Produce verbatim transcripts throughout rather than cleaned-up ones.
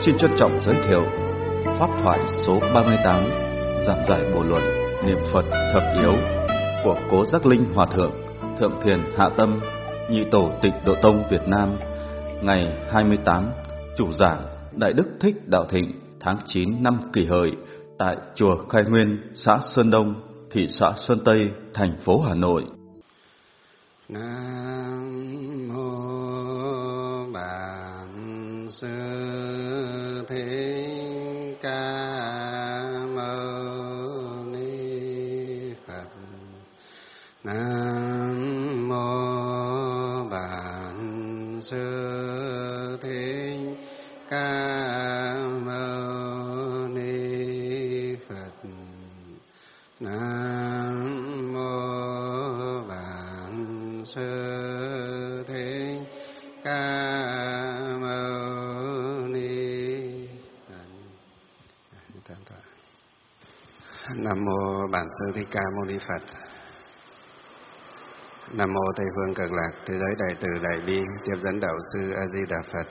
xin trân trọng giới thiệu pháp thoại số ba mươi tám, giảng giải bộ luận niệm Phật thập yếu của Cố Giác Linh Hòa Thượng, Thượng Thiền Hạ Tâm, Nhị Tổ Tịnh Độ Tông Việt Nam, ngày hai mươi tám, chủ giảng Đại Đức Thích Đạo Thịnh, tháng chín năm Kỷ Hợi, tại chùa Khai Nguyên, xã Sơn Đông, thị xã Sơn Tây, thành phố Hà Nội. Nam mô Bản Sư Thích Ca Mâu Ni Phật. Nam mô Bản Sư Thích Ca Mâu Ni Phật. Nam mô Bản Sư Thích Ca Mâu Ni Phật. Nam mô Bản Sư Thích Ca Mâu Ni Phật. Nam mô Tây Phương Cực Lạc Thế Giới Đại Từ Đại Bi Tiếp Dẫn Đạo Sư A Di Đà Phật.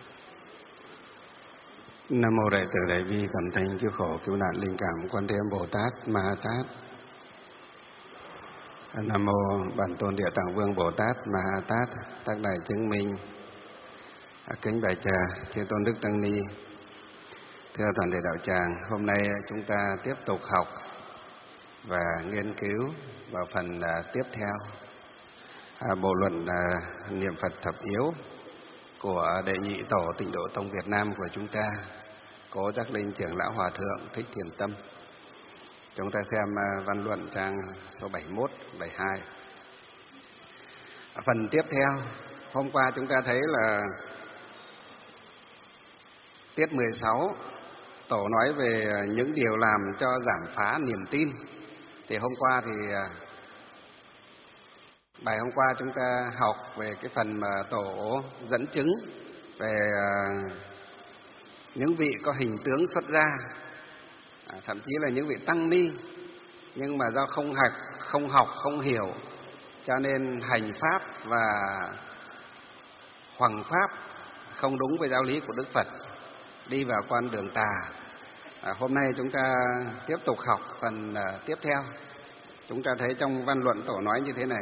Nam mô Đại Từ Đại Bi Cẩm Thanh Cứu Khổ Cứu Nạn Linh Cảm Quan Thế Âm Bồ Tát Ma Ha Tát. Nam mô Bản Tôn Địa Tạng Vương Bồ Tát Ma Ha Tát, tác đại chứng minh. Kính bạch chư tôn đức tăng ni, thưa toàn thể đạo tràng, hôm nay chúng ta tiếp tục học và nghiên cứu vào phần tiếp theo À, bộ luận à, niệm Phật thập yếu của đệ nhị tổ Tịnh Độ Tông Việt Nam của chúng ta, Cố Giác Linh trưởng lão Hòa Thượng Thích Thiền Tâm. Chúng ta xem à, văn luận trang số bảy mươi mốt, bảy mươi hai. À, phần tiếp theo, hôm qua chúng ta thấy là tiết mười sáu, tổ nói về những điều làm cho giảm phá niềm tin. Thì hôm qua thì à, Bài hôm qua chúng ta học về cái phần mà tổ dẫn chứng về uh, những vị có hình tướng xuất gia, à, thậm chí là những vị tăng ni, nhưng mà do không học, không học, không hiểu, cho nên hành pháp và hoằng pháp không đúng với giáo lý của Đức Phật, đi vào con đường tà. À, hôm nay chúng ta tiếp tục học phần uh, tiếp theo. Chúng ta thấy trong văn luận tổ nói như thế này: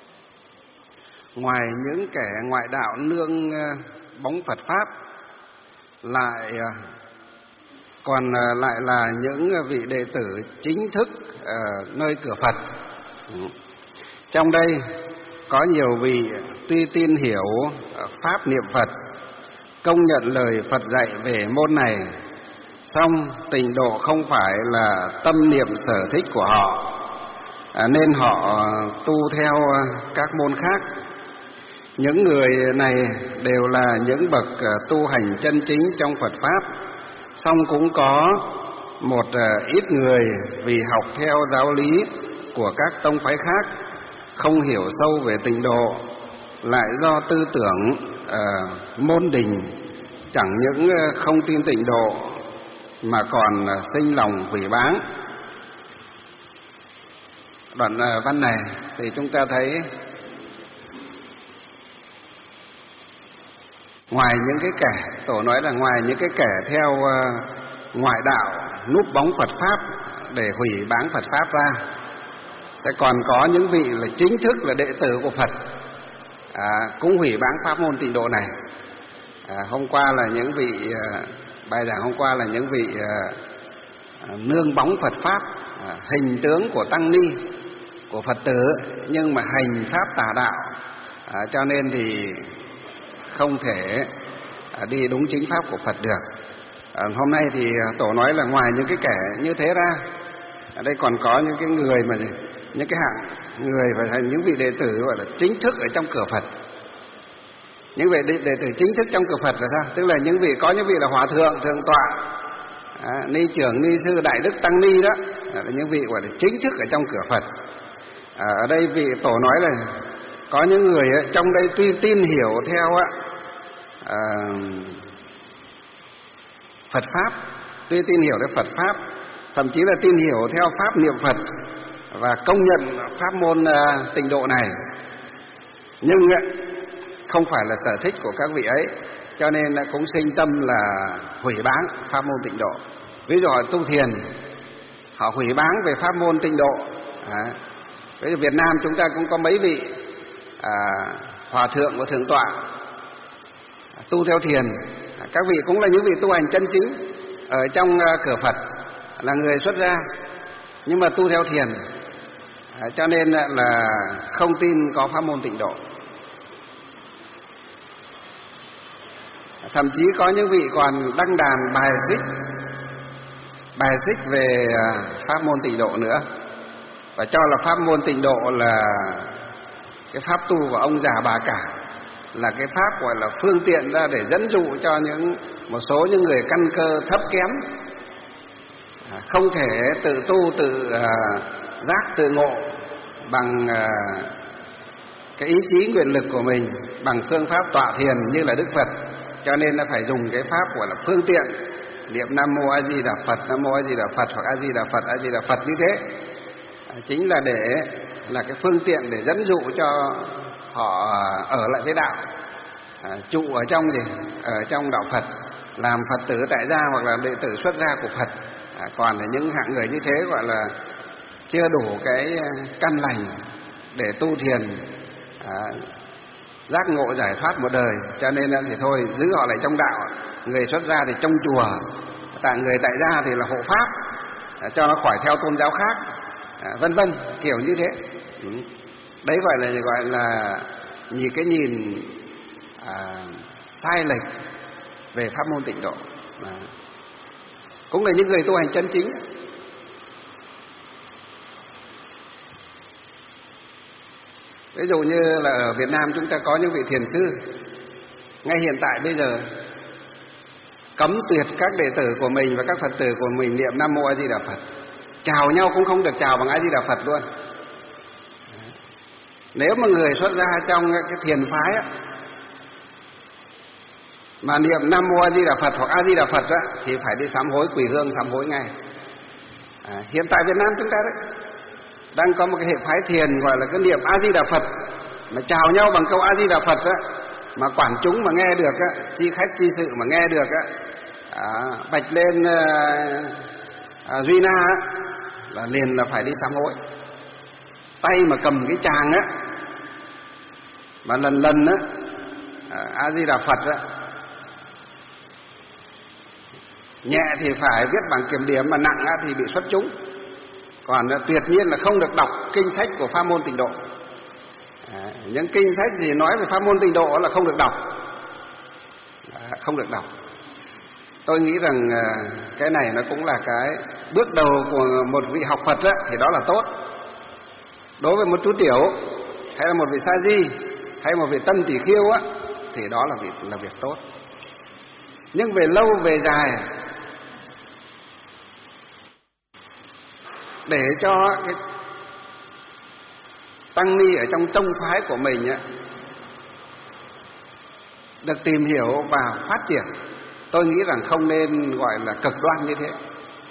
ngoài những kẻ ngoại đạo nương bóng Phật Pháp, lại còn lại là những vị đệ tử chính thức ở nơi cửa Phật. Trong đây có nhiều vị tuy tin hiểu Pháp niệm Phật, công nhận lời Phật dạy về môn này, song tịnh độ không phải là tâm niệm sở thích của họ, nên họ tu theo các môn khác. Những người này đều là những bậc tu hành chân chính trong Phật Pháp, song cũng có một ít người vì học theo giáo lý của các tông phái khác, không hiểu sâu về tịnh độ, lại do tư tưởng uh, môn đình chẳng những không tin tịnh độ mà còn sinh lòng hủy báng. Đoạn uh, văn này thì chúng ta thấy ngoài những cái kẻ, tổ nói là ngoài những cái kẻ theo uh, ngoại đạo núp bóng Phật Pháp để hủy báng Phật Pháp ra, thế còn có những vị là chính thức là đệ tử của Phật, à, cũng hủy báng pháp môn tịnh độ này. À, hôm qua là những vị uh, bài giảng hôm qua là những vị uh, nương bóng Phật Pháp, uh, hình tướng của tăng ni, của Phật tử, nhưng mà hành pháp tà đạo, à, cho nên thì không thể đi đúng chính pháp của Phật được. À, hôm nay thì tổ nói là ngoài những cái kẻ như thế ra, ở đây còn có những cái người mà những cái hạng người và những vị đệ tử gọi là chính thức ở trong cửa Phật. Những vị đệ, đệ tử chính thức trong cửa Phật là sao? Tức là những vị có những vị là hòa thượng, thượng tọa, à, ni trưởng, ni sư, đại đức, tăng ni đó, là những vị gọi là chính thức ở trong cửa Phật. À, ở đây vị tổ nói là có những người ấy, trong đây tuy tin hiểu theo á, à, Phật Pháp, tuy tin hiểu theo Phật Pháp, thậm chí là tin hiểu theo Pháp niệm Phật và công nhận pháp môn uh, tịnh độ này, nhưng uh, không phải là sở thích của các vị ấy, cho nên là cũng sinh tâm là hủy báng pháp môn Tịnh Độ. Ví dụ họ tu thiền, họ hủy báng về pháp môn Tịnh Độ. À, với Việt Nam chúng ta cũng có mấy vị à, hòa thượng và thượng tọa tu theo thiền. À, các vị cũng là những vị tu hành chân chính ở trong uh, cửa Phật, là người xuất gia nhưng mà tu theo thiền. À, cho nên là không tin có pháp môn Tịnh Độ. Thậm chí có những vị còn đăng đàn bài xích bài xích về pháp môn Tịnh Độ nữa, và cho là pháp môn Tịnh Độ là cái pháp tu của ông già bà cả, là cái pháp gọi là phương tiện ra để dẫn dụ cho những một số những người căn cơ thấp kém, không thể tự tu tự uh, giác tự ngộ bằng uh, cái ý chí nguyện lực của mình, bằng phương pháp tọa thiền như là Đức Phật. Cho nên là phải dùng cái pháp gọi là phương tiện, niệm Nam Mô A Di Đà Phật, Nam Mô A Di Đà Phật hoặc A Di Đà Phật, A Di Đà Phật như thế. À, chính là để là cái phương tiện để dẫn dụ cho họ ở lại với đạo, à, trụ ở trong gì, ở trong đạo Phật, làm Phật tử tại gia hoặc là đệ tử xuất gia của Phật. À, còn là những hạng người như thế gọi là chưa đủ cái căn lành để tu thiền, à, giác ngộ giải thoát một đời, cho nên thì thôi giữ họ lại trong đạo. Người xuất gia thì trong chùa, tại người tại gia thì là hộ pháp, cho nó khỏi theo tôn giáo khác, à, vân vân kiểu như thế. Ừ. Đấy gọi là gọi là nhìn cái nhìn à, sai lệch về pháp môn Tịnh Độ. À, cũng là những người tu hành chân chính. Ví dụ như là ở Việt Nam chúng ta có những vị thiền sư, ngay hiện tại bây giờ cấm tuyệt các đệ tử của mình và các Phật tử của mình niệm Nam Mô A Di Đà Phật. Chào nhau cũng không được chào bằng A Di Đà Phật luôn. Nếu mà người xuất gia trong cái thiền phái á, mà niệm Nam Mô A Di Đà Phật hoặc A Di Đà Phật á, thì phải đi sám hối, quỳ hương sám hối ngay. À, hiện tại Việt Nam chúng ta đấy đang có một cái hệ phái thiền gọi là cái niệm A Di Đà Phật, mà chào nhau bằng câu A Di Đà Phật á, mà quản chúng mà nghe được á, chi khách chi sự mà nghe được á, à, bạch lên à, à, Duy Na á, là liền là phải đi sám hối. Tay mà cầm cái tràng á, mà lần lần á à, A Di Đà Phật á, nhẹ thì phải viết bằng kiểm điểm, mà nặng á thì bị xuất chúng. Còn tuyệt nhiên là không được đọc kinh sách của pháp môn Tịnh Độ. À, những kinh sách gì nói về pháp môn Tịnh Độ là không được đọc, à, không được đọc. Tôi nghĩ rằng à, cái này nó cũng là cái bước đầu của một vị học Phật á, thì đó là tốt. Đối với một chú tiểu hay là một vị sa di hay một vị tân tỷ khiêu á, thì đó là việc là việc tốt. Nhưng về lâu về dài, để cho cái tăng ni ở trong tông phái của mình á, được tìm hiểu và phát triển, tôi nghĩ rằng không nên gọi là cực đoan như thế.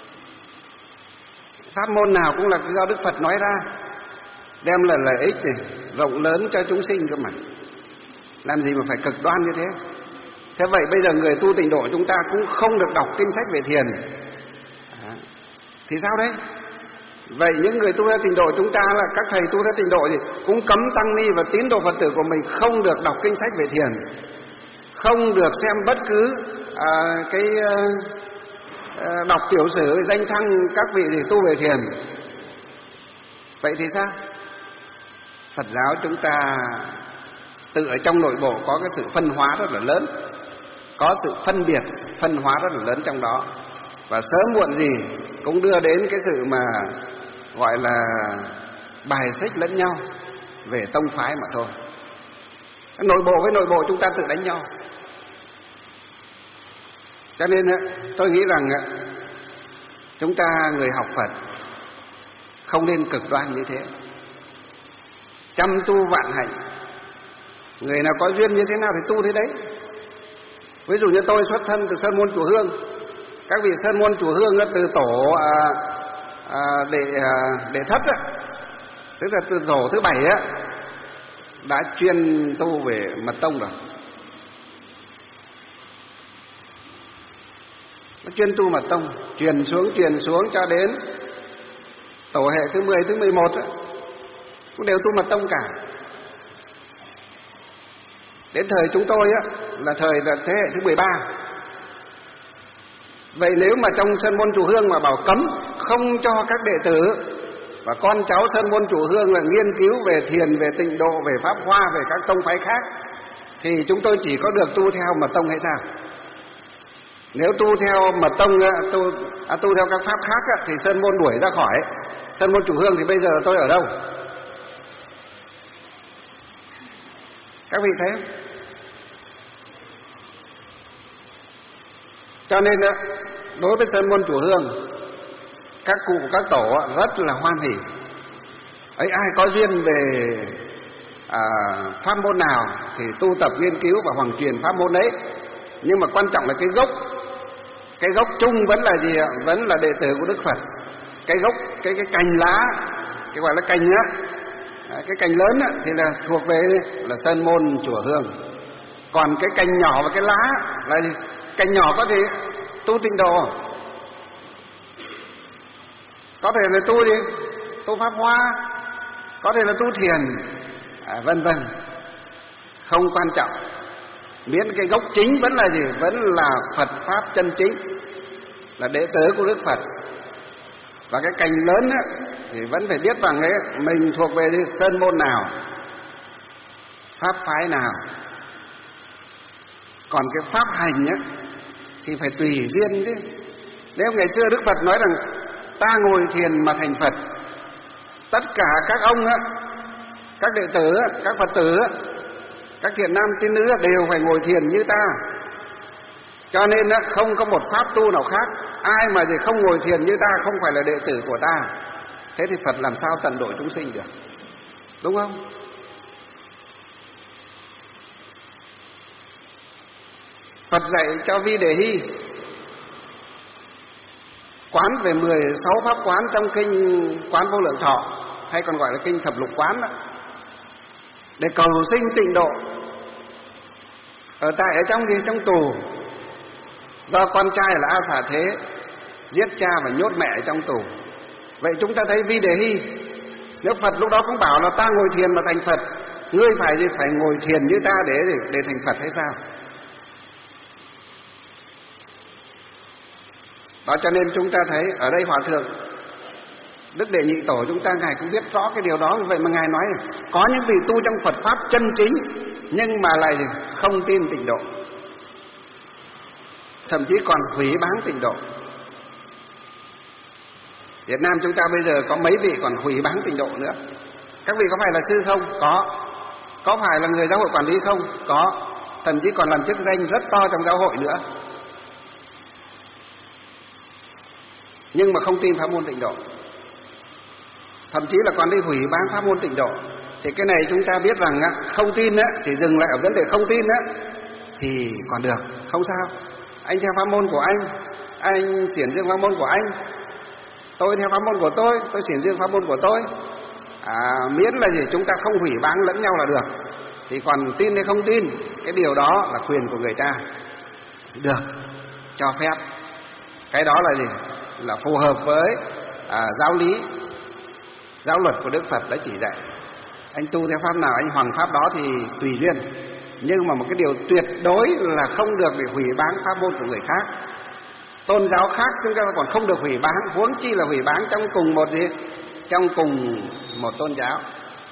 Pháp môn nào cũng là do Đức Phật nói ra, đem lại lợi ích này, rộng lớn cho chúng sinh cơ mà. Làm gì mà phải cực đoan như thế? Thế vậy bây giờ người tu Tịnh Độ chúng ta cũng không được đọc kinh sách về thiền, à, thì sao đấy? Vậy những người tu theo Tịnh Độ chúng ta là các thầy tu theo Tịnh Độ thì cũng cấm tăng ni và tín đồ Phật tử của mình không được đọc kinh sách về thiền, không được xem bất cứ à, cái à, đọc tiểu sử danh thăng các vị gì tu về thiền. Vậy thì sao? Phật giáo chúng ta tự ở trong nội bộ có cái sự phân hóa rất là lớn, có sự phân biệt, phân hóa rất là lớn trong đó, và sớm muộn gì cũng đưa đến cái sự mà gọi là bài xích lẫn nhau về tông phái mà thôi. Nội bộ với nội bộ chúng ta tự đánh nhau. Cho nên tôi nghĩ rằng chúng ta người học Phật không nên cực đoan như thế. Chăm tu vạn hạnh, người nào có duyên như thế nào thì tu thế đấy. Ví dụ như tôi xuất thân từ Sơn Môn Chùa Hương, các vị Sơn Môn Chùa Hương từ tổ à, à, đệ à, đệ thất á, tức là từ tổ thứ bảy á, đã chuyên tu về mật tông rồi. nó chuyên tu mật tông, truyền xuống truyền xuống cho đến tổ hệ thứ mười, thứ mười một ấy, cũng đều tu mật tông cả. Đến thời chúng tôi á, là thời là thế hệ thứ mười ba. Vậy nếu mà trong Sơn môn Chùa Hương mà bảo cấm không cho các đệ tử và con cháu Sơn môn Chùa Hương là nghiên cứu về thiền, về tịnh độ, về pháp hoa, về các tông phái khác, thì chúng tôi chỉ có được tu theo mật tông hay sao? Nếu tu theo mật tông, tu, à, tu theo các pháp khác á, thì Sơn môn đuổi ra khỏi. Sơn môn Chùa Hương thì bây giờ tôi ở đâu? Các vị thấy không? Cho nên đối với Sơn môn Chùa Hương, các cụ các tổ rất là hoan hỉ. Ấy, ai có duyên về à, pháp môn nào thì tu tập nghiên cứu và hoàng truyền pháp môn đấy. Nhưng mà quan trọng là cái gốc. Cái gốc chung vẫn là gì ạ? Vẫn là đệ tử của Đức Phật. Cái gốc, cái cái cành lá, cái gọi là cành á, cái cành lớn á, thì là thuộc về là Sơn môn Chùa Hương. Còn cái cành nhỏ và cái lá là gì? Cành nhỏ có thể tu tịnh độ, có thể là tu gì? Tu pháp hoa, có thể là tu thiền, à, vân vân. Không quan trọng. Miễn cái gốc chính vẫn là gì? Vẫn là Phật pháp chân chính, là đệ tử của Đức Phật. Và cái cành lớn á, thì vẫn phải biết rằng ấy, mình thuộc về Sơn môn nào, pháp phái nào. Còn cái pháp hành á thì phải tùy duyên chứ. Nếu ngày xưa Đức Phật nói rằng ta ngồi thiền mà thành Phật, tất cả các ông á, các đệ tử á, các Phật tử á, các thiện nam tín nữ đều phải ngồi thiền như ta. Cho nên á, không có một pháp tu nào khác. Ai mà gì không ngồi thiền như ta không phải là đệ tử của ta. Thế thì Phật làm sao tận độ chúng sinh được, đúng không? Phật dạy cho Vi Đề Hy quán về mười sáu pháp quán trong kinh Quán Vô Lượng Thọ, hay còn gọi là kinh Thập Lục Quán đó, để cầu sinh tịnh độ. Ở tại ở trong gì? Trong tù, do con trai là A Xà Thế giết cha và nhốt mẹ ở trong tù. Vậy chúng ta thấy Vi Đề Hy, nếu Phật lúc đó cũng bảo là ta ngồi thiền mà thành Phật, ngươi phải gì? Phải ngồi thiền như ta để để, để thành Phật hay sao? Đó, cho nên chúng ta thấy ở đây Hòa Thượng Đức Đệ Nhị Tổ chúng ta Ngài cũng biết rõ cái điều đó. Vậy mà Ngài nói có những vị tu trong Phật pháp chân chính nhưng mà lại không tin tịnh độ, thậm chí còn hủy bán tịnh độ. Việt Nam chúng ta bây giờ có mấy vị còn hủy bán tịnh độ nữa. Các vị có phải là sư không? Có. Có phải là người giáo hội quản lý không? Có. Thậm chí còn làm chức danh rất to trong giáo hội nữa, nhưng mà không tin pháp môn tịnh độ, thậm chí là còn đi hủy bán pháp môn tịnh độ. Thì cái này chúng ta biết rằng á, không tin á, chỉ dừng lại ở vấn đề không tin á, thì còn được, không sao. Anh theo pháp môn của anh, anh xiển dương pháp môn của anh, tôi theo pháp môn của tôi, tôi xiển dương pháp môn của tôi. À, miễn là gì? Chúng ta không hủy bán lẫn nhau là được. Thì còn tin hay không tin, cái điều đó là quyền của người ta, được, cho phép. Cái đó là gì? Là phù hợp với à, giáo lý, giáo luật của Đức Phật đã chỉ dạy. Anh tu theo pháp nào, anh hoàn pháp đó thì tùy duyên. Nhưng mà một cái điều tuyệt đối là không được để hủy bán pháp môn của người khác. Tôn giáo khác chúng ta còn không được hủy bán, huống chi là hủy bán trong cùng một gì? Trong cùng một tôn giáo.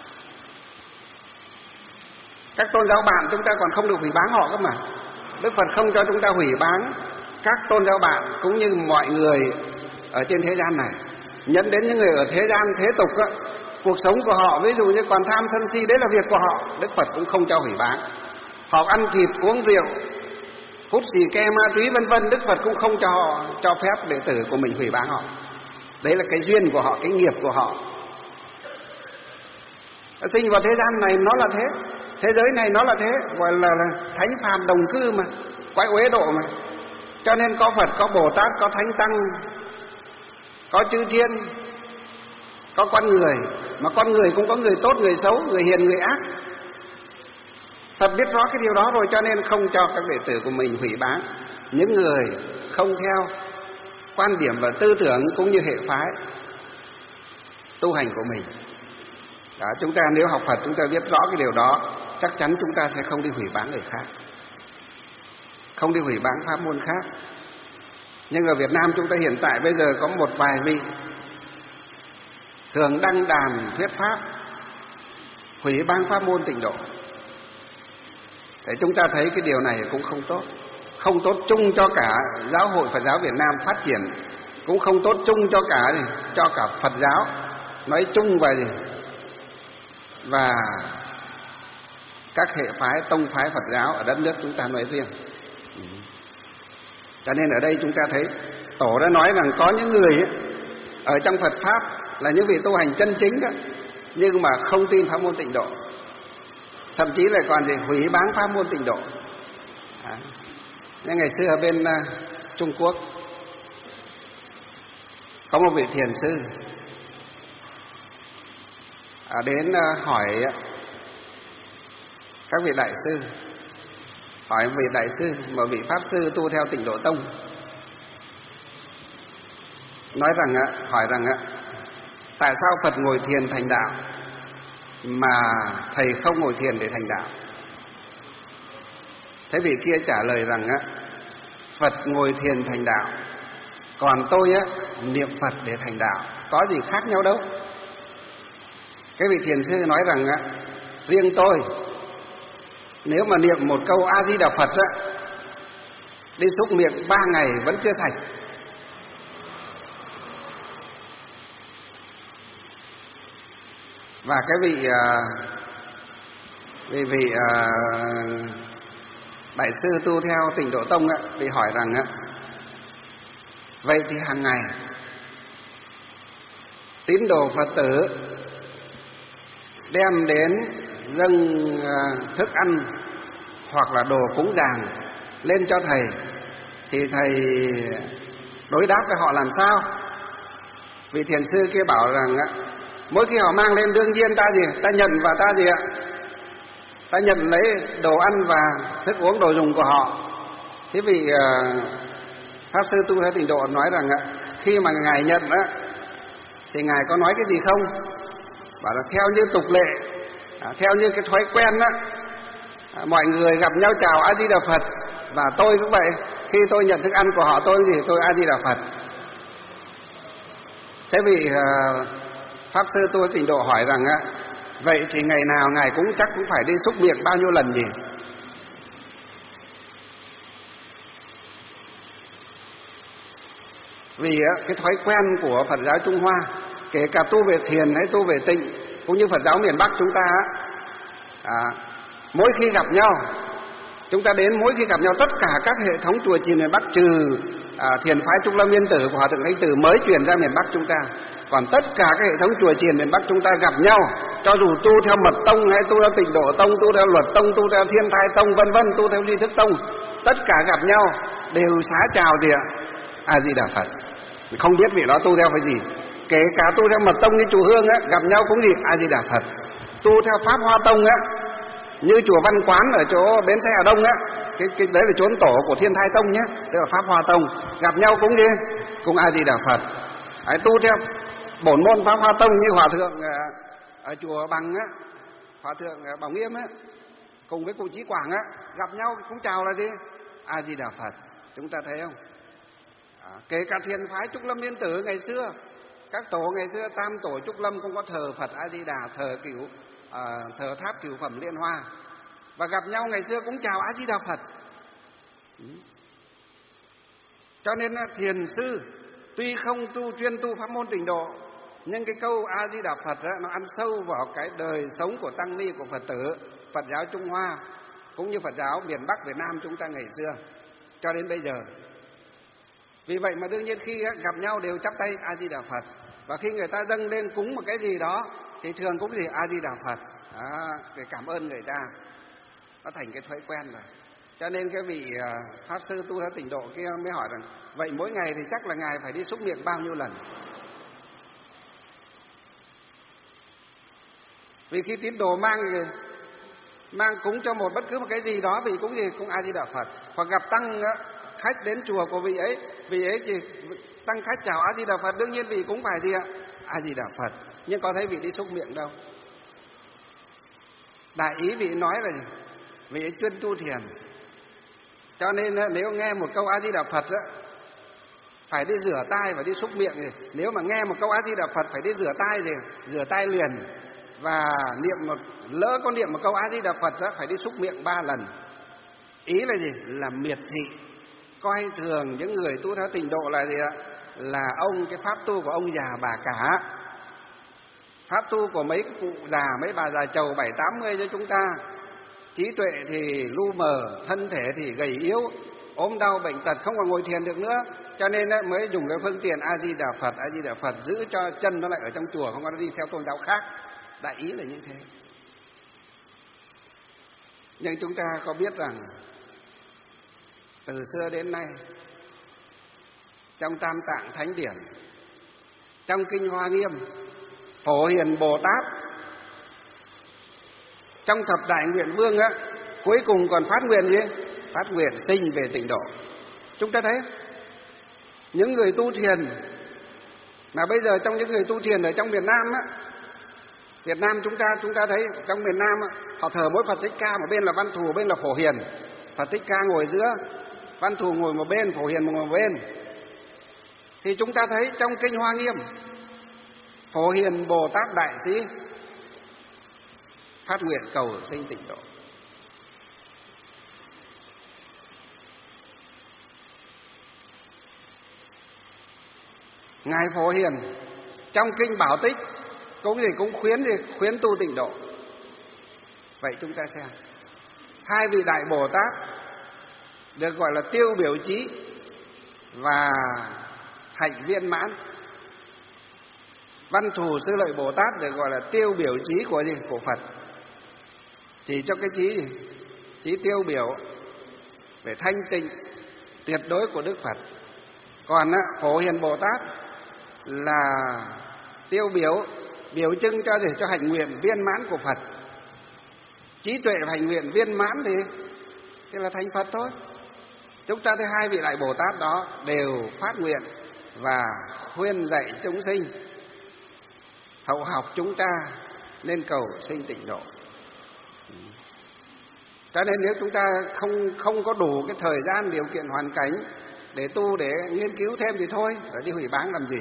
Các tôn giáo bạn chúng ta còn không được hủy bán họ cơ mà. Đức Phật không cho chúng ta hủy bán các tôn giáo bạn cũng như mọi người ở trên thế gian này. Nhấn đến những người ở thế gian thế tục á, cuộc sống của họ ví dụ như còn tham sân si, đấy là việc của họ, Đức Phật cũng không cho hủy bán. Họ ăn thịt uống rượu, hút xì ke ma túy vân vân, Đức Phật cũng không cho họ, cho phép đệ tử của mình hủy bán họ. Đấy là cái duyên của họ, cái nghiệp của họ. Sinh vào thế gian này nó là thế, thế giới này nó là thế, gọi là, là thánh phàm đồng cư mà, quái uế độ mà. Cho nên có Phật, có Bồ Tát, có Thánh Tăng, có chư thiên, có con người. Mà con người cũng có người tốt, người xấu, người hiền, người ác. Phật biết rõ cái điều đó rồi, cho nên không cho các đệ tử của mình hủy bán. Những người không theo quan điểm và tư tưởng cũng như hệ phái tu hành của mình. Đó, chúng ta nếu học Phật chúng ta biết rõ cái điều đó, chắc chắn chúng ta sẽ không đi hủy báng người khác, không đi hủy báng pháp môn khác. Nhưng ở Việt Nam chúng ta hiện tại bây giờ có một vài vị thường đăng đàn thuyết pháp hủy báng pháp môn Tịnh độ. Để chúng ta thấy cái điều này cũng không tốt, không tốt chung cho cả giáo hội Phật giáo Việt Nam phát triển, cũng không tốt chung cho cả cho cả Phật giáo nói chung và gì và các hệ phái tông phái Phật giáo ở đất nước chúng ta nói riêng. Cho nên ở đây chúng ta thấy Tổ đã nói rằng có những người ấy, ở trong Phật pháp là những vị tu hành chân chính đó, nhưng mà không tin pháp môn Tịnh độ, thậm chí là còn gì hủy báng pháp môn Tịnh độ. À, nhưng ngày xưa ở bên uh, Trung Quốc có một vị thiền sư à, đến uh, hỏi các vị đại sư, hỏi vị đại sư, một vị pháp sư tu theo Tịnh độ tông, nói rằng uh, hỏi rằng uh, tại sao Phật ngồi thiền thành đạo mà thầy không ngồi thiền để thành đạo? Thế vị kia trả lời rằng á, Phật ngồi thiền thành đạo, còn tôi á niệm Phật để thành đạo, có gì khác nhau đâu. Cái vị thiền sư nói rằng á, riêng tôi nếu mà niệm một câu A Di Đà Phật á, đi xúc miệng ba ngày vẫn chưa thành. Và cái vị uh, vị vị uh, đại sư tu theo Tịnh độ tông á, bị hỏi rằng á, vậy thì hàng ngày tín đồ Phật tử đem đến dâng uh, thức ăn hoặc là đồ cúng dường lên cho thầy, thì thầy đối đáp với họ làm sao? Vị thiền sư kia bảo rằng á, mỗi khi họ mang lên đương nhiên ta gì ta nhận và ta gì ạ ta nhận lấy đồ ăn và thức uống đồ dùng của họ. Thế vì uh, pháp sư tu theo Tịnh độ nói rằng ạ, khi mà ngài nhận á thì ngài có nói cái gì không? Bảo là theo như tục lệ, à, theo như cái thói quen á, à, mọi người gặp nhau chào A Di Đà Phật, và tôi cũng vậy, khi tôi nhận thức ăn của họ tôi gì tôi A Di Đà Phật. Thế vì uh, pháp sư tu Tịnh độ hỏi rằng á, vậy thì ngày nào ngài cũng chắc cũng phải đi xúc miệng bao nhiêu lần nhỉ? Vì á, cái thói quen của Phật giáo Trung Hoa, kể cả tu về thiền hay tu về tịnh, cũng như Phật giáo miền Bắc chúng ta á, à, mỗi khi gặp nhau, chúng ta đến mỗi khi gặp nhau, tất cả các hệ thống chùa chiền miền Bắc trừ à, thiền phái Trúc Lâm Yên Tử của Hòa Thượng Thanh Từ mới truyền ra miền Bắc chúng ta, còn tất cả các hệ thống chùa chiền miền Bắc chúng ta gặp nhau, cho dù tu theo Mật Tông hay tu theo Tịnh độ tông, tu theo Luật Tông, tu theo Thiên Thai Tông vân vân, tu theo Duy Thức Tông, tất cả gặp nhau đều xá chào gì ạ? A Di Đà Phật. Không biết vị đó tu theo cái gì. Kể cả tu theo Mật Tông như chùa Hương á, gặp nhau cũng gì A Di Đà Phật. Tu theo Pháp Hoa Tông á, như chùa Văn Quán ở chỗ bến xe Hà Đông á, cái cái đấy là chốn tổ của Thiên Thai Tông nhé, tức là Pháp Hoa Tông, gặp nhau cũng đi cũng A Di Đà Phật. Đấy, tu theo bổn môn Pháp Hoa Tông như Hòa Thượng ở chùa Bằng á, Hòa Thượng Bảo Nghiêm á, cùng với cụ Chí Quảng á, gặp nhau cũng chào là gì? A Di Đà Phật. Chúng ta thấy không? À, kể cả thiền phái Trúc Lâm Yên Tử ngày xưa, các tổ ngày xưa tam tổ Trúc Lâm cũng có thờ Phật A Di Đà, thờ cửu à, thờ tháp cửu phẩm Liên Hoa, và gặp nhau ngày xưa cũng chào A Di Đà Phật. Ừ. Cho nên thiền sư tuy không tu chuyên tu pháp môn Tịnh độ, nhưng cái câu A Di Đà Phật đó, nó ăn sâu vào cái đời sống của tăng ni, của Phật tử Phật giáo Trung Hoa cũng như Phật giáo miền Bắc Việt Nam chúng ta ngày xưa cho đến bây giờ. Vì vậy mà đương nhiên khi gặp nhau đều chắp tay A Di Đà Phật, và khi người ta dâng lên cúng một cái gì đó thì thường cũng gì A Di Đà Phật, à, để cảm ơn người ta. Nó thành cái thói quen rồi. Cho nên cái vị uh, pháp sư tu theo Tịnh độ kia mới hỏi rằng, vậy mỗi ngày thì chắc là ngài phải đi xúc miệng bao nhiêu lần? Vì khi tín đồ mang mang cúng cho một bất cứ một cái gì đó, vì cũng gì cũng A Di Đà Phật, hoặc gặp tăng khách đến chùa của vị ấy, vị ấy chỉ tăng khách chào A Di Đà Phật, đương nhiên vị cũng phải gì ạ? A Di Đà Phật, nhưng có thấy vị đi xúc miệng đâu. Đại ý vị nói là gì? Vị ấy chuyên tu thiền, cho nên nếu nghe một câu A Di Đà Phật đó, phải đi rửa tay và đi xúc miệng gì. Nếu mà nghe một câu A Di Đà Phật phải đi rửa tay gì, rửa tay liền, và niệm một lỡ có niệm một câu A Di Đà Phật đó phải đi xúc miệng ba lần. Ý là gì? Là miệt thị, coi thường những người tu theo tịnh độ là gì ạ? Là ông cái pháp tu của ông già bà cả, pháp tu của mấy cái cụ già, mấy bà già trầu bảy tám mươi cho chúng ta. Trí tuệ thì lu mờ, thân thể thì gầy yếu, ốm đau bệnh tật, không còn ngồi thiền được nữa, cho nên mới dùng cái phương tiện A Di Đà Phật, A Di Đà Phật, giữ cho chân nó lại ở trong chùa, không có nó đi theo tôn giáo khác. Đại ý là như thế. Nhưng chúng ta có biết rằng từ xưa đến nay, trong Tam Tạng Thánh Điển, trong Kinh Hoa Nghiêm, Phổ Hiền Bồ Tát, trong Thập Đại Nguyện Vương á, cuối cùng còn phát nguyện gì? Phát nguyện tinh về tịnh độ. Chúng ta thấy những người tu thiền mà bây giờ trong những người tu thiền ở trong Việt Nam á, Việt Nam chúng ta chúng ta thấy trong miền Nam á, họ thờ mỗi Phật Thích Ca, một bên là Văn Thù, một bên là Phổ Hiền. Phật Thích Ca ngồi giữa, Văn Thù ngồi một bên, Phổ Hiền ngồi một bên. Thì chúng ta thấy trong Kinh Hoa Nghiêm, Phổ Hiền Bồ Tát Đại Sĩ phát nguyện cầu sinh tịnh độ. Ngài Phổ Hiền trong Kinh Bảo Tích cũng gì cũng khuyến gì khuyến tu tịnh độ. Vậy chúng ta xem hai vị đại Bồ Tát được gọi là tiêu biểu chí và hạnh viên mãn. Văn Thù Sư Lợi Bồ Tát được gọi là tiêu biểu chí của gì? Của Phật. Chỉ cho cái chí gì? Chí tiêu biểu về thanh tịnh tuyệt đối của Đức Phật. Còn á, Phổ Hiền Bồ Tát là tiêu biểu biểu trưng cho gì? Cho hạnh nguyện viên mãn của Phật. Trí tuệ và hạnh nguyện viên mãn thì thì là thành Phật thôi. Chúng ta thấy hai vị đại Bồ Tát đó đều phát nguyện và khuyên dạy chúng sinh, hậu học chúng ta nên cầu sinh tịnh độ. Cho nên nếu chúng ta không không có đủ cái thời gian, điều kiện, hoàn cảnh để tu, để nghiên cứu thêm thì thôi, rồi đi hủy báng làm gì.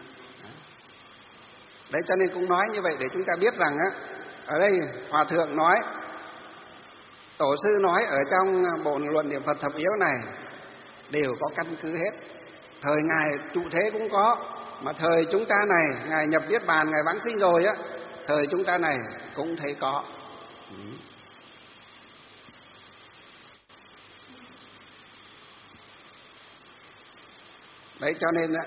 Đấy, cho nên cũng nói như vậy để chúng ta biết rằng á, ở đây Hòa Thượng nói, Tổ sư nói ở trong bộ luận niệm Phật thập yếu này đều có căn cứ hết. Thời Ngài trụ thế cũng có, mà thời chúng ta này, Ngài nhập Niết Bàn, Ngài vãng sinh rồi á, thời chúng ta này cũng thấy có. Đấy, cho nên á,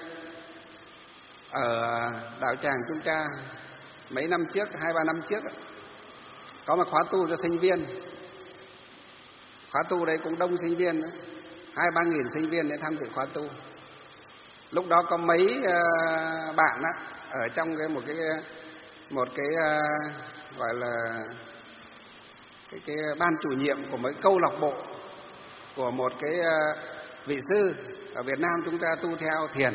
ở đạo tràng chúng ta mấy năm trước, hai ba năm trước có một khóa tu cho sinh viên. Khóa tu đấy cũng đông sinh viên nữa, hai ba nghìn sinh viên để tham dự khóa tu. Lúc đó có mấy uh, bạn á, ở trong cái một cái một cái uh, gọi là cái cái ban chủ nhiệm của mấy câu lạc bộ của một cái uh, vị sư ở Việt Nam chúng ta tu theo thiền.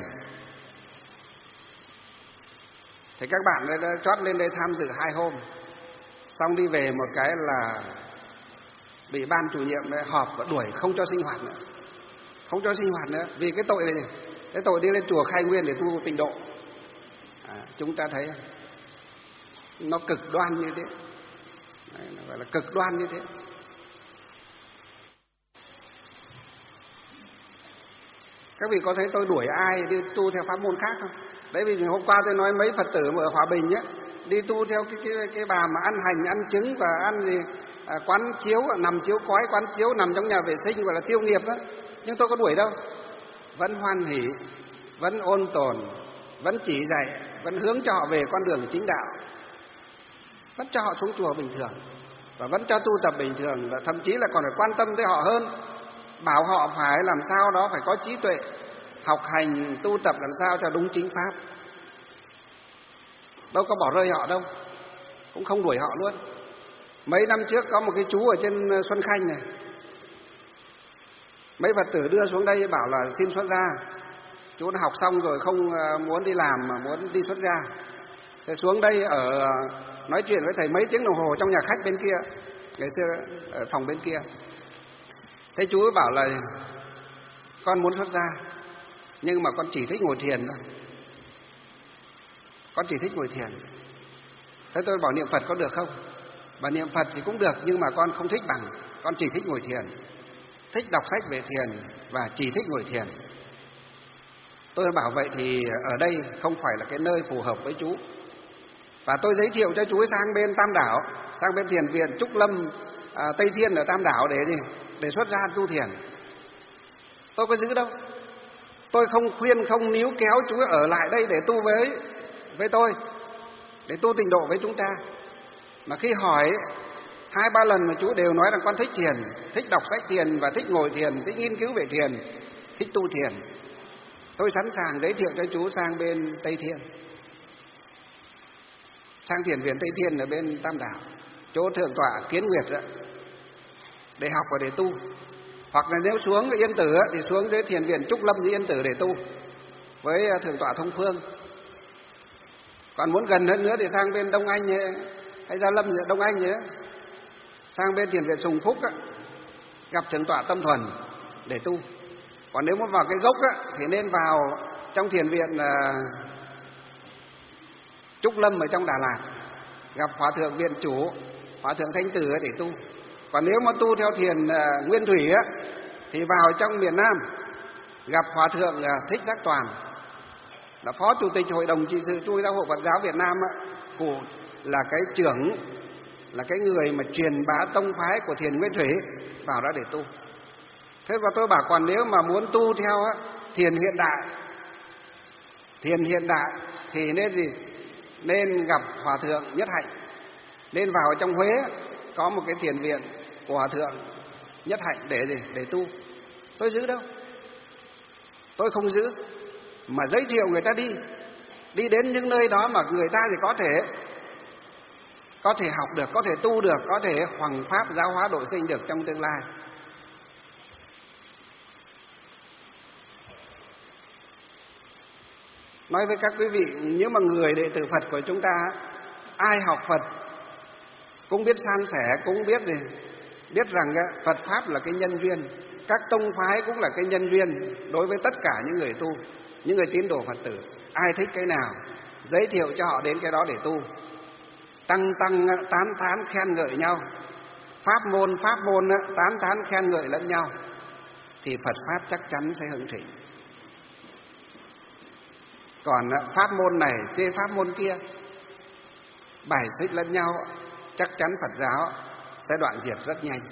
Thì các bạn đã chót lên đây tham dự hai hôm, xong đi về một cái là bị ban chủ nhiệm họp và đuổi không cho sinh hoạt nữa, không cho sinh hoạt nữa vì cái tội này, cái tội đi lên chùa khai nguyên để tu tịnh độ. À, chúng ta thấy nó cực đoan như thế. Đấy, nó gọi là cực đoan như thế. Các vị có thấy tôi đuổi ai đi tu theo pháp môn khác không? Đấy, vì hôm qua tôi nói mấy Phật tử ở Hòa Bình á, đi tu theo cái cái cái bà mà ăn hành, ăn trứng và ăn gì à, quán chiếu, nằm chiếu cói, quán chiếu, nằm trong nhà vệ sinh, gọi là tiêu nghiệp đó. Nhưng tôi có đuổi đâu, vẫn hoan hỉ, vẫn ôn tồn, vẫn chỉ dạy, vẫn hướng cho họ về con đường chính đạo, vẫn cho họ xuống chùa bình thường và vẫn cho tu tập bình thường, và thậm chí là còn phải quan tâm tới họ hơn, bảo họ phải làm sao đó phải có trí tuệ, học hành tu tập làm sao cho đúng chính pháp. Đâu có bỏ rơi họ đâu, cũng không đuổi họ luôn. Mấy năm trước có một cái chú ở trên Xuân Khanh này, mấy Phật tử đưa xuống đây bảo là xin xuất gia. Chú đã học xong rồi không muốn đi làm mà muốn đi xuất gia. Thế xuống đây ở nói chuyện với thầy mấy tiếng đồng hồ trong nhà khách bên kia, ngày xưa ở phòng bên kia. Thế chú ấy bảo là con muốn xuất gia, nhưng mà con chỉ thích ngồi thiền thôi. Con chỉ thích ngồi thiền. Thế tôi bảo niệm Phật có được không? Và niệm Phật thì cũng được, nhưng mà con không thích bằng. Con chỉ thích ngồi thiền, thích đọc sách về thiền và chỉ thích ngồi thiền. Tôi bảo vậy thì ở đây không phải là cái nơi phù hợp với chú. Và tôi giới thiệu cho chú ấy sang bên Tam Đảo, sang bên thiền viện Trúc Lâm à, Tây Thiên ở Tam Đảo để gì? Để xuất gia tu thiền. Tôi có giữ đâu. Tôi không khuyên, không níu kéo chú ấy ở lại đây để tu với với tôi, để tu tịnh độ với chúng ta. Mà khi hỏi hai ba lần mà chú đều nói rằng con thích thiền, thích đọc sách thiền và thích ngồi thiền, thích nghiên cứu về thiền, thích tu thiền. Tôi sẵn sàng giới thiệu cho chú sang bên Tây Thiên, sang thiền viện Tây Thiên ở bên Tam Đảo, chỗ thượng tọa Kiến Nguyệt đó, để học và để tu. Hoặc là nếu xuống ở Yên Tử thì xuống dưới thiền viện Trúc Lâm dưới Yên Tử để tu với thượng tọa Thông Phương. Còn muốn gần hơn nữa thì sang bên Đông Anh hay Gia Lâm Đông Anh nhé, sang bên thiền viện Sùng Phúc á, gặp thượng tọa Tâm Thuần để tu. Còn nếu muốn vào cái gốc á, thì nên vào trong thiền viện uh, Trúc Lâm ở trong Đà Lạt, gặp Hòa thượng Viện Chủ, Hòa thượng Thanh Tử để tu. Còn nếu mà tu theo thiền uh, Nguyên Thủy á, thì vào trong miền Nam gặp Hòa thượng uh, Thích Giác Toàn, là Phó Chủ tịch Hội đồng trị sự Trung ương Giáo hội Phật giáo Việt Nam á, cụ là cái trưởng, là cái người mà truyền bá tông phái của thiền Nguyên Thủy, vào đó để tu. Thế và tôi bảo còn nếu mà muốn tu theo á, thiền hiện đại, thiền hiện đại thì nên gì? Nên gặp Hòa thượng Nhất Hạnh, nên vào trong Huế có một cái thiền viện của Hòa thượng Nhất Hạnh để gì? Để tu. Tôi giữ đâu? Tôi không giữ, mà giới thiệu người ta đi, đi đến những nơi đó mà người ta thì có thể có thể học được, có thể tu được, có thể hoằng pháp giáo hóa độ sinh được trong tương lai. Nói với các quý vị, nếu mà người đệ tử Phật của chúng ta, ai học Phật cũng biết san sẻ, cũng biết gì, biết rằng Phật Pháp là cái nhân duyên, các tông phái cũng là cái nhân duyên đối với tất cả những người tu, những người tín đồ Phật tử. Ai thích cái nào, giới thiệu cho họ đến cái đó để tu, tăng tăng tán thán khen ngợi nhau, pháp môn pháp môn tán thán khen ngợi lẫn nhau, thì Phật Pháp chắc chắn sẽ hưng thịnh. Còn pháp môn này chê pháp môn kia, bài xích lẫn nhau, chắc chắn Phật giáo sẽ đoạn diệt rất nhanh.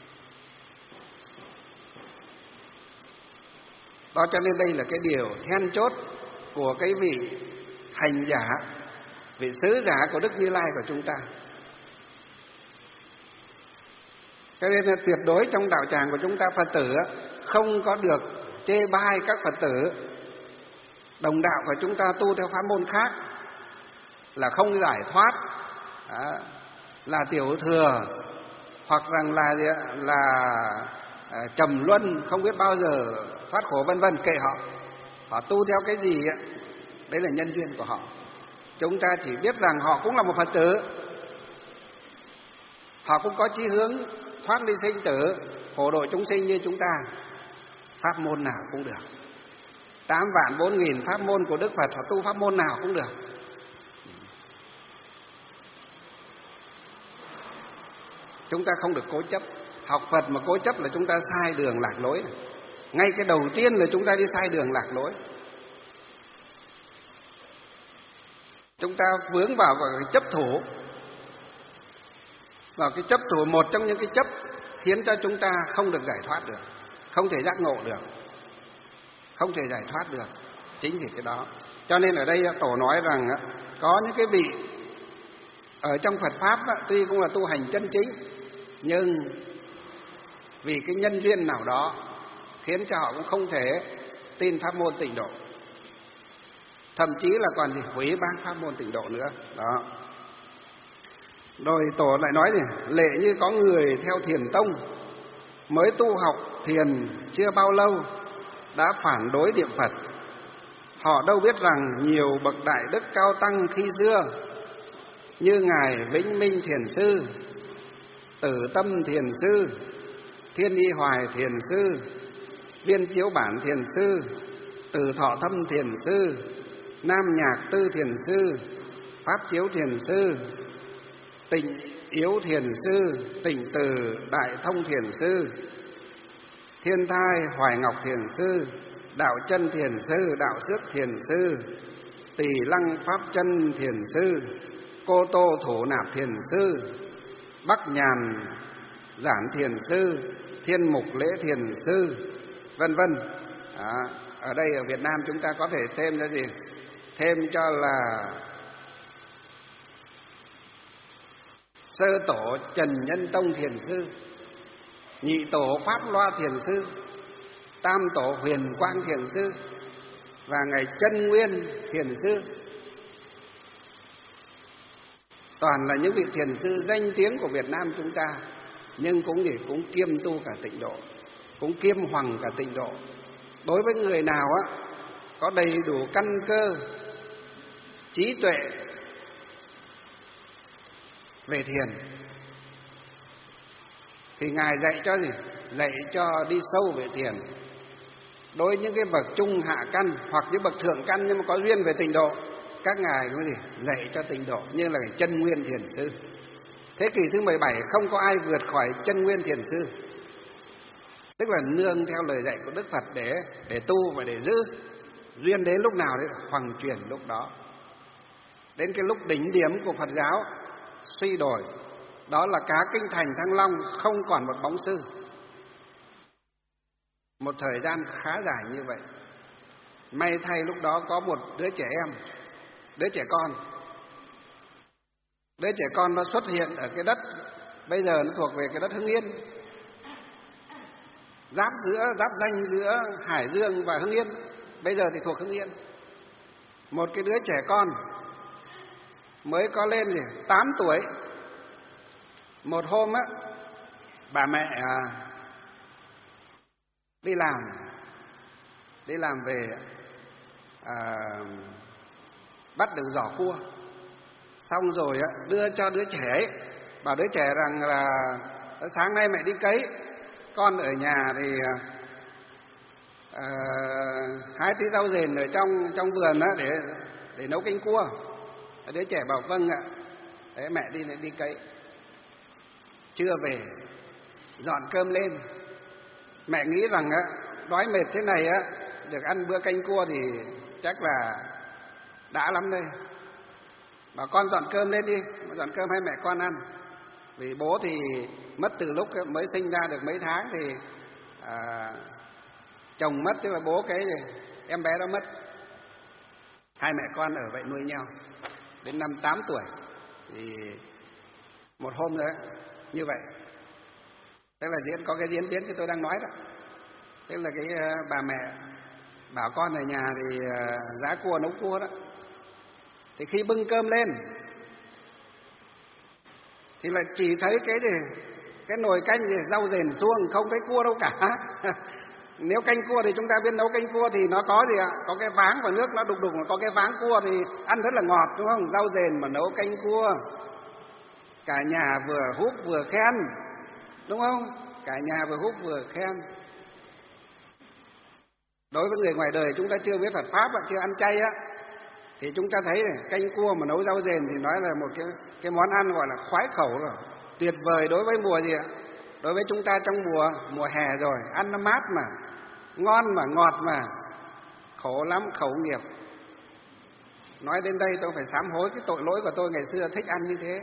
Đó cho nên đây là cái điều then chốt của cái vị hành giả, vị sứ giả của Đức Như Lai của chúng ta. Cho nên là tuyệt đối trong đạo tràng của chúng ta, Phật tử không có được chê bai các Phật tử đồng đạo của chúng ta tu theo pháp môn khác, là không giải thoát, đó, là tiểu thừa, hoặc rằng là là à, trầm luân, không biết bao giờ thoát khổ vân vân. Kệ họ, họ tu theo cái gì ấy, đấy là nhân duyên của họ. Chúng ta chỉ biết rằng họ cũng là một Phật tử, họ cũng có chí hướng thoát ly sinh tử, phổ độ chúng sinh như chúng ta. Pháp môn nào cũng được, tám vạn bốn nghìn pháp môn của Đức Phật, họ tu pháp môn nào cũng được. Chúng ta không được cố chấp. Học Phật mà cố chấp là chúng ta sai đường lạc lối. Ngay cái đầu tiên là chúng ta đi sai đường lạc lối. Chúng ta vướng vào cái chấp thủ, vào cái chấp thủ, một trong những cái chấp khiến cho chúng ta không được giải thoát được, không thể giác ngộ được, không thể giải thoát được. Chính vì cái đó, cho nên ở đây Tổ nói rằng có những cái vị ở trong Phật Pháp tuy cũng là tu hành chân chính, nhưng vì cái nhân duyên nào đó khiến cho họ cũng không thể tin pháp môn tịnh độ, thậm chí là còn gì hủy ban pháp môn tịnh độ nữa đó. Rồi Tổ lại nói gì, lệ như có người theo thiền tông mới tu học thiền chưa bao lâu đã phản đối niệm Phật. Họ đâu biết rằng nhiều bậc đại đức cao tăng khi xưa như ngài Vĩnh Minh Thiền sư, Tử Tâm Thiền sư, Thiên Y Hoài Thiền sư, Viên Chiếu Bản Thiền sư, Từ Thọ Thâm Thiền sư, Nam Nhạc Tư Thiền sư, Pháp Chiếu Thiền sư, Tịnh Yếu Thiền sư, Tịnh Từ Đại Thông Thiền sư, Thiên Thai Hoài Ngọc Thiền sư, Đạo Chân Thiền sư, Đạo Xước Thiền sư, Tỳ Lăng Pháp Chân Thiền sư, Cô Tô Thủ Nạp Thiền sư, Bắc Nhàn Giản Thiền sư, Thiên Mục Lễ Thiền sư, vân vân. Ở đây ở Việt Nam chúng ta có thể thêm cái gì? Thêm cho là Sơ Tổ Trần Nhân Tông Thiền sư, Nhị Tổ Pháp Loa Thiền sư, Tam Tổ Huyền Quang Thiền sư và ngài Chân Nguyên Thiền sư. Toàn là những vị thiền sư danh tiếng của Việt Nam chúng ta, nhưng cũng gì cũng kiêm tu cả tịnh độ, cũng kiêm hoằng cả tịnh độ. Đối với người nào á có đầy đủ căn cơ, trí tuệ về thiền thì ngài dạy cho gì? Dạy cho đi sâu về thiền. Đối với những cái bậc trung hạ căn hoặc những bậc thượng căn nhưng mà có duyên về tịnh độ, các ngài có gì? Dạy cho tịnh độ, như là Chân Nguyên Thiền sư. Thế kỷ thứ mười bảy không có ai vượt khỏi Chân Nguyên Thiền sư, tức là nương theo lời dạy của Đức Phật để để tu và để giữ. Duyên đến lúc nào đấy hoằng chuyển lúc đó. Đến cái lúc đỉnh điểm của Phật giáo suy đổi, đó là cá kinh thành Thăng Long không còn một bóng sư. Một thời gian khá dài như vậy. May thay lúc đó có một đứa trẻ em, đứa trẻ con. Đứa trẻ con nó xuất hiện ở cái đất bây giờ nó thuộc về cái đất Hưng Yên, giáp giữa giáp danh giữa Hải Dương và Hưng Yên, bây giờ thì thuộc Hưng Yên. Một cái đứa trẻ con mới có lên gì tám tuổi. Một hôm á, bà mẹ à, đi làm đi làm về à, bắt được giỏ cua, xong rồi á, đưa cho đứa trẻ ấy, bảo đứa trẻ rằng là sáng nay mẹ đi cấy, con ở nhà thì à, hái tí rau rền ở trong trong vườn á để để nấu canh cua. Đứa trẻ bảo vâng ạ. Đấy, mẹ đi đi cấy. Trưa về dọn cơm lên, mẹ nghĩ rằng á, đói mệt thế này á, được ăn bữa canh cua thì chắc là đã lắm đây. Bảo con dọn cơm lên đi, dọn cơm hai mẹ con ăn. Vì bố thì mất từ lúc mới sinh ra được mấy tháng thì à, chồng mất, tức là bố cái em bé đó mất. Hai mẹ con ở vậy nuôi nhau đến năm tám tuổi. Thì một hôm nữa như vậy, tức là diễn có cái diễn biếnที่tôi đang nói đó. Tức là cái bà mẹ bảo con ở nhà thì giá cua nấu cua đó. Thì khi bưng cơm lên thì lại chỉ thấy cái gì, cái nồi canh gì rau rền suông, không thấy cua đâu cả. Nếu canh cua thì chúng ta biết nấu canh cua thì nó có gì ạ? Có cái váng và nước nó đục đục, có cái váng cua thì ăn rất là ngọt, đúng không? Rau rền mà nấu canh cua, cả nhà vừa húp vừa khen, đúng không? Cả nhà vừa húp vừa khen. Đối với người ngoài đời chúng ta chưa biết Phật pháp và chưa ăn chay á, thì chúng ta thấy này, canh cua mà nấu rau rền thì nói là một cái cái món ăn gọi là khoái khẩu rồi, tuyệt vời đối với mùa gì ạ? Đối với chúng ta trong mùa mùa hè rồi, ăn nó mát mà, ngon mà, ngọt mà, khổ lắm khẩu nghiệp. Nói đến đây tôi phải sám hối cái tội lỗi của tôi ngày xưa thích ăn như thế.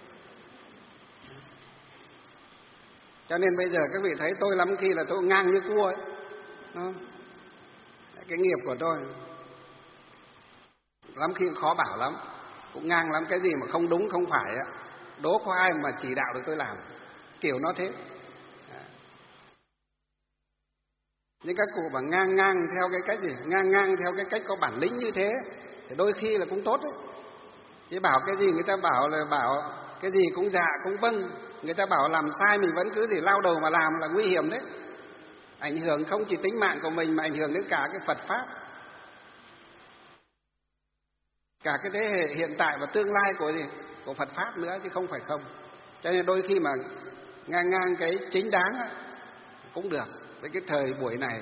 Cho nên bây giờ các vị thấy tôi lắm khi là tôi ngang như cua ấy, đúng không? Cái nghiệp của tôi lắm khi khó bảo lắm, cũng ngang lắm. Cái gì mà không đúng không phải á, đố có ai mà chỉ đạo được tôi làm, kiểu nó thế. Nhưng các cụ mà ngang ngang theo cái cách gì, ngang ngang theo cái cách có bản lĩnh như thế thì đôi khi là cũng tốt đấy. Chứ bảo cái gì người ta bảo là bảo cái gì cũng dạ cũng vâng. Người ta bảo làm sai mình vẫn cứ để lao đầu mà làm là nguy hiểm đấy. Ảnh hưởng không chỉ tính mạng của mình mà ảnh hưởng đến cả cái Phật Pháp, cả cái thế hệ hiện tại và tương lai của gì của Phật Pháp nữa, chứ không phải không. Cho nên đôi khi mà ngang ngang cái chính đáng á, cũng được. Với cái thời buổi này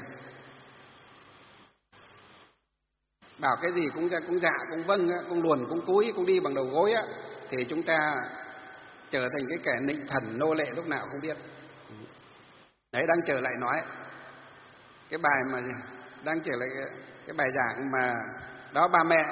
bảo cái gì cũng cũng dạ cũng vâng, cũng luồn cũng cúi, cũng đi bằng đầu gối á, thì chúng ta trở thành cái kẻ nịnh thần nô lệ lúc nào không biết. Đấy, đang trở lại nói cái bài mà đang trở lại cái, cái bài giảng mà đó, bà mẹ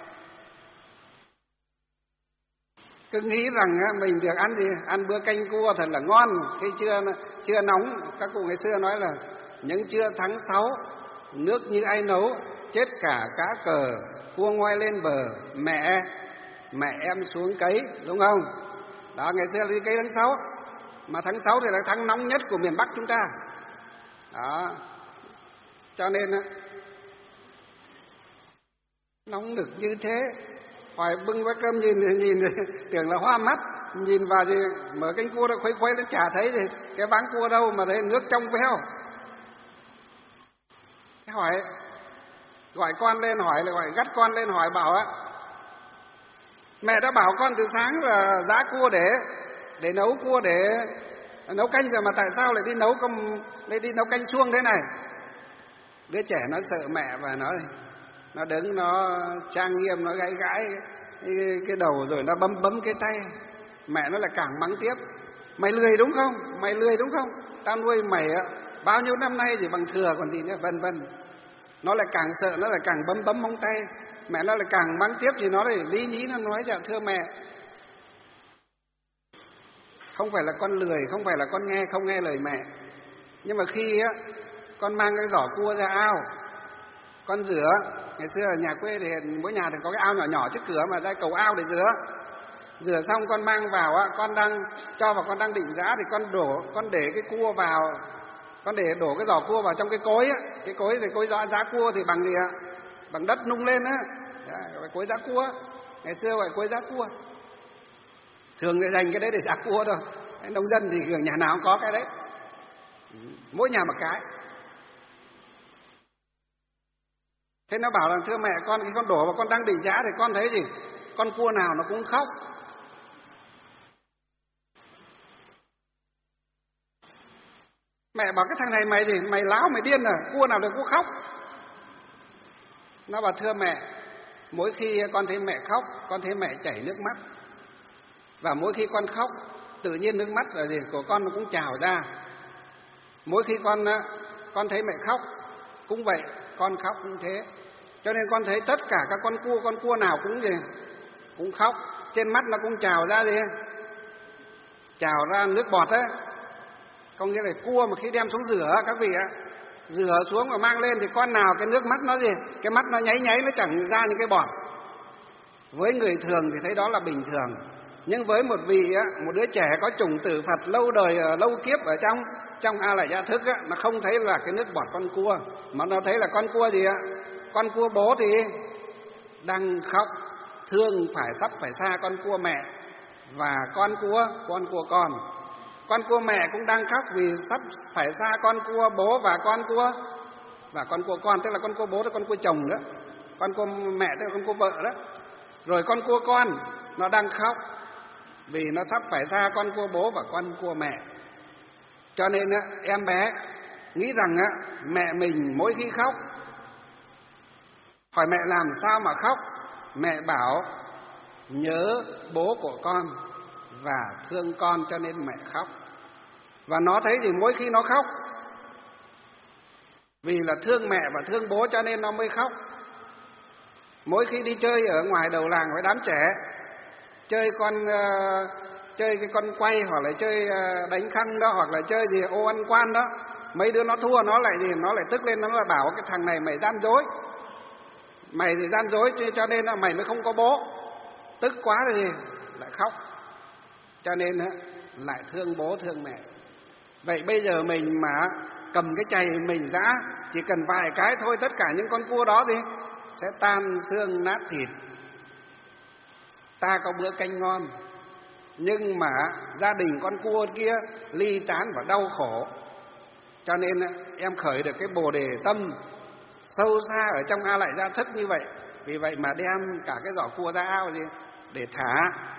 cứ nghĩ rằng á, mình được ăn gì, ăn bữa canh cua thật là ngon, cái trưa trưa nóng. Các cụ ngày xưa nói là những trưa tháng sáu nước như ai nấu, chết cả cá cờ, cua ngoai lên bờ, mẹ mẹ em xuống cấy, đúng không? Đó, ngày xưa là đi cấy tháng sáu, mà tháng sáu thì là tháng nóng nhất của miền Bắc chúng ta. Đó, cho nên á, nóng nực như thế, hỏi bưng bát cơm nhìn nhìn tưởng là hoa mắt, nhìn vào thì mở canh cua ra khuấy khuấy nó chả thấy thì cái váng cua đâu mà thấy nước trong veo. Hỏi gọi con lên hỏi là gọi gắt con lên hỏi bảo á, mẹ đã bảo con từ sáng là giã cua để để nấu cua để nấu canh rồi mà tại sao lại đi nấu công lại đi nấu canh suông thế này? Đứa trẻ nó sợ mẹ và nó nó đứng nó trang nghiêm, nó gãi gãi cái, cái đầu rồi nó bấm bấm cái tay. Mẹ nó lại càng mắng tiếp, mày lười đúng không, mày lười đúng không, tao nuôi mày bao nhiêu năm nay chỉ bằng thừa còn gì nữa, vân vân. Nó lại càng sợ, nó lại càng bấm bấm móng tay. Mẹ nó lại càng mắng tiếp thì nó lại lý nhí, nó nói dạ thưa mẹ, không phải là con lười, không phải là con nghe không nghe lời mẹ, nhưng mà khi á con mang cái giỏ cua ra ao, con rửa. Ngày xưa ở nhà quê thì mỗi nhà thì có cái ao nhỏ nhỏ trước cửa mà ra cầu ao để rửa. Rửa xong con mang vào á, con đang cho vào, con đang định giã thì con đổ, con để cái cua vào, con để đổ cái giỏ cua vào trong cái cối á. Cái cối thì cối giã, giã cua thì bằng gì ạ? Bằng đất nung lên á, gọi cối giã cua. Ngày xưa gọi cối giã cua. Thường thì dành cái đấy để giã cua thôi. Nông dân thì thường nhà nào cũng có cái đấy, mỗi nhà một cái. Thế nó bảo là thưa mẹ, con khi con đổ vào con đang định giã thì con thấy gì? Con cua nào nó cũng khóc. Mẹ bảo cái thằng này mày gì? Mày láo, mày điên à? Cua nào được cũng khóc. Nó bảo thưa mẹ, mỗi khi con thấy mẹ khóc, con thấy mẹ chảy nước mắt. Và mỗi khi con khóc, tự nhiên nước mắt là gì? Của con nó cũng trào ra. Mỗi khi con con thấy mẹ khóc, cũng vậy, con khóc cũng thế. Cho nên con thấy tất cả các con cua, con cua nào cũng gì? Cũng khóc. Trên mắt nó cũng trào ra gì? Trào ra nước bọt á. Có nghĩa là cua mà khi đem xuống rửa các vị á, rửa xuống và mang lên thì con nào cái nước mắt nó gì? Cái mắt nó nháy nháy, nó chẳng ra những cái bọt. Với người thường thì thấy đó là bình thường. Nhưng với một vị á, một đứa trẻ có chủng tử Phật lâu đời, lâu kiếp ở trong trong A Lại Gia Thức á, nó không thấy là cái nước bọt con cua, mà nó thấy là con cua gì ạ? Con cua bố thì đang khóc, thương phải sắp phải xa con cua mẹ, và con cua con cua con. Con cua mẹ cũng đang khóc vì sắp phải xa con cua bố và con cua và con cua con, tức là con cua bố là con cua chồng đó, con cua mẹ tức là con cua vợ đó. Rồi con cua con nó đang khóc vì nó sắp phải xa con cua bố và con cua mẹ. Cho nên á, em bé nghĩ rằng á, mẹ mình mỗi khi khóc, hỏi mẹ làm sao mà khóc, mẹ bảo nhớ bố của con và thương con cho nên mẹ khóc. Và nó thấy thì mỗi khi nó khóc vì là thương mẹ và thương bố cho nên nó mới khóc. Mỗi khi đi chơi ở ngoài đầu làng với đám trẻ, chơi con uh, chơi cái con quay, hoặc là chơi uh, đánh khăn đó, hoặc là chơi gì ô ăn quan đó, mấy đứa nó thua nó lại gì, nó lại tức lên, nó lại bảo cái thằng này mày gian dối, mày thì gian dối cho nên là mày mới không có bố. Tức quá thì lại khóc. Cho nên lại thương bố thương mẹ. Vậy bây giờ mình mà cầm cái chày mình giã, chỉ cần vài cái thôi, tất cả những con cua đó thì sẽ tan xương nát thịt. Ta có bữa canh ngon, Nhưng mà gia đình con cua kia ly tán và đau khổ, cho nên em khởi được cái bồ đề tâm sâu xa ở trong A Lại Gia Thức như vậy. Vì vậy mà đem cả cái giỏ cua ra ao gì để thả.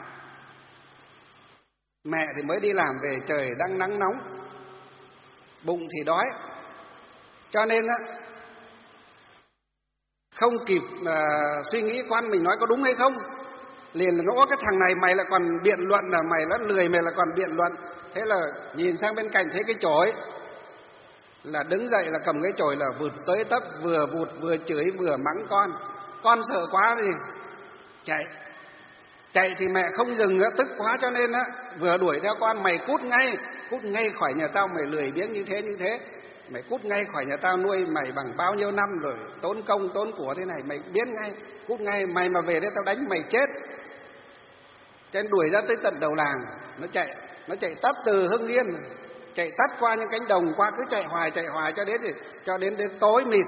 Mẹ thì mới đi làm về, trời đang nắng nóng, bụng thì đói, cho nên á không kịp uh, suy nghĩ con mình nói có đúng hay không, liền là nó cái thằng này mày lại còn biện luận, là mày nó lười mày lại còn biện luận. Thế là nhìn sang bên cạnh thấy cái chổi, là đứng dậy là cầm cái chổi là vụt tới tấp, vừa vụt vừa chửi vừa mắng con. Con sợ quá thì chạy. Chạy thì mẹ không dừng, tức quá cho nên á vừa đuổi theo con, mày cút ngay, cút ngay khỏi nhà tao, mày lười biếng như thế như thế, mày cút ngay khỏi nhà tao, nuôi mày bằng bao nhiêu năm rồi, tốn công tốn của thế này, mày biết ngay, cút ngay, mày mà về đây tao đánh mày chết. Cho nên đuổi ra tới tận đầu làng, nó chạy, nó chạy tắt từ Hưng Yên, chạy tắt qua những cánh đồng, qua cứ chạy hoài chạy hoài cho đến cho đến đến tối mịt.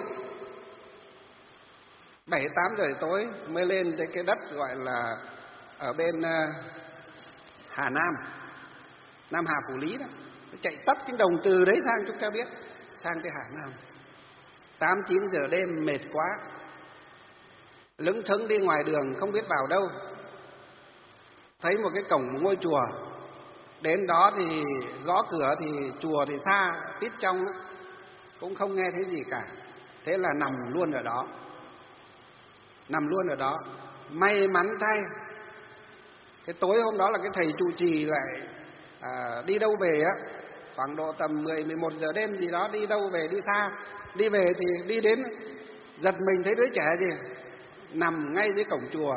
Bảy tám giờ tối mới lên tới cái đất gọi là ở bên uh, Hà Nam, Nam Hà Phủ Lý đó. Nó chạy tắt cánh đồng từ đấy sang, chúng ta biết, sang tới Hà Nam. Tám chín giờ đêm mệt quá, lững thững đi ngoài đường không biết vào đâu. Thấy một cái cổng ngôi chùa, đến đó thì gõ cửa thì chùa thì xa tít trong đó, cũng không nghe thấy gì cả. Thế là nằm luôn ở đó, nằm luôn ở đó. May mắn thay, cái tối hôm đó là cái thầy trụ trì lại à, đi đâu về á, khoảng độ tầm mười mười một giờ đêm gì đó, đi đâu về, đi xa. Đi về thì đi đến giật mình thấy đứa trẻ gì nằm ngay dưới cổng chùa.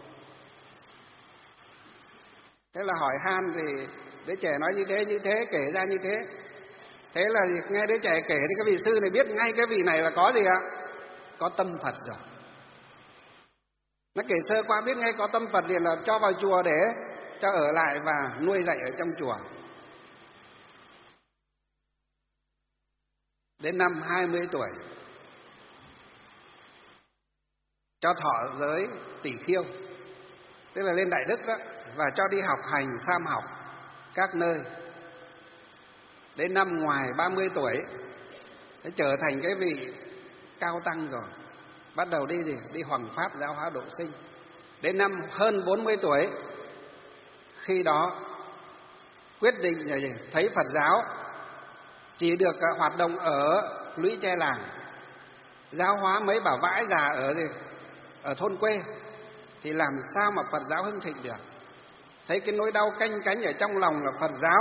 Thế là hỏi han thì đứa trẻ nói như thế như thế, kể ra như thế. Thế là nghe đứa trẻ kể thì cái vị sư này biết ngay cái vị này là có gì ạ? Có tâm Phật rồi. Nó kể sơ qua biết ngay có tâm Phật liền là cho vào chùa để cho ở lại và nuôi dạy ở trong chùa. Đến năm hai mươi tuổi cho thọ giới tỷ khiêu, tức là lên Đại Đức đó, và cho đi học hành sam học các nơi. Đến năm ngoài ba mươi tuổi đã trở thành cái vị cao tăng rồi, bắt đầu đi gì? Đi hoằng pháp giáo hóa độ sinh. Đến năm hơn bốn mươi tuổi, khi đó quyết định là gì? Thấy Phật giáo chỉ được hoạt động ở lũy tre làng, giáo hóa mấy bà vãi già ở gì? Ở thôn quê, thì làm sao mà Phật giáo hưng thịnh được? Thấy cái nỗi đau canh cánh ở trong lòng là Phật giáo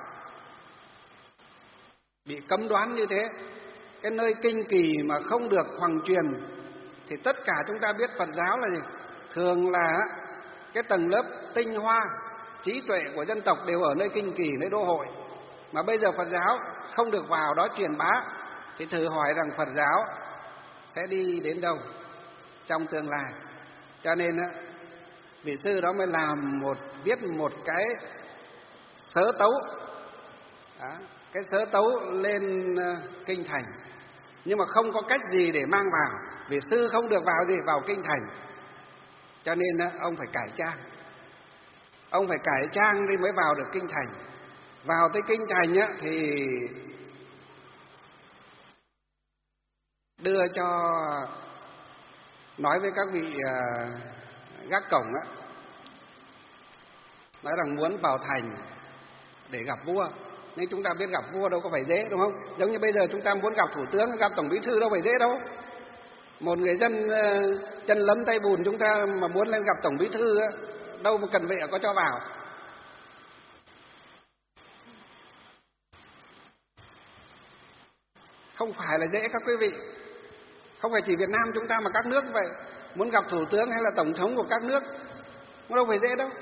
bị cấm đoán như thế, cái nơi kinh kỳ mà không được hoằng truyền. Thì tất cả chúng ta biết Phật giáo là gì? Thường là cái tầng lớp tinh hoa trí tuệ của dân tộc đều ở nơi kinh kỳ, nơi đô hội. Mà bây giờ Phật giáo không được vào đó truyền bá, thì thử hỏi rằng Phật giáo sẽ đi đến đâu trong tương lai. Cho nên vị sư đó mới làm một viết một cái sớ tấu đó, cái sớ tấu lên kinh thành, nhưng mà không có cách gì để mang vào, vì sư không được vào gì vào kinh thành. Cho nên ông phải cải trang, ông phải cải trang đi mới vào được kinh thành. Vào tới kinh thành á, thì đưa cho nói với các vị uh, gác cổng á, nói rằng muốn vào thành để gặp vua. Nhưng chúng ta biết gặp vua đâu có phải dễ, đúng không? Giống như bây giờ chúng ta muốn gặp thủ tướng, gặp tổng bí thư đâu phải dễ đâu. Một người dân uh, chân lấm tay bùn chúng ta mà muốn lên gặp tổng bí thư á, đâu mà cần vệ có cho vào. Không phải là dễ các quý vị. Không phải chỉ Việt Nam chúng ta mà các nước vậy. Muốn gặp thủ tướng hay là tổng thống của các nước cũng đâu phải dễ đâu.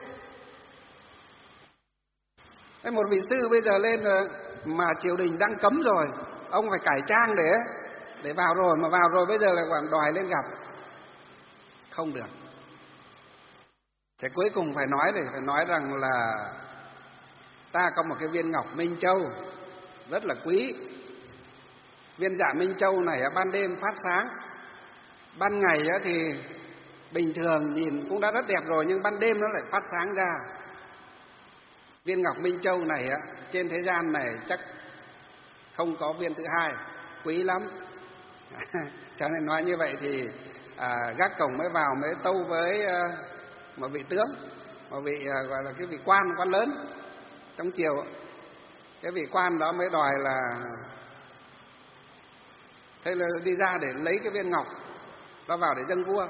Thế một vị sư bây giờ lên mà triều đình đang cấm rồi, ông phải cải trang để để vào rồi, mà vào rồi bây giờ là còn đòi lên gặp. Không được. Thế cuối cùng phải nói để phải nói rằng là ta có một cái viên ngọc Minh Châu rất là quý. Viên dạ Minh Châu này ban đêm phát sáng, ban ngày thì bình thường nhìn cũng đã rất đẹp rồi, nhưng ban đêm nó lại phát sáng ra. Viên ngọc Minh Châu này á, trên thế gian này chắc không có viên thứ hai, quý lắm. Cho nên nói như vậy thì à, gác cổng mới vào mới tâu với à, một vị tướng, một vị à, gọi là cái vị quan quan lớn trong triều. Cái vị quan đó mới đòi là thế là đi ra để lấy cái viên ngọc đó vào để dâng vua.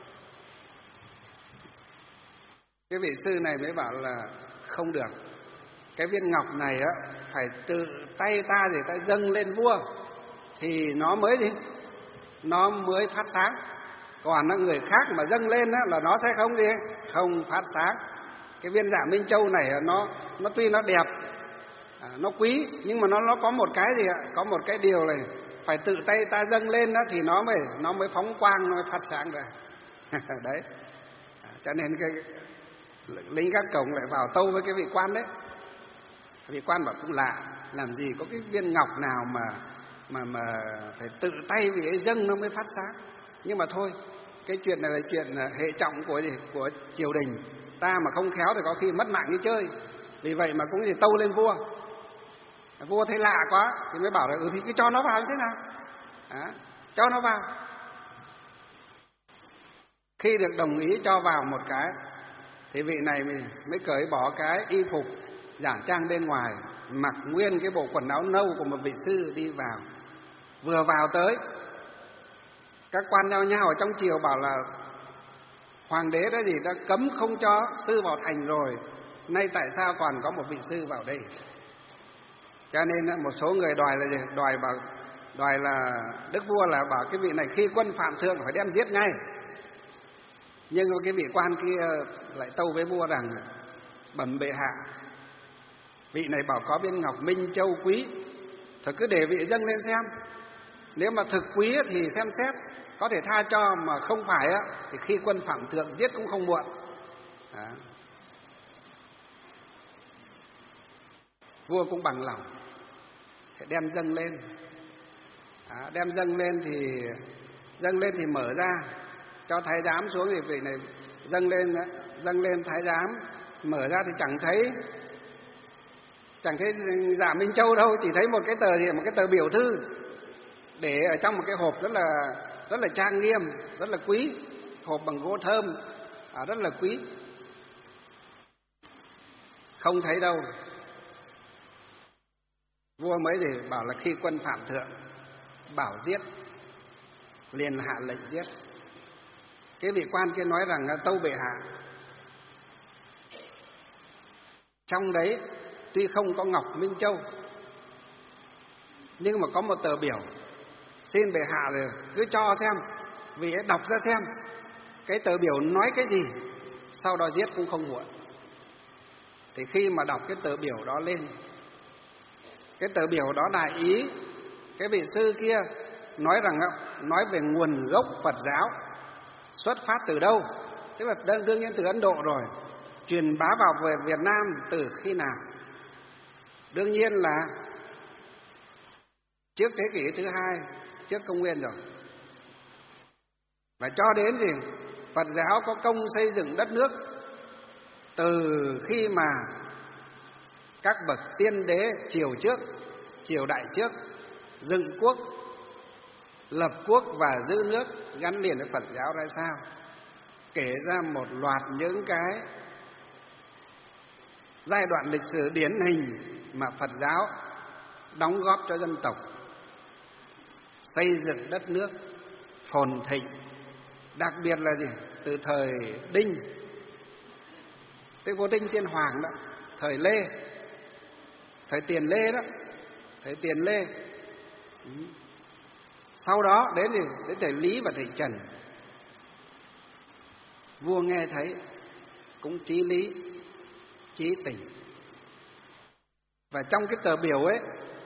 Cái vị sư này mới bảo là không được, cái viên ngọc này á phải tự tay ta để ta dâng lên vua thì nó mới gì nó mới phát sáng, còn người khác mà dâng lên á là nó sẽ không gì không phát sáng. Cái viên Dạ Minh Châu này nó nó tuy nó đẹp, à, nó quý, nhưng mà nó nó có một cái gì ạ, có một cái điều này phải tự tay ta dâng lên đó thì nó mới nó mới phóng quang, nó mới phát sáng ra. Đấy, à, cho nên cái lính gác cổng lại vào tâu với cái vị quan đấy. Vị quan bảo cũng lạ, làm gì có cái viên ngọc nào mà mà mà phải tự tay vì ấy dâng nó mới phát sáng. Nhưng mà thôi, cái chuyện này là chuyện hệ trọng của gì của triều đình, ta mà không khéo thì có khi mất mạng như chơi. Vì vậy mà cũng gì tâu lên vua. Vua thấy lạ quá thì mới bảo là ừ thì cứ cho nó vào như thế nào, à, cho nó vào. Khi được đồng ý cho vào một cái thì vị này mới cởi bỏ cái y phục giả trang bên ngoài, mặc nguyên cái bộ quần áo nâu của một vị sư đi vào. Vừa vào tới, các quan nhao nhao ở trong triều bảo là hoàng đế đã gì đã cấm không cho sư vào thành rồi, nay tại sao còn có một vị sư vào đây? Cho nên một số người đòi là gì? đòi bảo đòi là đức vua là bảo cái vị này khi quân phạm thượng phải đem giết ngay. Nhưng mà cái vị quan kia lại tâu với vua rằng bẩm bệ hạ, vị này bảo có viên ngọc Minh Châu quý, thôi cứ để vị dâng lên xem. Nếu mà thực quý thì xem xét có thể tha cho, mà không phải á thì khi quân phạm thượng giết cũng không muộn. Đó. Vua cũng bằng lòng để đem dâng lên. Đó, đem dâng lên thì dâng lên thì mở ra cho thái giám xuống, thì vị này dâng lên dâng lên thái giám mở ra thì chẳng thấy chẳng thấy Dạ Minh Châu đâu, chỉ thấy một cái tờ gì một cái tờ biểu thư để ở trong một cái hộp rất là rất là trang nghiêm, rất là quý, hộp bằng gỗ thơm, à, rất là quý. Không thấy đâu. Vua mới thì bảo là khi quân phạm thượng bảo giết, liền hạ lệnh giết. Cái vị quan kia nói rằng tâu bệ hạ, trong đấy tuy không có ngọc Minh Châu nhưng mà có một tờ biểu, xin bệ hạ rồi cứ cho xem, vì ấy đọc ra xem cái tờ biểu nói cái gì, sau đó giết cũng không muộn. Thì khi mà đọc cái tờ biểu đó lên, cái tờ biểu đó đại ý cái vị sư kia nói rằng nói về nguồn gốc Phật giáo xuất phát từ đâu, tức là đương nhiên từ Ấn Độ rồi, truyền bá vào về Việt Nam từ khi nào? Đương nhiên là trước thế kỷ thứ hai trước công nguyên rồi. Và cho đến gì Phật giáo có công xây dựng đất nước từ khi mà các bậc tiên đế triều trước, triều đại trước dựng quốc, lập quốc và giữ nước gắn liền với Phật giáo ra sao, kể ra một loạt những cái giai đoạn lịch sử điển hình mà Phật giáo đóng góp cho dân tộc xây dựng đất nước phồn thịnh. Đặc biệt là gì? Từ thời Đinh, tức vua Đinh Tiên Hoàng đó, thời Lê, thời Tiền Lê đó, thời Tiền Lê. Sau đó đến gì? Đến thời Lý và thời Trần. Vua nghe thấy cũng chí lý, chí tình. Và trong cái tờ biểu ấy,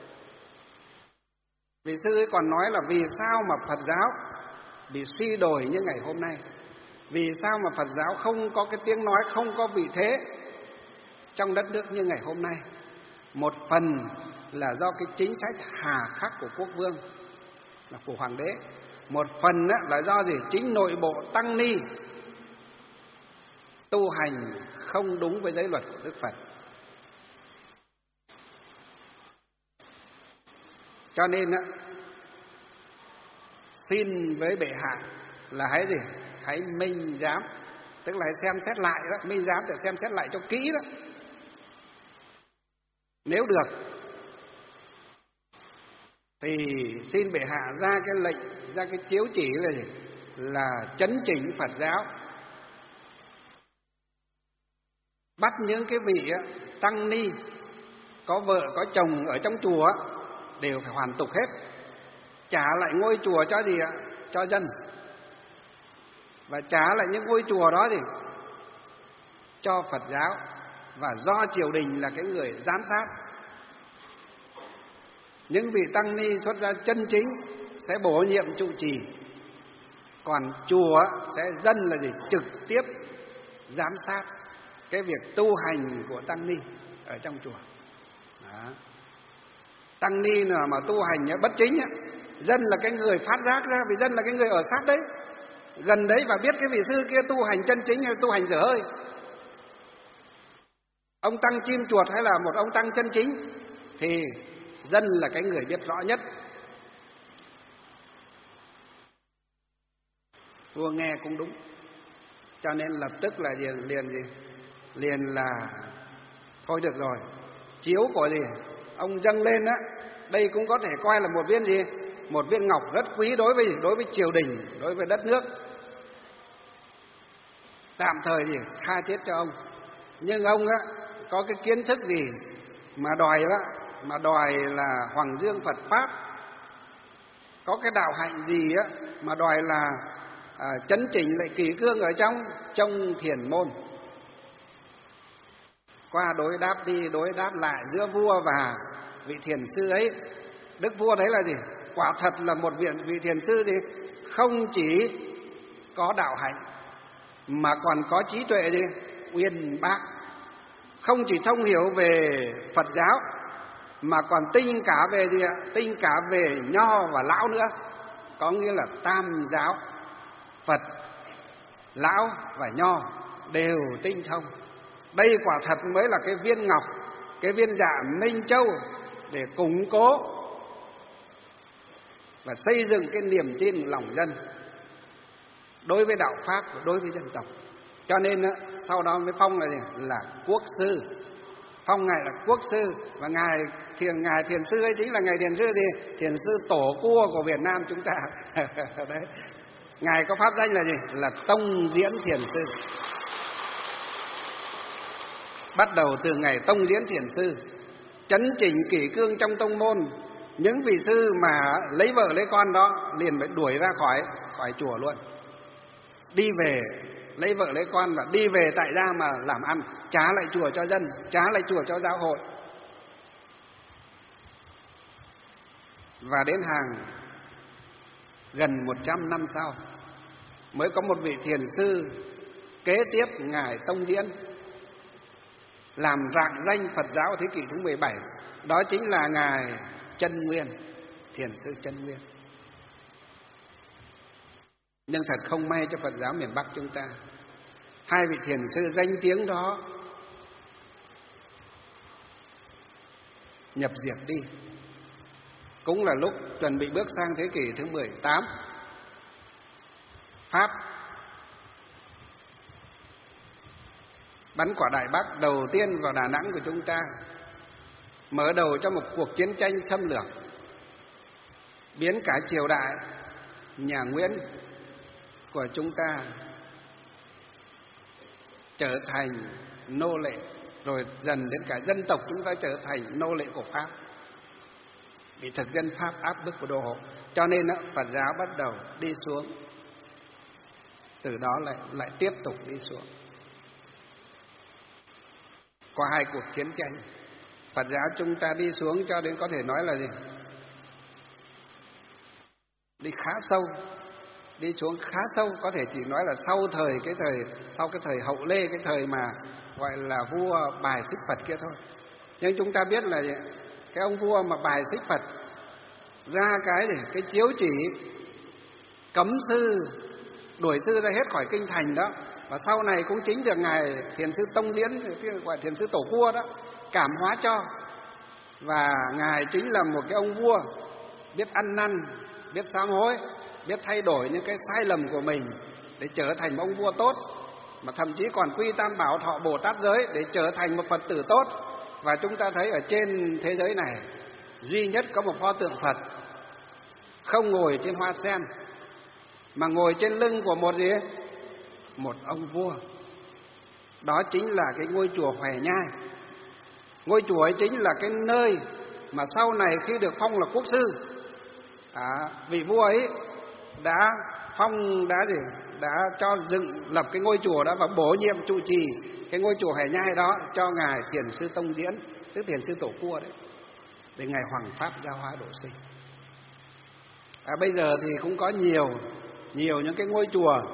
vị sư ấy còn nói là vì sao mà Phật giáo bị suy đồi như ngày hôm nay, vì sao mà Phật giáo không có cái tiếng nói, không có vị thế trong đất nước như ngày hôm nay. Một phần là do cái chính sách hà khắc của quốc vương, là của hoàng đế. Một phần là do gì? Chính nội bộ tăng ni tu hành không đúng với giới luật của Đức Phật. Cho nên á, xin với bệ hạ là hãy gì? Hãy minh giám, tức là hãy xem xét lại đó, minh giám để xem xét lại cho kỹ đó. Nếu được thì xin bệ hạ ra cái lệnh, ra cái chiếu chỉ là gì? Là chấn chỉnh Phật giáo, bắt những cái vị á, tăng ni có vợ có chồng ở trong chùa đều phải hoàn tục hết, trả lại ngôi chùa cho gì ạ? Cho dân, và trả lại những ngôi chùa đó thì cho Phật giáo, và do triều đình là cái người giám sát. Những vị tăng ni xuất gia chân chính sẽ bổ nhiệm trụ trì, còn chùa sẽ dân là gì? Trực tiếp giám sát cái việc tu hành của tăng ni ở trong chùa. Đó. Tăng ni nào mà tu hành bất chính á, dân là cái người phát giác ra, vì dân là cái người ở sát đấy, gần đấy và biết cái vị sư kia tu hành chân chính hay tu hành dở hơi. Ông tăng chim chuột hay là một ông tăng chân chính thì dân là cái người biết rõ nhất. Vua nghe cũng đúng, cho nên lập tức là liền liền gì? Liền là thôi được rồi, chiếu của gì ông dâng lên á, đây cũng có thể coi là một viên gì? Một viên ngọc rất quý đối với đối với triều đình, đối với đất nước. Tạm thời thì tha thiết cho ông, nhưng ông á có cái kiến thức gì mà đòi đó, mà đòi là hoàng dương Phật pháp, có cái đạo hạnh gì á mà đòi là à, chấn chỉnh lại kỷ cương ở trong trong thiền môn. Qua đối đáp đi đối đáp lại giữa vua và vị thiền sư ấy, đức vua thấy là gì? Quả thật là một vị, vị thiền sư gì? Không chỉ có đạo hạnh mà còn có trí tuệ gì? Uyên bác. Không chỉ thông hiểu về Phật giáo mà còn tinh cả về gì ạ? Tinh cả về nho và lão nữa. Có nghĩa là tam giáo, Phật, lão và nho đều tinh thông. Đây quả thật mới là cái viên ngọc, cái viên dạ Minh Châu để củng cố và xây dựng cái niềm tin lòng dân đối với đạo pháp và đối với dân tộc. Cho nên sau đó mới phong là gì? Là quốc sư. Phong ngài là quốc sư, và ngài thiền ngài thiền sư ấy chính là ngài thiền sư gì? Thiền sư tổ cua của Việt Nam chúng ta. Đấy. Ngài có pháp danh là gì? Là Tông Diễn Thiền Sư. Bắt đầu từ ngày Tông Diễn Thiền Sư, chấn chỉnh kỷ cương trong tông môn. Những vị sư mà lấy vợ lấy con đó liền phải đuổi ra khỏi khỏi chùa luôn, đi về lấy vợ lấy con và đi về tại gia mà làm ăn, trả lại chùa cho dân, trả lại chùa cho giáo hội. Và đến hàng gần một trăm năm sau mới có một vị thiền sư kế tiếp ngài Tông Diễn làm rạng danh Phật giáo thế kỷ thứ mười bảy, đó chính là ngài Chân Nguyên, thiền sư Chân Nguyên. Nhưng thật không may cho Phật giáo miền Bắc chúng ta, hai vị thiền sư danh tiếng đó nhập diệt đi, cũng là lúc chuẩn bị bước sang thế kỷ thứ mười tám. Pháp bắn quả Đại Bác đầu tiên vào Đà Nẵng của chúng ta, mở đầu cho một cuộc chiến tranh xâm lược, biến cả triều đại nhà Nguyễn của chúng ta trở thành nô lệ, rồi dần đến cả dân tộc chúng ta trở thành nô lệ của Pháp, bị thực dân Pháp áp bức và đô hộ. Cho nên Phật giáo bắt đầu đi xuống, từ đó lại lại tiếp tục đi xuống. Qua hai cuộc chiến tranh, Phật giáo chúng ta đi xuống cho đến có thể nói là gì? Đi khá sâu, đi xuống khá sâu, có thể chỉ nói là sau thời cái thời sau cái thời Hậu Lê, cái thời mà gọi là vua bài xích Phật kia thôi. Nhưng chúng ta biết là cái ông vua mà bài xích Phật ra cái để cái chiếu chỉ cấm sư, đuổi sư ra hết khỏi kinh thành đó, và sau này cũng chính được ngài thiền sư Tông Diễn, gọi thiền sư Tổ Cua đó cảm hóa cho, và ngài chính là một cái ông vua biết ăn năn, biết sám hối, biết thay đổi những cái sai lầm của mình để trở thành một ông vua tốt, mà thậm chí còn quy tam bảo thọ Bồ Tát giới để trở thành một Phật tử tốt. Và chúng ta thấy ở trên thế giới này duy nhất có một pho tượng Phật không ngồi trên hoa sen, mà ngồi trên lưng của một gì ấy? Một ông vua. Đó chính là cái ngôi chùa Hòe Nhai. Ngôi chùa ấy chính là cái nơi mà sau này khi được phong là quốc sư, à, vị vua ấy đã phong đã gì đã cho dựng lập cái ngôi chùa đó và bổ nhiệm trụ trì cái ngôi chùa Hòe Nhai đó cho ngài Thiền sư Tông Diễn, tức Thiền sư Tổ Cua đấy, để ngài hoằng pháp giáo hóa độ sinh. À, bây giờ thì cũng có nhiều nhiều những cái ngôi chùa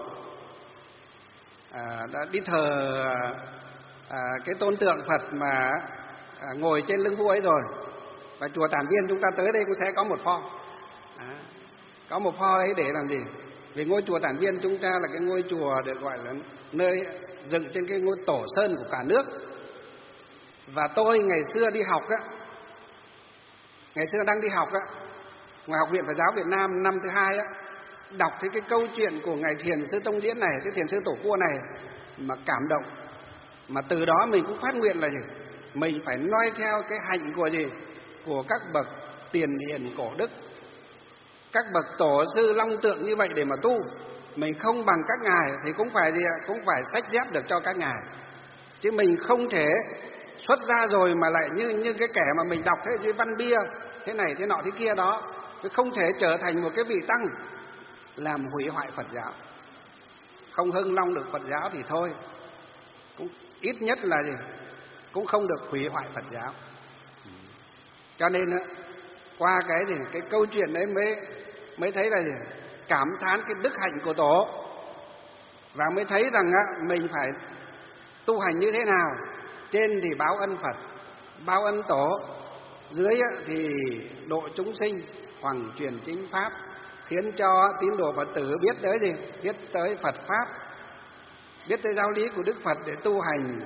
à, đã đi thờ à, cái tôn tượng Phật mà à, ngồi trên lưng vua ấy rồi. Và chùa Tản Viên chúng ta tới đây cũng sẽ có một pho, à, có một pho ấy để làm gì? Vì ngôi chùa Tản Viên chúng ta là cái ngôi chùa được gọi là nơi dựng trên cái ngôi tổ sơn của cả nước. Và tôi ngày xưa đi học á, ngày xưa đang đi học á, ngoài Học viện Phật giáo Việt Nam năm thứ hai á, đọc thấy cái câu chuyện của ngài Thiền sư Tông Diễn này, cái Thiền sư Tổ Cua này mà cảm động. Mà từ đó mình cũng phát nguyện là gì? Mình phải noi theo cái hạnh của gì? Của các bậc tiền hiền cổ đức, các bậc tổ sư long tượng như vậy để mà tu. Mình không bằng các ngài thì cũng phải gì? Cũng phải xách dép được cho các ngài. Chứ mình không thể xuất ra rồi mà lại như như cái kẻ mà mình đọc thế dưới văn bia thế này thế nọ thế kia đó, không thể trở thành một cái vị tăng làm hủy hoại Phật giáo. Không hưng long được Phật giáo thì thôi, cũng ít nhất là gì? Cũng không được hủy hoại Phật giáo. Cho nên qua cái gì cái câu chuyện đấy mới mới thấy là gì? Cảm thán cái đức hạnh của tổ, và mới thấy rằng á, mình phải tu hành như thế nào. Trên thì báo ân Phật, báo ân tổ, dưới thì độ chúng sinh, hoằng truyền chính pháp, khiến cho tín đồ Phật tử biết tới gì? Biết tới Phật pháp, biết tới giáo lý của Đức Phật để tu hành,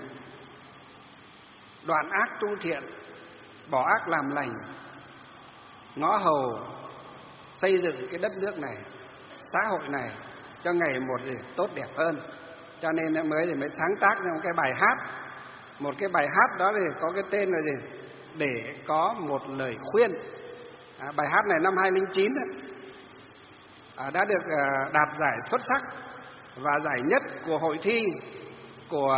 đoạn ác tu thiện, bỏ ác làm lành, ngõ hầu xây dựng cái đất nước này, xã hội này cho ngày một gì tốt đẹp hơn. Cho nên mới thì mới sáng tác ra một cái bài hát. Một cái bài hát đó thì có cái tên là gì? Để có một lời khuyên. À, bài hát này năm hai không không chín à, đã được à, đạt giải xuất sắc và giải nhất của hội thi của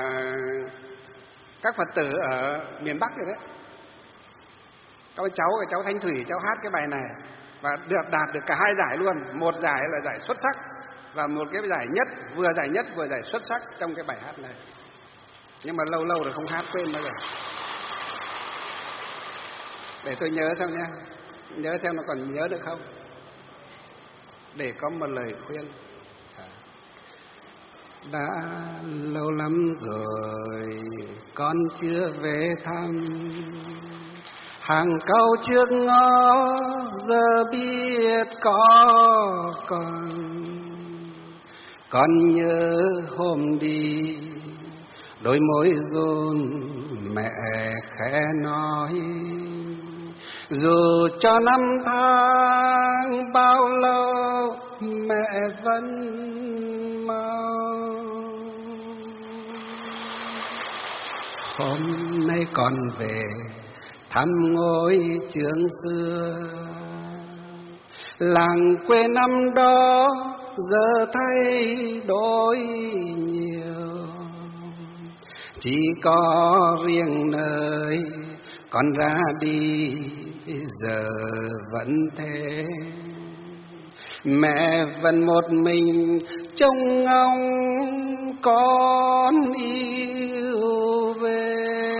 các Phật tử ở miền Bắc rồi đấy. Các cháu, các cháu Thanh Thủy, cháu hát cái bài này và được đạt được cả hai giải luôn. Một giải là giải xuất sắc và một cái giải nhất, vừa giải nhất vừa giải xuất sắc trong cái bài hát này. Nhưng mà lâu lâu rồi không hát, quên bao giờ. Để tôi nhớ xem nha, nhớ xem nó còn nhớ được không. Để có một lời khuyên. Đã lâu lắm rồi con chưa về thăm, hàng câu trước ngõ giờ biết có còn. Con nhớ hôm đi đôi môi run mẹ khẽ nói, dù cho năm tháng bao lâu mẹ vẫn mong. Hôm nay con về thăm ngôi trường xưa, làng quê năm đó giờ thay đổi nhiều, chỉ có riêng nơi con ra đi giờ vẫn thế. Mẹ vẫn một mình trông ngóng con yêu về.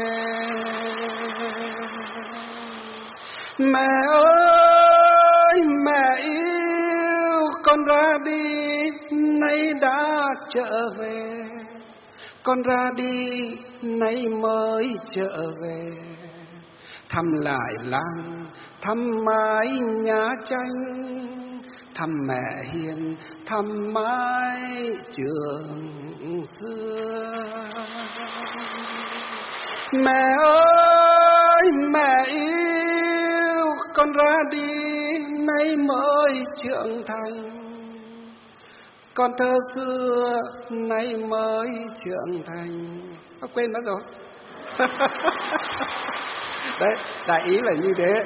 Mẹ ơi mẹ yêu, con ra đi nay đã trở về, con ra đi nay mới trở về. Thăm lại làng, thăm mái nhà tranh, thăm mẹ hiền, thăm mái trường xưa. Mẹ ơi mẹ yêu, con ra đi nay mới trưởng thành, con thơ xưa nay mới trưởng thành. Có quên mất rồi. Đấy, đại ý là như thế.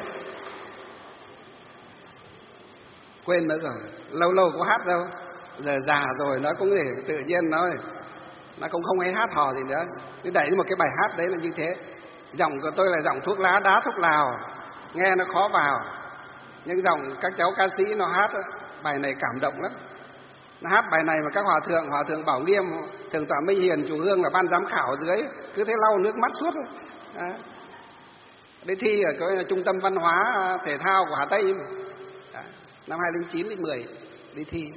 Quên mất rồi, lâu lâu có hát đâu. Giờ già rồi nó cũng để tự nhiên nó nó cũng không hay hát hò gì nữa. Cứ đẩy một cái bài hát đấy là như thế. Giọng của tôi là giọng thuốc lá đá thuốc lào, nghe nó khó vào. Nhưng giọng các cháu ca sĩ nó hát bài này cảm động lắm. Nó hát bài này mà các hòa thượng, hòa thượng Bảo Nghiêm, thượng tọa Minh Hiền, chùa Hương là ban giám khảo ở dưới, cứ thế lau nước mắt suốt. À. Đi thi ở cái trung tâm văn hóa thể thao của Hà Tây à, năm hai không chín đến mười đi thi.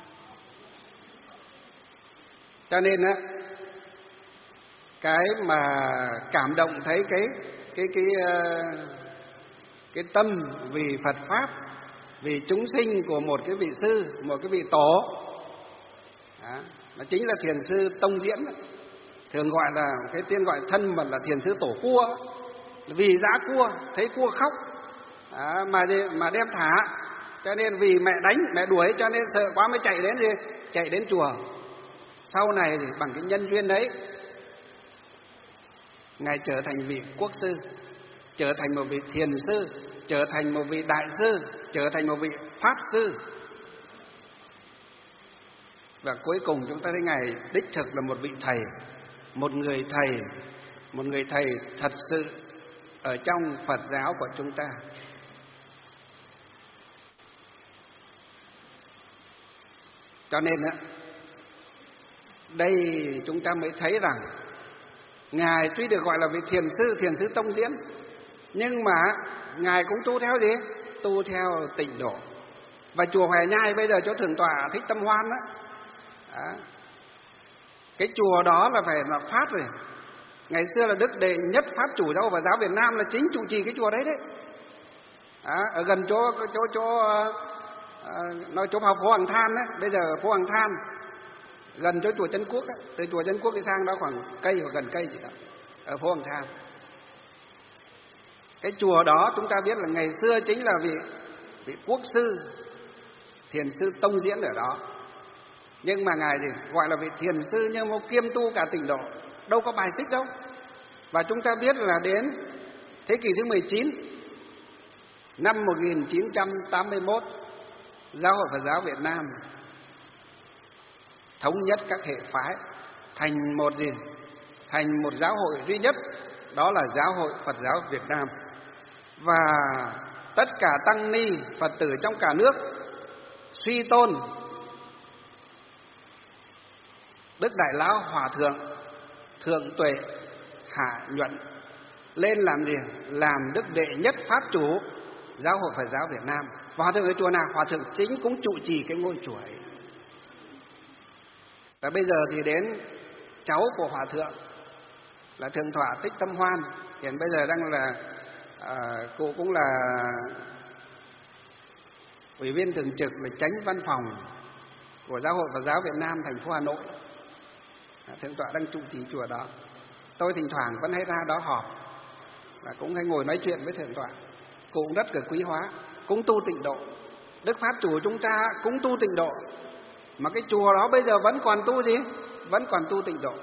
Cho nên á, cái mà cảm động thấy cái cái cái cái tâm vì Phật pháp, vì chúng sinh của một cái vị sư, một cái vị tổ, đó, nó chính là thiền sư Tông Diễn, thường gọi là cái tên gọi thân mật là thiền sư tổ cua. Vì dã cua, thấy cua khóc đó, mà mà đem thả, cho nên vì mẹ đánh, mẹ đuổi, cho nên sợ quá mới chạy đến gì, chạy đến chùa. Sau này thì bằng cái nhân duyên đấy, Ngài trở thành vị quốc sư, trở thành một vị thiền sư, trở thành một vị đại sư, trở thành một vị pháp sư. Và cuối cùng chúng ta thấy Ngài đích thực là một vị thầy, một người thầy, một người thầy thật sự ở trong Phật giáo của chúng ta. Cho nên á, đây chúng ta mới thấy rằng Ngài tuy được gọi là vị thiền sư, thiền sư Tông Diễn, nhưng mà Ngài cũng tu theo gì? Tu theo tịnh độ. Và chùa Hoè Nhai bây giờ chỗ Thượng tọa Thích Tâm Hoan đó, đó, cái chùa đó là phải là phát rồi. Ngày xưa là Đức Đệ Nhất Pháp Chủ Giáo và Giáo Việt Nam là chính trụ trì cái chùa đấy đấy. Đó, ở gần chỗ chỗ chỗ uh, nói chỗ học phố Hoàng Than đấy, bây giờ phố Hoàng Than gần chỗ chùa Trấn Quốc đó, từ chùa Trấn Quốc đi sang đó khoảng cây hoặc gần cây gì đó, ở phố Hoàng Than. Cái chùa đó chúng ta biết là ngày xưa chính là vị vị quốc sư, thiền sư Tông Diễn ở đó. Nhưng mà Ngài thì gọi là vị thiền sư nhưng mà kiêm tu cả tịnh độ, đâu có bài xích đâu. Và chúng ta biết là đến thế kỷ thứ mười chín, năm một nghìn chín trăm tám mươi mốt, Giáo hội Phật giáo Việt Nam thống nhất các hệ phái thành một gì? Thành một giáo hội duy nhất, đó là Giáo hội Phật giáo Việt Nam. Và tất cả tăng ni Phật tử trong cả nước suy tôn Đức Đại Lão Hòa Thượng Thượng Tuệ Hạ Nhuận lên làm gì? Làm Đức Đệ Nhất Pháp Chủ Giáo hội Phật giáo Việt Nam. Và Hòa Thượng ở chùa nào? Hòa Thượng chính cũng trụ trì cái ngôi chùa ấy. Và bây giờ thì đến cháu của Hòa Thượng là Thượng tọa Thích Tâm Hoan, hiện bây giờ đang là à, cụ cũng là ủy viên thường trực, là chánh văn phòng của Giáo hội Phật giáo Việt Nam thành phố Hà Nội. à, Thượng tọa đang trụ trì chùa đó. Tôi thỉnh thoảng vẫn hay ra đó họp và cũng hay ngồi nói chuyện với Thượng tọa. Cụ cũng rất là quý hóa, cũng tu tịnh độ. Đức Pháp Chủ chúng ta cũng tu tịnh độ, mà cái chùa đó bây giờ vẫn còn tu gì? Vẫn còn tu tịnh độ.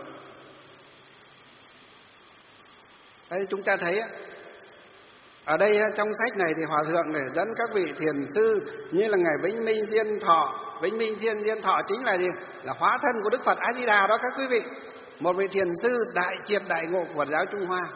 Đây chúng ta thấy ở đây trong sách này thì Hòa Thượng để dẫn các vị thiền sư như là Ngài Vĩnh Minh Diên Thọ. Vĩnh Minh Thiên Diên Thọ chính là gì? Là hóa thân của Đức Phật A Di Đà đó các quý vị. Một vị thiền sư đại triệt đại ngộ của Phật giáo Trung Hoa.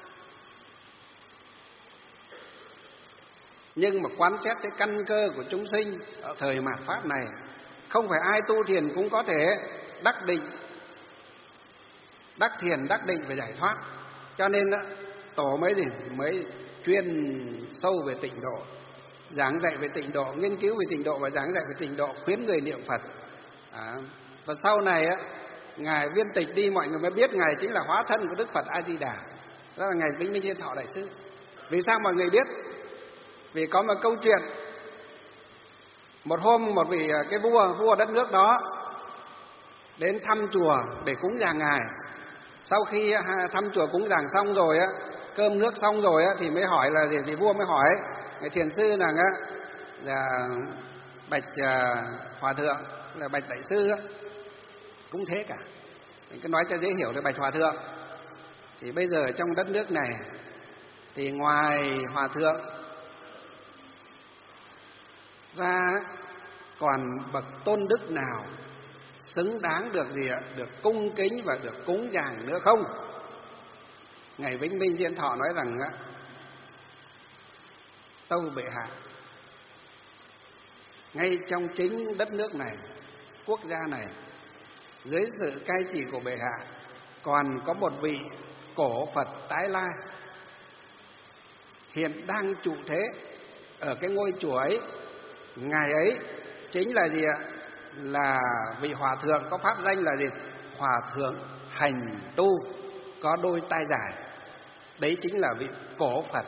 Nhưng mà quán xét cái căn cơ của chúng sinh ở thời mạt Pháp này, không phải ai tu thiền cũng có thể đắc định, đắc thiền, đắc định và giải thoát. Cho nên đó, tổ mới gì? Mới chuyên sâu về tịnh độ, giảng dạy về tịnh độ, nghiên cứu về tịnh độ và giảng dạy về tịnh độ, khuyến người niệm Phật. À, và sau này á, Ngài Viên Tịch đi, mọi người mới biết Ngài chính là hóa thân của Đức Phật A Di Đà. Đó là Ngài Vĩnh Minh Diên Thọ đại sư. Vì sao mọi người biết? Vì có một câu chuyện, một hôm một vị cái vua vua đất nước đó đến thăm chùa để cúng dường Ngài. Sau khi thăm chùa cúng dường xong rồi á, cơm nước xong rồi á, thì mới hỏi là gì? Thì vua mới hỏi người thiền sư rằng á, là bạch uh, hòa thượng, là bạch đại sư đó, cũng thế cả. Mình cứ nói cho dễ hiểu là bạch hòa thượng. Thì bây giờ trong đất nước này thì ngoài hòa thượng ra còn bậc tôn đức nào xứng đáng được gì ạ? Được cung kính và được cúng dường nữa không? Ngài Vĩnh Minh Diên Thọ nói rằng á, tâu bệ hạ, ngay trong chính đất nước này, quốc gia này, dưới sự cai trị của bệ hạ, còn có một vị cổ Phật tái lai hiện đang trụ thế ở cái ngôi chùa ấy. Ngài ấy chính là gì ạ? Là vị hòa thượng có pháp danh là gì? Hòa thượng Hành Tu, có đôi tai dài. Đấy chính là vị cổ Phật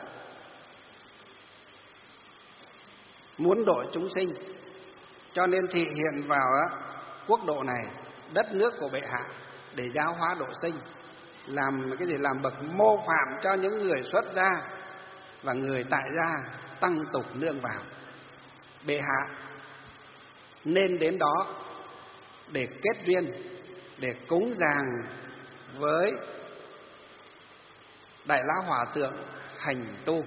muốn độ chúng sinh, cho nên thị hiện vào á, quốc độ này, đất nước của bệ hạ để giáo hóa độ sinh, làm cái gì? Làm bậc mô phạm cho những người xuất gia và người tại gia tăng tục nương vào. Bệ hạ nên đến đó để kết duyên, để cúng dường với Đại Lão Hòa Thượng Hành Tu.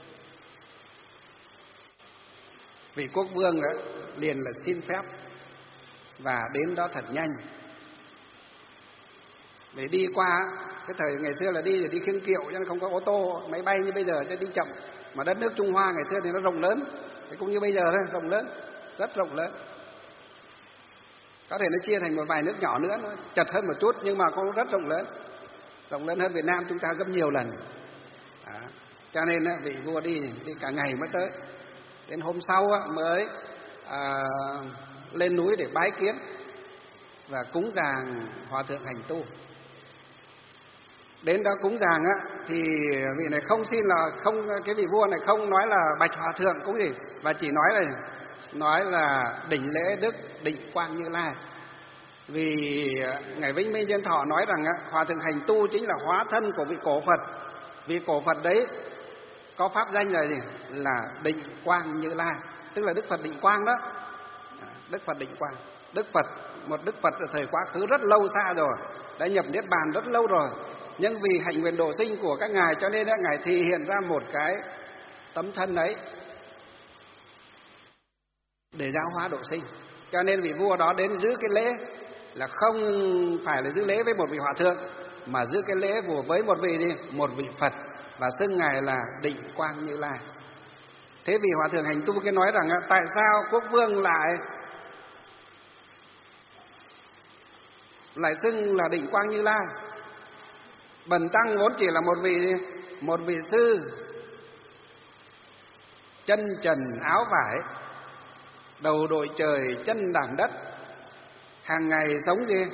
Vị quốc vương đó liền là xin phép và đến đó thật nhanh. Để đi qua, cái thời ngày xưa là đi thì đi khiêng kiệu, cho nên không có ô tô, máy bay như bây giờ cho đi chậm. Mà đất nước Trung Hoa ngày xưa thì nó rộng lớn, thì cũng như bây giờ thôi, rộng lớn, rất rộng lớn. Có thể nó chia thành một vài nước nhỏ nữa, nó chật hơn một chút nhưng mà cũng rất rộng lớn, rộng lớn hơn Việt Nam chúng ta gấp nhiều lần. Đó. Cho nên vị vua đi đi cả ngày mới tới, đến hôm sau mới à, lên núi để bái kiến và cúng dường Hòa Thượng Hành Tu. Đến đó cúng dường á thì vị này không xin là không, cái vị vua này không nói là bạch hòa thượng cúng gì, và chỉ nói là nói là đỉnh lễ Đức Định Quang Như Lai. Vì ngài Vĩnh Minh Diên Thọ nói rằng á, Hòa Thượng Hành Tu chính là hóa thân của vị cổ Phật. Vị cổ Phật đấy có pháp danh là gì? Là Định Quang Như Lai, tức là Đức Phật Định Quang đó. Đức Phật Định Quang, Đức Phật, một Đức Phật ở thời quá khứ rất lâu xa rồi, đã nhập niết bàn rất lâu rồi. Nhưng vì hạnh nguyện độ sinh của các ngài cho nên ngài thị hiện ra một cái tấm thân ấy để giáo hóa độ sinh. Cho nên vị vua đó đến giữ cái lễ là không phải là giữ lễ với một vị hòa thượng, mà giữ cái lễ vừa với một vị đi, một vị Phật, và xưng ngài là Định Quang Như Lai. Thế vị Hòa Thượng Hành Tu cái nói rằng tại sao quốc vương lại lại xưng là Định Quang Như Lai? Bần tăng vốn chỉ là một vị một vị sư chân trần áo vải, đầu đội trời chân đạp đất, hàng ngày sống gì?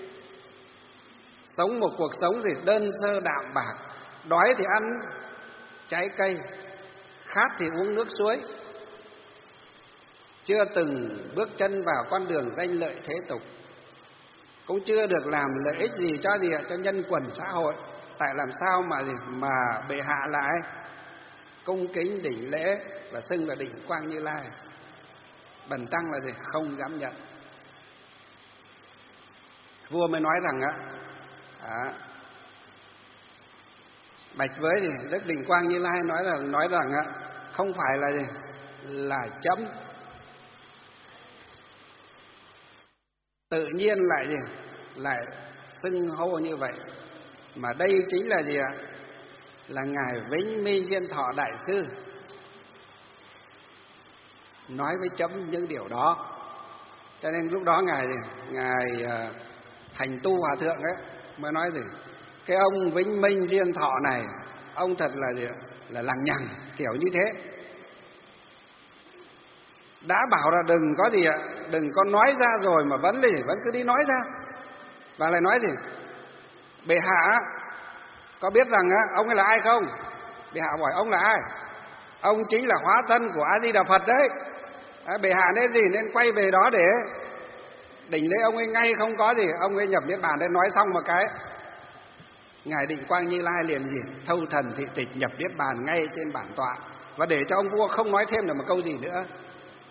Sống một cuộc sống gì đơn sơ đạm bạc, đói thì ăn trái cây, khát thì uống nước suối, chưa từng bước chân vào con đường danh lợi thế tục, cũng chưa được làm lợi ích gì cho gì cho nhân quần xã hội. Tại làm sao mà gì mà bệ hạ lại cung kính đỉnh lễ và xưng là Định Quang Như Lai? Bần tăng là gì? Không dám nhận. Vua mới nói rằng á, à, bạch với gì Đức Định Quang Như Lai nói là nói rằng á, không phải là gì là chấm, tự nhiên lại gì lại xưng hô như vậy, mà đây chính là gì ạ? Là ngài Vĩnh Minh Diên Thọ đại sư nói với chấm những điều đó. Cho nên lúc đó ngài ngài Hành Tu hòa thượng ấy mới nói gì, cái ông Vĩnh Minh Diên Thọ này, ông thật là gì ạ? Là lằng nhằng kiểu như thế. Đã bảo là đừng có gì ạ, đừng có nói ra rồi mà vẫn gì vẫn cứ đi nói ra, và lại nói gì bệ hạ có biết rằng á, ông ấy là ai không? Bệ hạ hỏi ông là ai? Ông chính là hóa thân của A Di Đà Phật đấy. À, bệ hạ nên gì nên quay về đó để đỉnh lễ ông ấy ngay, không có gì ông ấy nhập niết bàn. Để nói xong một cái, ngài Định Quang Như Lai liền gì thâu thần thị tịch nhập niết bàn ngay trên bản tọa, và để cho ông vua không nói thêm được một câu gì nữa.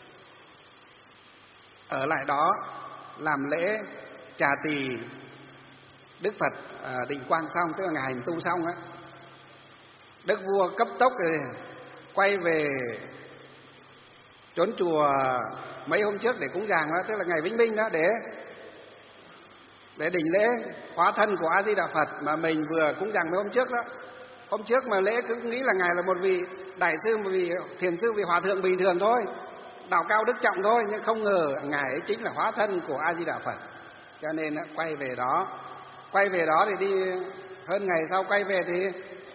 ở lại đó làm lễ trà tỳ Đức Phật à, Định Quang xong, tức là ngày hành tu xong á, đức vua cấp tốc rồi quay về trốn chùa mấy hôm trước để cúng dường đó, tức là ngày Vĩnh Minh đó, để để đỉnh lễ hóa thân của A Di Đà Phật mà mình vừa cúng dường mấy hôm trước đó. Hôm trước mà lễ cứ nghĩ là ngài là một vị đại sư, một vị thiền sư, vị hòa thượng bình thường thôi, đạo cao đức trọng thôi, nhưng không ngờ ngài ấy chính là hóa thân của A Di Đà Phật. Cho nên quay về đó, quay về đó thì đi hơn ngày sau quay về thì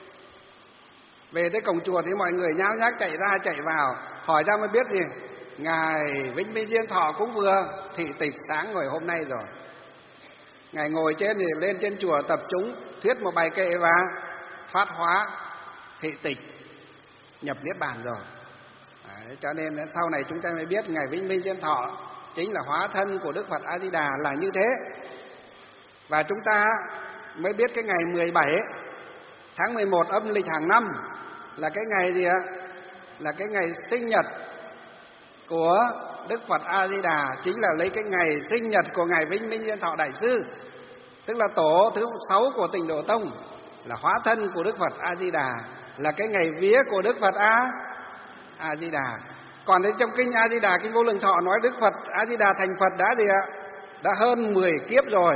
về tới cổng chùa thì mọi người nháo nhác chạy ra chạy vào, hỏi ra mới biết gì ngài Vĩnh Minh Diên Thọ cũng vừa thị tịch sáng ngày hôm nay rồi. Ngài ngồi trên thì lên trên chùa tập trung thuyết một bài kệ và phát hóa thị tịch nhập niết bàn rồi. Đấy, cho nên sau này chúng ta mới biết ngài Vĩnh Minh Diên Thọ chính là hóa thân của Đức Phật A Di Đà là như thế. Và chúng ta mới biết cái ngày mười bảy tháng mười một âm lịch hàng năm là cái ngày gì ạ? Là cái ngày sinh nhật của Đức Phật A Di Đà, chính là lấy cái ngày sinh nhật của ngài Vĩnh Minh Diên Thọ đại sư, tức là tổ thứ sáu của Tịnh Độ Tông, là hóa thân của Đức Phật A Di Đà, là cái ngày vía của Đức Phật A A Di Đà. Còn đến trong kinh A Di Đà, kinh Vô Lượng Thọ nói Đức Phật A Di Đà thành Phật đã gì ạ? Đã hơn mười kiếp rồi.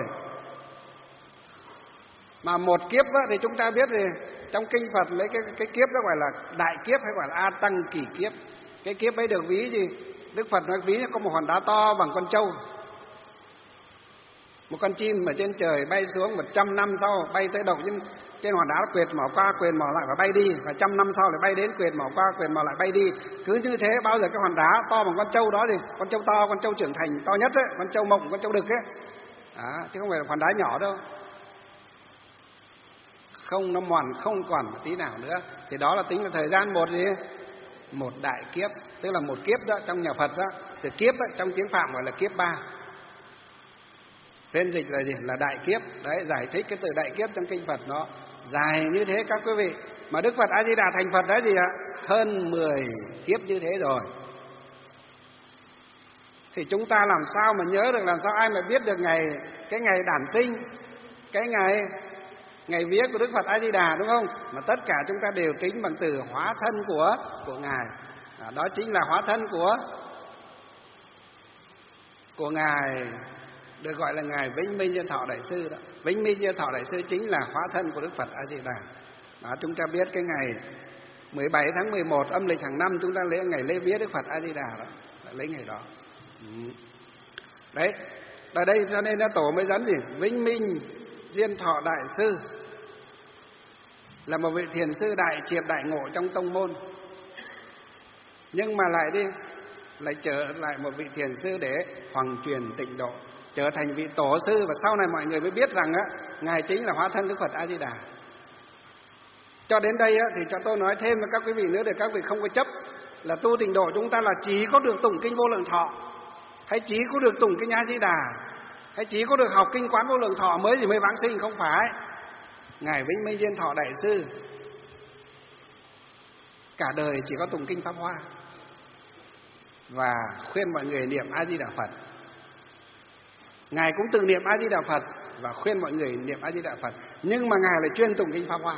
Mà một kiếp á, thì chúng ta biết thì trong kinh Phật lấy cái cái kiếp đó gọi là đại kiếp hay gọi là A Tăng Kỳ kiếp. Cái kiếp ấy được ví gì? Đức Phật nói ví có một hòn đá to bằng con trâu, một con chim ở trên trời bay xuống, một trăm năm sau bay tới đầu trên, trên hòn đá, quệt mỏ qua quệt mỏ lại và bay đi, và trăm năm sau lại bay đến, quệt mỏ qua quệt mỏ lại bay đi. Cứ như thế bao giờ cái hòn đá to bằng con trâu đó thì con trâu to, con trâu trưởng thành to nhất ấy, con trâu mộng, con trâu đực ấy, đó, chứ không phải là hòn đá nhỏ đâu, không nó mòn không còn một tí nào nữa. Thì đó là tính là thời gian một gì? Một đại kiếp, tức là một kiếp đó trong nhà Phật đó, thì kiếp đó, trong tiếng Phạm gọi là kiếp ba. Phiên dịch là gì? Là đại kiếp. Đấy, giải thích cái từ đại kiếp trong kinh Phật nó dài như thế các quý vị. Mà Đức Phật A Di Đà thành Phật đấy gì ạ? Hơn mười kiếp như thế rồi. Thì chúng ta làm sao mà nhớ được, làm sao ai mà biết được ngày cái ngày đản sinh, cái ngày ngày vía của Đức Phật A Di Đà, đúng không? Mà tất cả chúng ta đều tính bằng từ hóa thân của của ngài. À, đó chính là hóa thân của của ngài, được gọi là ngài Vĩnh Minh Diên Thọ đại sư đó. Vĩnh Minh Diên Thọ đại sư chính là hóa thân của Đức Phật A Di Đà. Đó, chúng ta biết cái ngày mười bảy tháng mười một âm lịch hàng năm chúng ta lễ ngày lễ vía Đức Phật A Di Đà đó, lấy ngày đó. Ừ. Đấy, ở đây cho nên tổ mới dẫn gì? Vĩnh Minh Diên Thọ đại sư là một vị thiền sư đại triệt đại ngộ trong tông môn, nhưng mà lại đi lại trở lại một vị thiền sư để hoằng truyền tịnh độ, trở thành vị tổ sư. Và sau này mọi người mới biết rằng á, ngài chính là hóa thân Đức Phật A Di Đà. Cho đến đây á, thì cho tôi nói thêm với các quý vị nữa để các vị không có chấp là tu tịnh độ chúng ta là chỉ có được tụng kinh Vô Lượng Thọ, hay chỉ có được tụng kinh A Di Đà, hay chỉ có được học kinh Quán Vô Lượng Thọ mới gì mới vãng sinh. Không phải. Ngài Vĩnh Minh Diên Thọ đại sư cả đời chỉ có tụng kinh Pháp Hoa và khuyên mọi người niệm A Di Đà Phật. Ngài cũng từng niệm A Di Đà Phật và khuyên mọi người niệm A Di Đà Phật, nhưng mà ngài lại chuyên tụng kinh Pháp Hoa,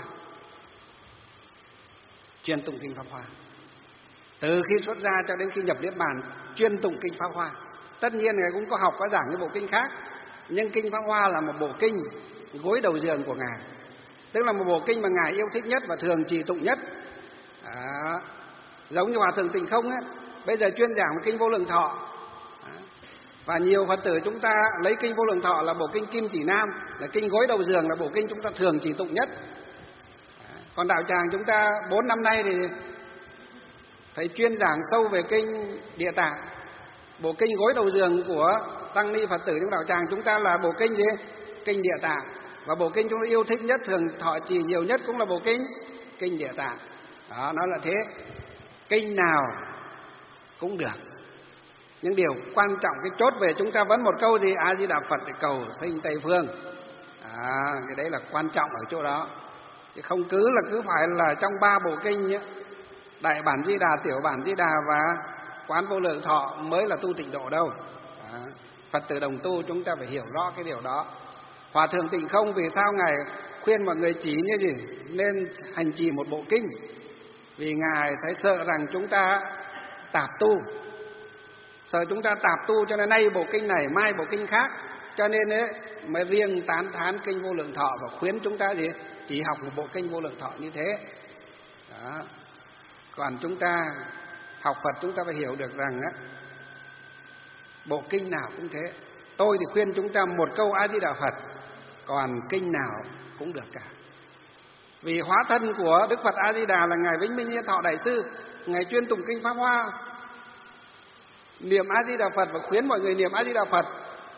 chuyên tụng kinh Pháp Hoa. Từ khi xuất gia cho đến khi nhập niết bàn, chuyên tụng kinh Pháp Hoa. Tất nhiên ngài cũng có học có giảng những bộ kinh khác, nhưng kinh Pháp Hoa là một bộ kinh gối đầu giường của ngài, tức là một bộ kinh mà ngài yêu thích nhất và thường trì tụng nhất. À, giống như Hòa Thượng Tịnh Không ấy, bây giờ chuyên giảng kinh Vô Lượng Thọ. À, và nhiều Phật tử chúng ta lấy kinh Vô Lượng Thọ là bộ kinh Kim Chỉ Nam, là kinh gối đầu giường, là bộ kinh chúng ta thường trì tụng nhất. À, còn đạo tràng chúng ta bốn năm nay thì thầy chuyên giảng sâu về kinh Địa Tạng. Bộ kinh gối đầu giường của tăng ni Phật tử trong đạo tràng chúng ta là bộ kinh gì? Kinh Địa Tạng. Và bộ kinh chúng ta yêu thích nhất, thường thọ trì nhiều nhất cũng là bộ kinh kinh Địa Tạng. Đó, nó là thế. Kinh nào cũng được, nhưng điều quan trọng cái chốt về chúng ta vẫn một câu gì? A Di Đà Phật để cầu sinh Tây Phương. À, cái đấy là quan trọng ở chỗ đó, chứ không cứ là cứ phải là trong ba bộ kinh nhé, Đại Bản Di Đà, Tiểu Bản Di Đà và Quán Vô Lượng Thọ mới là tu tịnh độ đâu. À, Phật tử đồng tu chúng ta phải hiểu rõ cái điều đó. Hòa thượng Tịnh Không vì sao ngài khuyên mọi người chỉ như gì? Nên hành trì một bộ kinh. Vì ngài thấy sợ rằng chúng ta tạp tu, sợ chúng ta tạp tu, cho nên nay bộ kinh này mai bộ kinh khác, cho nên ấy mới riêng tán thán kinh Vô Lượng Thọ và khuyến chúng ta gì? Chỉ học một bộ kinh Vô Lượng Thọ như thế. Đó. Còn chúng ta học Phật chúng ta phải hiểu được rằng á, bộ kinh nào cũng thế. Tôi thì khuyên chúng ta một câu A Di Đà Phật, còn kinh nào cũng được cả. Vì hóa thân của Đức Phật A Di Đà là ngài Vĩnh Minh Yên Thọ Đại Sư, ngài chuyên tụng kinh Pháp Hoa, niệm A Di Đà Phật và khuyến mọi người niệm A Di Đà Phật.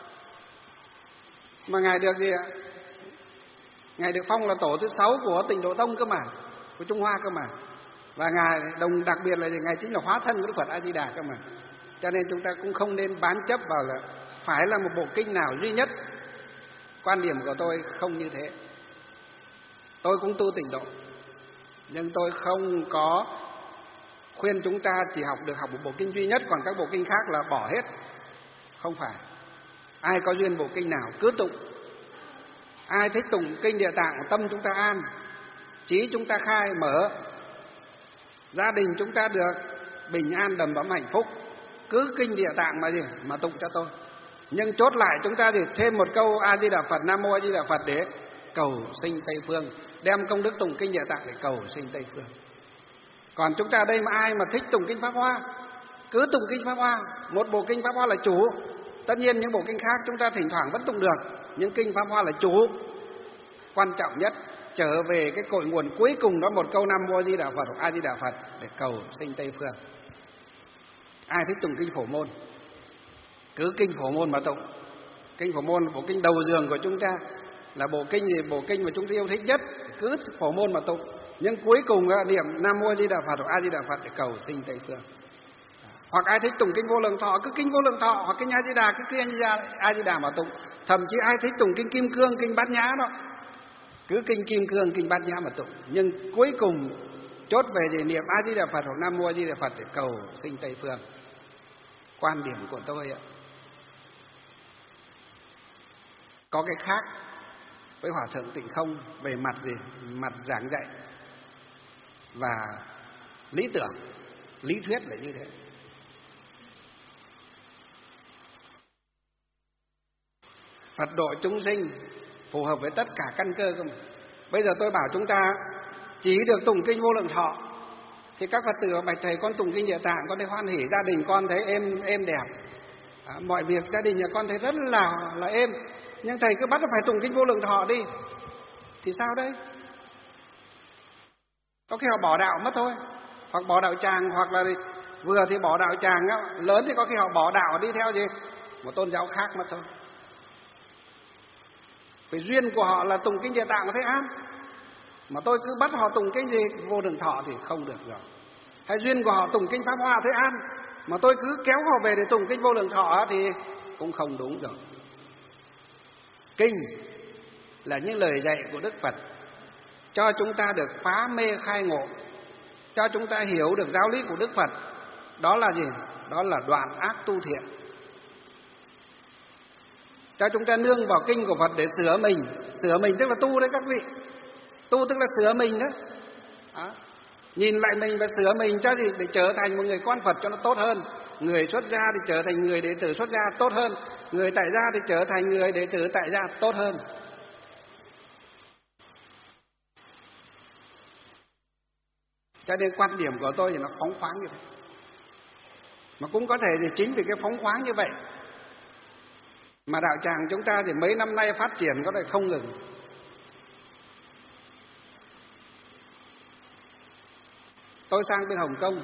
Mà ngài được gì ạ? Ngài được phong là tổ thứ sáu của Tịnh Độ Tông cơ mà, của Trung Hoa cơ mà. Và ngài đồng đặc biệt là gì? Ngài chính là hóa thân của Đức Phật A Di Đà cơ mà. Cho nên chúng ta cũng không nên bám chấp vào là phải là một bộ kinh nào duy nhất. Quan điểm của tôi không như thế. Tôi cũng tu Tịnh Độ, nhưng tôi không có khuyên chúng ta chỉ học được học một bộ kinh duy nhất, còn các bộ kinh khác là bỏ hết. Không phải. Ai có duyên bộ kinh nào cứ tụng. Ai thích tụng kinh Địa Tạng, tâm chúng ta an, trí chúng ta khai mở, gia đình chúng ta được bình an đầm ấm hạnh phúc, cứ kinh Địa Tạng mà gì mà tụng cho tôi. Nhưng chốt lại chúng ta thì thêm một câu A Di Đà Phật, Nam Mô A Di Đà Phật để cầu sinh Tây Phương, đem công đức tụng kinh Địa Tạng để cầu sinh Tây Phương. Còn chúng ta đây mà ai mà thích tụng kinh Pháp Hoa, cứ tụng kinh Pháp Hoa, một bộ kinh Pháp Hoa là chủ. Tất nhiên những bộ kinh khác chúng ta thỉnh thoảng vẫn tụng được, nhưng kinh Pháp Hoa là chủ. Quan trọng nhất trở về cái cội nguồn cuối cùng đó, một câu Nam Mô A Di Đà Phật hoặc A Di Đà Phật để cầu sinh Tây Phương. Ai thích tụng kinh Phổ Môn, cứ kinh Phổ Môn mà tụng. Kinh Phổ Môn bộ kinh đầu giường của chúng ta, là bộ kinh gì bộ kinh mà chúng ta yêu thích nhất, cứ Phổ Môn mà tụng. Nhưng cuối cùng niệm Nam Mô A Di Đà Phật hoặc A Di Đà Phật để cầu sinh Tây Phương. Hoặc ai thích tụng kinh Vô Lượng Thọ cứ kinh Vô Lượng Thọ, hoặc kinh A Di Đà cứ kinh A Di Đà mà tụng. Thậm chí ai thích tụng kinh Kim Cương, kinh Bát Nhã đó, cứ kinh Kim Cương, kinh Bát Nhã mà tụng. Nhưng cuối cùng chốt về gì? Niệm A Di Đà Phật hoặc Nam Mô A Di Đà Phật để cầu sinh Tây Phương. Quan điểm của tôi ạ, có cái khác với Hòa thượng Tịnh Không về mặt gì? Mặt giảng dạy và lý tưởng, lý thuyết là như thế. Phật độ chúng sinh phù hợp với tất cả căn cơ cơ mà. Bây giờ tôi bảo chúng ta chỉ được tụng kinh Vô Lượng Thọ, thì các Phật tử bạch thầy con tụng kinh Địa Tạng, con thấy hoan hỉ, gia đình con thấy êm êm đẹp, à, mọi việc gia đình nhà con thấy rất là là êm. Nhưng thầy cứ bắt phải tụng kinh Vô Lượng Thọ đi, thì sao đây? Có khi họ bỏ đạo mất thôi, hoặc bỏ đạo tràng, hoặc là vừa thì bỏ đạo tràng á, lớn thì có khi họ bỏ đạo đi theo gì? Một tôn giáo khác mất thôi. Vì duyên của họ là tụng kinh Địa Tạng có thấy an, mà tôi cứ bắt họ tụng kinh gì Vô Lượng Thọ thì không được rồi. Hay duyên của họ tụng kinh Pháp Hoa thấy an, mà tôi cứ kéo họ về để tụng kinh Vô Lượng Thọ thì cũng không đúng rồi. Kinh là những lời dạy của Đức Phật, cho chúng ta được phá mê khai ngộ, cho chúng ta hiểu được giáo lý của Đức Phật. Đó là gì? Đó là đoạn ác tu thiện. Cho chúng ta nương vào kinh của Phật để sửa mình. Sửa mình tức là tu đấy các vị. Tu tức là sửa mình đó. Đó. Nhìn lại mình và sửa mình cho gì? Để trở thành một người con Phật cho nó tốt hơn. Người xuất gia thì trở thành người đệ tử xuất gia tốt hơn. Người tại gia thì trở thành người đệ tử tại gia tốt hơn. Cho nên quan điểm của tôi thì nó phóng khoáng như thế. Mà cũng có thể thì chính vì cái phóng khoáng như vậy mà đạo tràng chúng ta thì mấy năm nay phát triển có thể không ngừng. Tôi sang bên Hồng Kông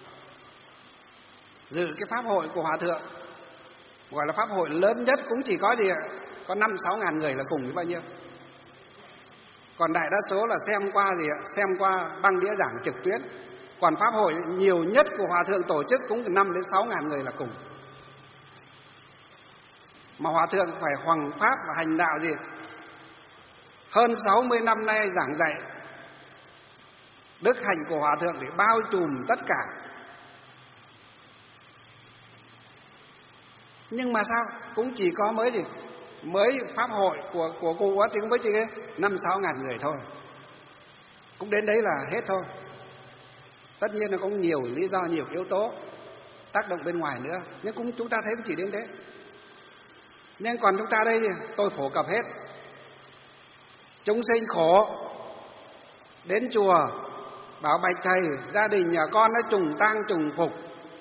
dự cái pháp hội của Hòa thượng, gọi là pháp hội lớn nhất, cũng chỉ có gì ạ? Có năm sáu ngàn người là cùng với bao nhiêu. Còn đại đa số là xem qua gì ạ? Xem qua băng đĩa giảng trực tuyến. Còn pháp hội nhiều nhất của Hòa thượng tổ chức cũng từ năm đến sáu ngàn người là cùng. Mà Hòa thượng phải hoằng pháp và hành đạo gì? Hơn sáu mươi năm nay giảng dạy. Đức hạnh của Hòa thượng để bao trùm tất cả. Nhưng mà sao? Cũng chỉ có mới gì? Mới pháp hội của của cụ thì cũng mới chỉ năm sáu ngàn người thôi. Cũng đến đấy là hết thôi. Tất nhiên là cũng nhiều lý do, nhiều yếu tố tác động bên ngoài nữa, nhưng cũng chúng ta thấy cũng chỉ đến thế. Nhưng còn chúng ta đây tôi phổ cập hết. Chúng sinh khổ, đến chùa bảo bạch thầy, gia đình nhà con nó trùng tang trùng phục,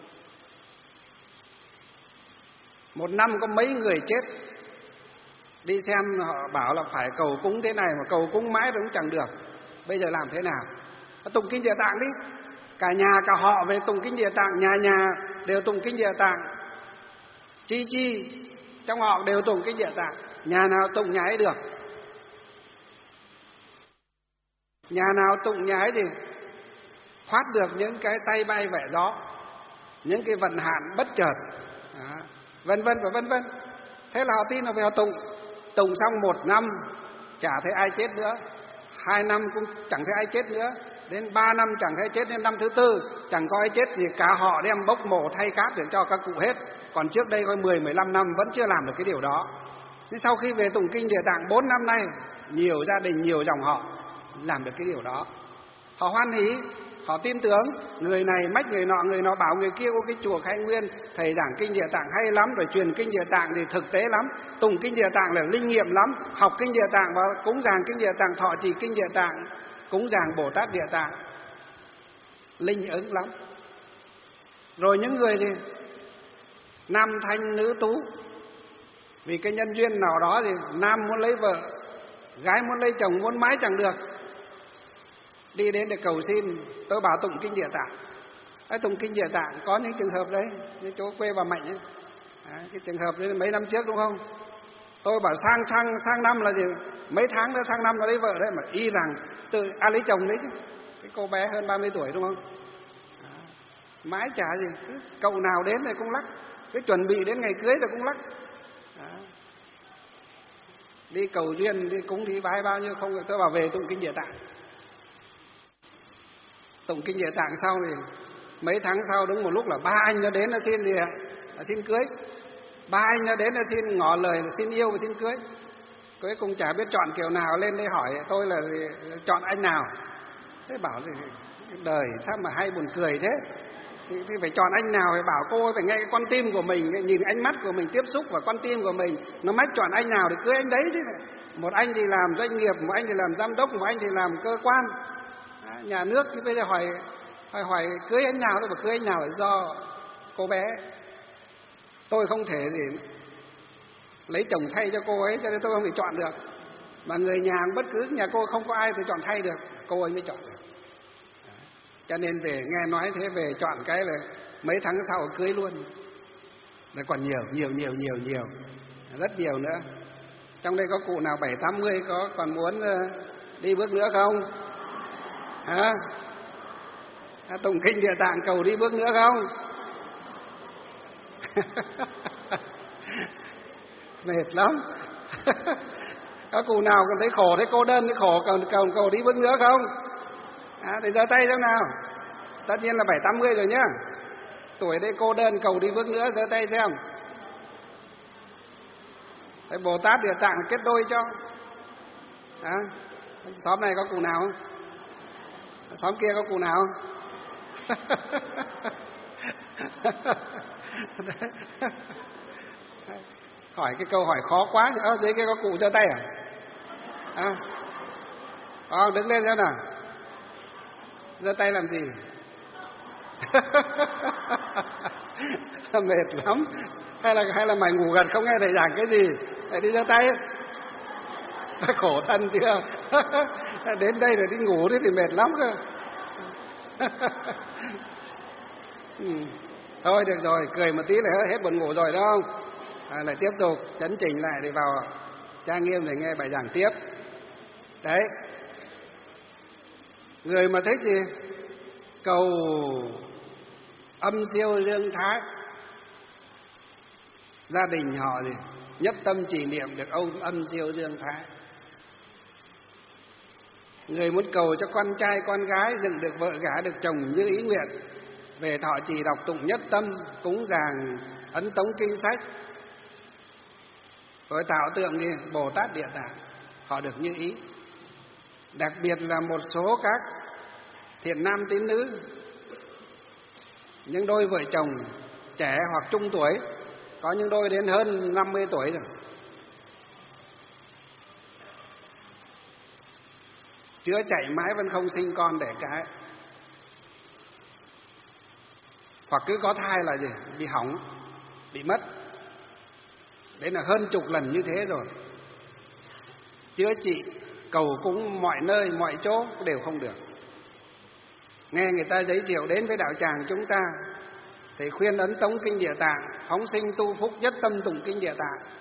một năm có mấy người chết. Đi xem họ bảo là phải cầu cúng thế này mà cầu cúng mãi cũng chẳng được. Bây giờ làm thế nào? Tụng kinh Địa Tạng đi. Cả nhà cả họ về tụng kinh Địa Tạng, nhà nhà đều tụng kinh Địa Tạng. Chi chi trong họ đều tụng kinh Địa Tạng, nhà nào tụng nhà ấy được. Nhà nào tụng nhà ấy thì thoát được những cái tay bay vẻ gió, những cái vận hạn bất chợt, đó, vân vân và vân vân. Thế là họ tin là về họ tụng. Tụng xong một năm chả thấy ai chết nữa, hai năm cũng chẳng thấy ai chết nữa, đến ba năm chẳng thấy chết, đến năm thứ tư chẳng có ai chết thì cả họ đem bốc mồ thay cát để cho các cụ hết. Còn trước đây có mười mười lăm năm vẫn chưa làm được cái điều đó. Nhưng sau khi về tụng kinh Địa Tạng bốn năm nay, nhiều gia đình, nhiều dòng họ làm được cái điều đó. Họ hoan hỉ, họ tin tưởng, người này mách người nọ, người nọ bảo người kia có cái chùa Khai Nguyên thầy giảng kinh Địa Tạng hay lắm, rồi truyền kinh Địa Tạng thì thực tế lắm, tụng kinh Địa Tạng là linh nghiệm lắm, học kinh Địa Tạng và cúng dường kinh Địa Tạng, thọ trì kinh Địa Tạng, cúng dường Bồ Tát Địa Tạng linh ứng lắm. Rồi những người thì nam thanh nữ tú, vì cái nhân duyên nào đó thì nam muốn lấy vợ, gái muốn lấy chồng, muốn mãi chẳng được, đi đến để cầu xin. Tôi bảo tụng kinh Địa Tạng. Cái tụng kinh Địa Tạng có những trường hợp đấy, như chỗ quê bà Mạnh ấy. Đấy, cái trường hợp đấy mấy năm trước đúng không? Tôi bảo sang sang sang năm là gì? Mấy tháng nữa sang năm nó lấy vợ đấy, mà y rằng tự à, lấy chồng đấy chứ. Cái cô bé hơn ba mươi tuổi đúng không? Đó. Mãi chả gì, cứ cậu nào đến thì cũng lắc, cái chuẩn bị đến ngày cưới rồi cũng lắc. Đó. Đi cầu duyên, đi cúng đi bái bao nhiêu không, tôi bảo về tụng kinh Địa Tạng. Tụng kinh Địa Tạng sau thì mấy tháng sau đúng một lúc là ba anh nó đến nó xin gì ạ? Là xin cưới. Ba anh nó đến nó xin ngỏ lời là xin yêu và xin cưới. Cuối cùng chả biết chọn kiểu nào, lên đây hỏi tôi là chọn anh nào. Thế bảo thì đời sao mà hay buồn cười thế. Thì, thì phải chọn anh nào, phải bảo cô phải nghe cái con tim của mình, nhìn ánh mắt của mình tiếp xúc vào con tim của mình, nó mách chọn anh nào thì cưới anh đấy chứ. Một anh thì làm doanh nghiệp, một anh thì làm giám đốc, một anh thì làm cơ quan nhà nước, thì bây giờ hỏi hỏi hỏi cưới anh nào, tôi bảo cưới anh nào là do cô bé. Tôi không thể gì lấy chồng thay cho cô ấy, cho nên tôi không thể chọn được. Mà người nhà bất cứ nhà cô không có ai thì chọn thay được, cô ấy mới chọn được. Cho nên về nghe nói thế, về chọn cái là mấy tháng sau cưới luôn. Là còn nhiều nhiều nhiều nhiều nhiều rất nhiều nữa. Trong đây có cụ nào bảy tám mươi có còn muốn đi bước nữa không? Hả? À, tụng kinh Địa Tạng cầu đi bước nữa không? Mệt lắm. Có cụ nào còn thấy khổ, thấy cô đơn, thấy khổ cầu cầu cầu đi bước nữa không? À, thì giơ tay xem nào. Tất nhiên là bảy tám mươi rồi nhá. Tuổi đây cô đơn cầu đi bước nữa, giơ tay xem. Đấy, Bồ Tát Địa Tạng kết đôi cho. À, xóm này có cụ nào không? Xóm kia có cụ nào không? Hỏi cái câu hỏi khó quá. Ở dưới kia có cụ giơ tay à? À, à đứng lên xem nào. Giơ tay làm gì? Mệt lắm. Hay là hay là mày ngủ gật không nghe thầy giảng cái gì? Thầy đi giơ tay. Khổ thân chưa? Đến đây rồi đi ngủ thì mệt lắm cơ. Ừ. Thôi được rồi, cười một tí là hết buồn ngủ rồi đó không? À, lại tiếp tục chấn chỉnh lại để vào trang nghiêm để nghe bài giảng tiếp. Đấy. Người mà thích gì? Cầu âm siêu dương thái. Gia đình họ gì? Nhất tâm chỉ niệm được ông âm siêu dương thái. Người muốn cầu cho con trai con gái dựng được vợ gả được chồng như ý nguyện, về thọ trì đọc tụng nhất tâm, cúng dường ấn tống kinh sách, Rồi tạo tượng gì? Bồ Tát Địa Tạng, họ được như ý. Đặc biệt là một số các thiện nam tín nữ, những đôi vợ chồng trẻ hoặc trung tuổi, có những đôi đến hơn năm mươi tuổi rồi, chữa chạy mãi vẫn không sinh con đẻ cái, hoặc cứ có thai là gì? Bị hỏng, bị mất. Đấy là hơn chục lần như thế rồi. Chữa trị, cầu cúng mọi nơi, mọi chỗ đều không được. Nghe người ta giới thiệu đến với đạo tràng chúng ta, thì khuyên ấn tống kinh Địa Tạng, phóng sinh tu phúc nhất tâm tụng kinh Địa Tạng.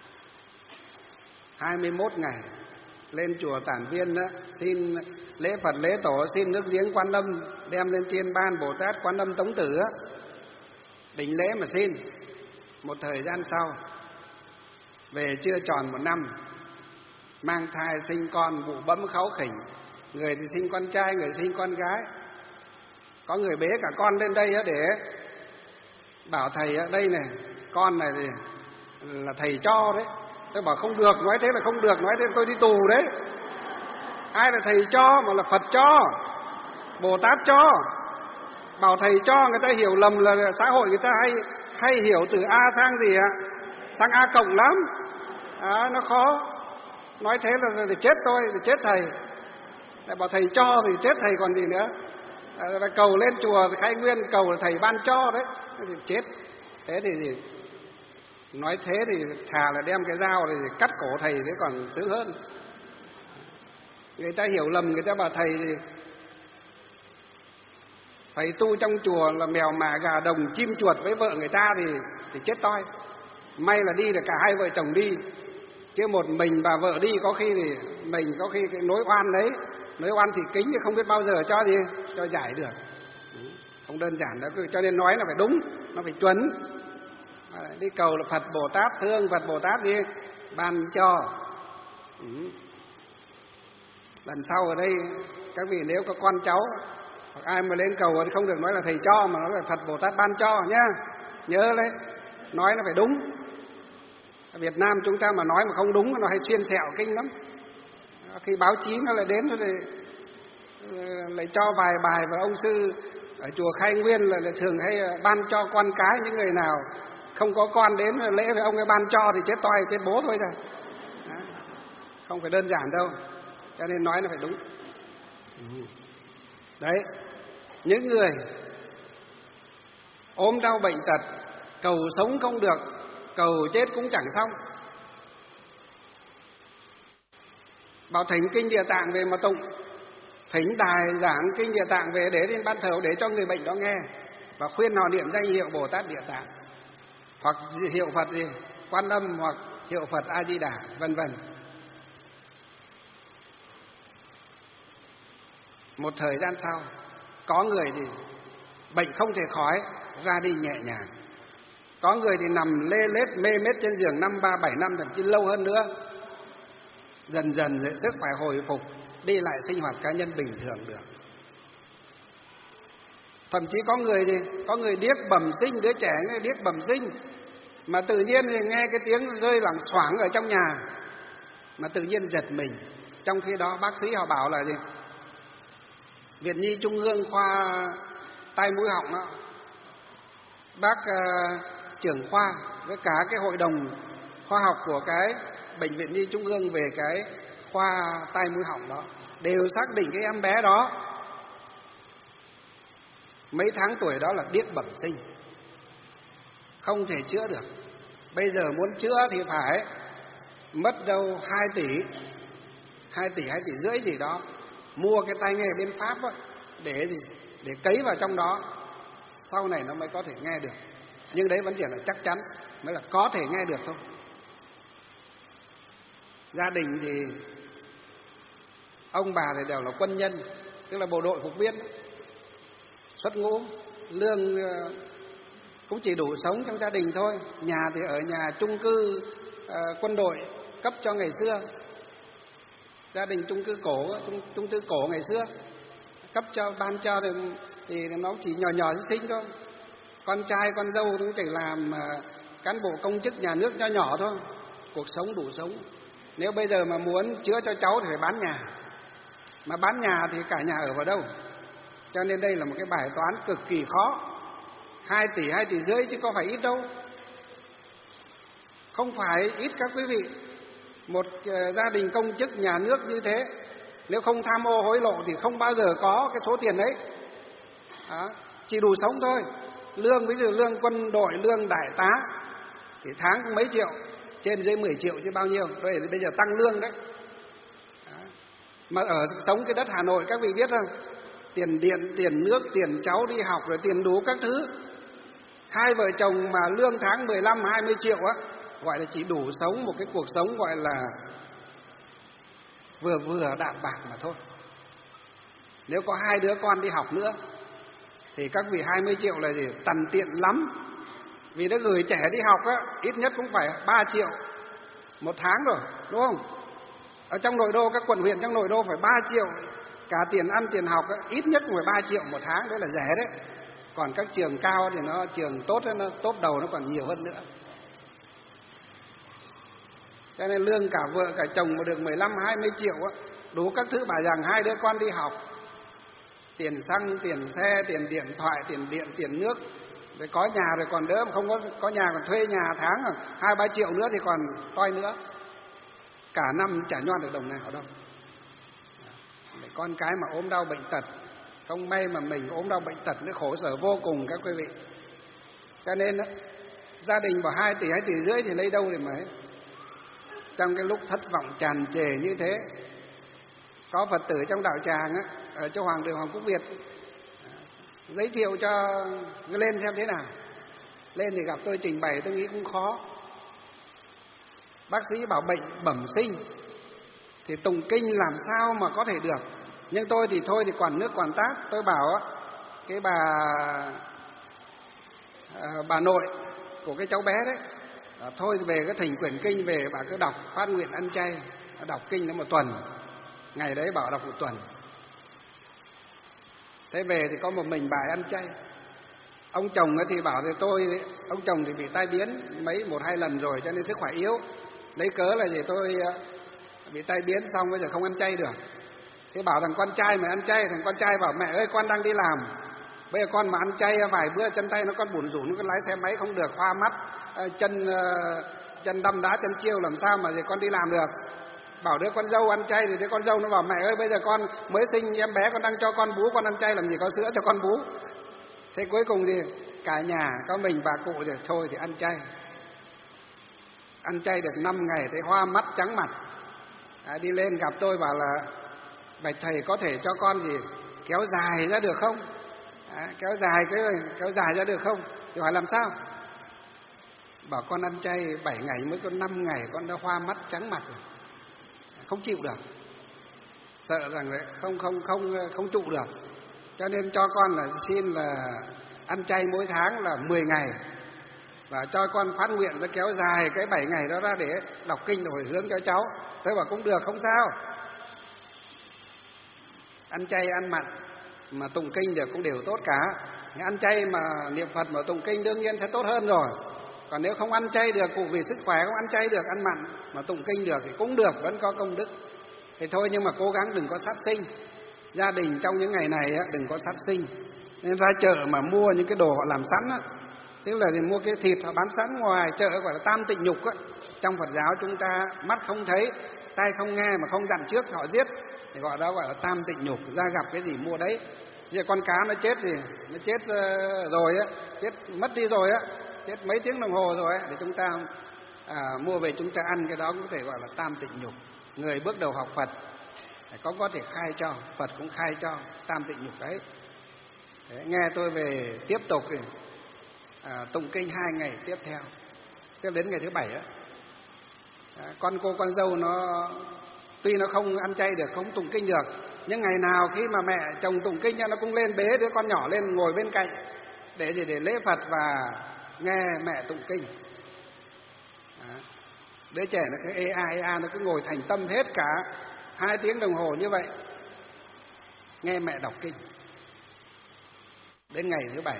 hai mươi mốt ngày lên chùa Tản Viên đó, xin lễ Phật lễ tổ, xin nước giếng Quan Âm, đem lên trên ban Bồ Tát Quan Âm Tống Tử đó, đỉnh lễ mà xin. Một thời gian sau về chưa tròn một năm, mang thai sinh con, bụ bẫm kháu khỉnh. Người thì sinh con trai, người sinh con gái. Có người bế cả con lên đây để bảo thầy đây này, con này thì là thầy cho đấy. Tôi bảo không được, nói thế là không được, nói thế là tôi đi tù đấy. Ai là thầy cho mà là Phật cho, Bồ Tát cho. Bảo thầy cho người ta hiểu lầm là xã hội người ta hay hay hiểu từ A sang gì ạ? Sang A cộng lắm. À, nó khó. Nói thế là để chết tôi, để chết thầy. Lại bảo thầy cho thì chết thầy còn gì nữa. À, cầu lên chùa Khai Nguyên cầu là thầy ban cho đấy, thì chết. Thế thì gì? Nói thế thì thà là đem cái dao thì cắt cổ thầy thế còn sướng hơn. Người ta hiểu lầm, người ta bảo thầy thì thầy tu trong chùa là mèo mả gà đồng chim chuột với vợ người ta thì thì chết toi. May là đi được cả hai vợ chồng đi, chứ một mình bà vợ đi có khi thì mình có khi cái nỗi oan đấy, nỗi oan thì kính thì không biết bao giờ cho gì cho giải được. Không đơn giản đó, cho nên nói là phải đúng, nó phải chuẩn. À, đi cầu là Phật Bồ Tát thương, Phật Bồ Tát đi ban cho. Ừ. Lần sau ở đây các vị nếu có con cháu hoặc ai mà lên cầu thì không được nói là thầy cho, mà nói là Phật Bồ Tát ban cho nhá. Nhớ đấy, nói nó phải đúng. Ở Việt Nam chúng ta mà nói mà không đúng nó hay xuyên xẹo kinh lắm. Khi báo chí nó lại đến nó lại, lại cho vài bài, và ông sư ở chùa Khai Nguyên là, là thường hay ban cho con cái, những người nào không có con đến lễ với ông ấy ban cho thì chết toi, chết bố thôi thôi. Không phải đơn giản đâu, cho nên nói nó phải đúng. Đấy, những người ốm đau bệnh tật, cầu sống không được, cầu chết cũng chẳng xong, bảo thỉnh kinh Địa Tạng về mà tụng, thỉnh đài giảng kinh Địa Tạng về để lên ban thờ để cho người bệnh đó nghe, và khuyên họ niệm danh hiệu Bồ Tát Địa Tạng, hoặc hiệu Phật gì Quan Âm, hoặc hiệu Phật A Di Đà, vân vân. Một thời gian sau, có người thì bệnh không thể khỏi, ra đi nhẹ nhàng. Có người thì nằm lê lết mê mết trên giường năm ba bảy năm, thậm chí lâu hơn nữa. Dần dần dễ sức phải hồi phục, đi lại sinh hoạt cá nhân bình thường được. Thậm chí có người thì có người điếc bẩm sinh, đứa trẻ người điếc bẩm sinh, mà tự nhiên thì nghe cái tiếng rơi lẳng xoảng ở trong nhà, mà tự nhiên giật mình. Trong khi đó bác sĩ họ bảo là gì? Viện Nhi Trung ương khoa tai mũi họng đó, bác uh, trưởng khoa với cả cái hội đồng khoa học của cái bệnh viện Nhi Trung ương về cái khoa tai mũi họng đó đều xác định cái em bé đó mấy tháng tuổi đó là điếc bẩm sinh, không thể chữa được. Bây giờ muốn chữa thì phải mất đâu hai tỷ, hai tỷ hai tỷ rưỡi gì đó, mua cái tai nghe bên Pháp đó, để gì để cấy vào trong đó, sau này nó mới có thể nghe được. Nhưng đấy vẫn chỉ là chắc chắn, mới là có thể nghe được thôi. Gia đình thì ông bà thì đều là quân nhân, tức là bộ đội phục viên, xuất ngũ, lương cũng chỉ đủ sống trong gia đình thôi. Nhà thì ở nhà chung cư uh, quân đội cấp cho ngày xưa, gia đình chung cư cổ, chung, chung cư cổ ngày xưa cấp cho, ban cho thì, thì nó chỉ nhỏ nhỏ xinh xinh thôi. Con trai con dâu cũng chỉ làm uh, cán bộ công chức nhà nước nho nhỏ thôi, cuộc sống đủ sống. Nếu bây giờ mà muốn chữa cho cháu thì phải bán nhà, mà bán nhà thì cả nhà ở vào đâu? Cho nên đây là một cái bài toán cực kỳ khó. Hai tỷ, hai tỷ rưỡi chứ có phải ít đâu. Không phải ít các quý vị. Một gia đình công chức nhà nước như thế, nếu không tham ô hối lộ thì không bao giờ có cái số tiền đấy. Đó, chỉ đủ sống thôi. Lương ví dụ lương quân đội, lương đại tá thì tháng cũng mấy triệu, trên dưới mười triệu chứ bao nhiêu. Rồi bây giờ tăng lương đấy. Đó. Mà ở sống cái đất Hà Nội các vị biết không? Tiền điện, tiền nước, tiền cháu đi học, rồi tiền đủ các thứ. Hai vợ chồng mà lương tháng mười lăm, hai mươi triệu á, gọi là chỉ đủ sống một cái cuộc sống gọi là vừa vừa đạm bạc mà thôi. Nếu có hai đứa con đi học nữa thì các vị hai mươi triệu là gì? Tằn tiện lắm. Vì nó gửi trẻ đi học á, ít nhất cũng phải ba triệu một tháng rồi, đúng không? Ở trong nội đô, các quận huyện trong nội đô phải ba triệu. Cả tiền ăn, tiền học á, ít nhất cũng phải ba triệu một tháng, đấy là rẻ đấy. Còn các trường cao thì nó trường tốt ấy, nó tốt đầu nó còn nhiều hơn nữa. Cho nên lương cả vợ cả chồng mà được mười lăm, hai mươi triệu á, đủ các thứ, bảo rằng hai đứa con đi học, tiền xăng, tiền xe, tiền điện thoại, tiền điện, tiền nước. Rồi có nhà rồi còn đỡ, mà không có có nhà còn thuê nhà tháng hai ba triệu nữa thì còn toi nữa. Cả năm chả nhoan được đồng nào đâu. Để con cái mà ốm đau bệnh tật, không may mà mình ốm đau bệnh tật nó khổ sở vô cùng các quý vị. Cho nên đó, gia đình bảo hai tỷ, hai tỷ rưỡi thì lấy đâu để mà ấy. Trong cái lúc thất vọng tràn trề như thế, có Phật tử trong đạo tràng á, ở chỗ Hoàng đường Hoàng Quốc Việt, giới thiệu cho lên xem thế nào. Lên thì gặp tôi trình bày, tôi nghĩ cũng khó. Bác sĩ bảo bệnh bẩm sinh thì tụng kinh làm sao mà có thể được. Nhưng tôi thì thôi thì quản nước quản tát. Tôi bảo á, cái bà bà nội của cái cháu bé đấy, à, thôi về cái thỉnh quyển kinh về, bà cứ đọc phát nguyện ăn chay, đọc kinh nó một tuần. Ngày đấy bảo đọc một tuần. Thế về thì có một mình bà ăn chay. Ông chồng ấy thì bảo thì tôi, ông chồng thì bị tai biến mấy một hai lần rồi cho nên sức khỏe yếu. Lấy cớ là gì tôi bị tai biến xong bây giờ không ăn chay được. Thế bảo thằng con trai mà ăn chay, thằng con trai bảo mẹ ơi con đang đi làm, bây giờ con mà ăn chay vài bữa chân tay nó con bủn rủn, nó lái xe máy không được, hoa mắt, chân chân đâm đá chân chiêu, làm sao mà gì con đi làm được. Bảo đứa con dâu ăn chay thì đứa con dâu nó bảo mẹ ơi bây giờ con mới sinh em bé, con đang cho con bú, con ăn chay làm gì có sữa cho con bú. Thế cuối cùng gì cả nhà có mình bà cụ rồi thôi thì ăn chay. Ăn chay được năm ngày thấy hoa mắt trắng mặt. À, đi lên gặp tôi bảo là bạch thầy có thể cho con gì kéo dài ra được không? À, kéo dài cái kéo dài ra được không? Thì hỏi làm sao? Bảo con ăn chay bảy ngày mới có năm ngày con đã hoa mắt trắng mặt rồi. Không chịu được. Sợ rằng là không không không không trụ được. Cho nên cho con là xin là ăn chay mỗi tháng là mười ngày. Và cho con phát nguyện nó kéo dài cái bảy ngày đó ra để đọc kinh rồi hướng cho cháu. Tôi bảo cũng được, không sao. Ăn chay ăn mặn mà tụng kinh được cũng đều tốt cả. Nhưng ăn chay mà niệm Phật mà tụng kinh đương nhiên sẽ tốt hơn rồi. Còn nếu không ăn chay được, cụ vì sức khỏe không ăn chay được, ăn mặn mà tụng kinh được thì cũng được, vẫn có công đức. Thì thôi, nhưng mà cố gắng đừng có sát sinh. Gia đình trong những ngày này đừng có sát sinh. Nên ra chợ mà mua những cái đồ họ làm sẵn á, tức là thì mua cái thịt họ bán sẵn ngoài chợ gọi là tam tịnh nhục á. Trong Phật giáo chúng ta mắt không thấy, tai không nghe mà không dặn trước họ giết thì gọi đó gọi là tam tịnh nhục. Ra gặp cái gì mua đấy. Giờ con cá nó chết thì nó chết rồi á, chết mất đi rồi á, chết mấy tiếng đồng hồ rồi á, để chúng ta à, mua về chúng ta ăn, cái đó cũng có thể gọi là tam tịnh nhục. Người bước đầu học Phật có có thể khai cho, Phật cũng khai cho tam tịnh nhục đấy. Đấy, nghe tôi về tiếp tục thì à, tụng kinh hai ngày tiếp theo, tiếp đến ngày thứ bảy á. À, con cô con dâu nó tuy nó không ăn chay được, không tụng kinh được, nhưng ngày nào khi mà mẹ chồng tụng kinh nó cũng lên bế đứa con nhỏ lên ngồi bên cạnh để để, để lễ Phật và nghe mẹ tụng kinh. À, đứa trẻ nó cứ ê a ê a, nó cứ ngồi thành tâm hết cả hai tiếng đồng hồ như vậy nghe mẹ đọc kinh. Đến ngày thứ bảy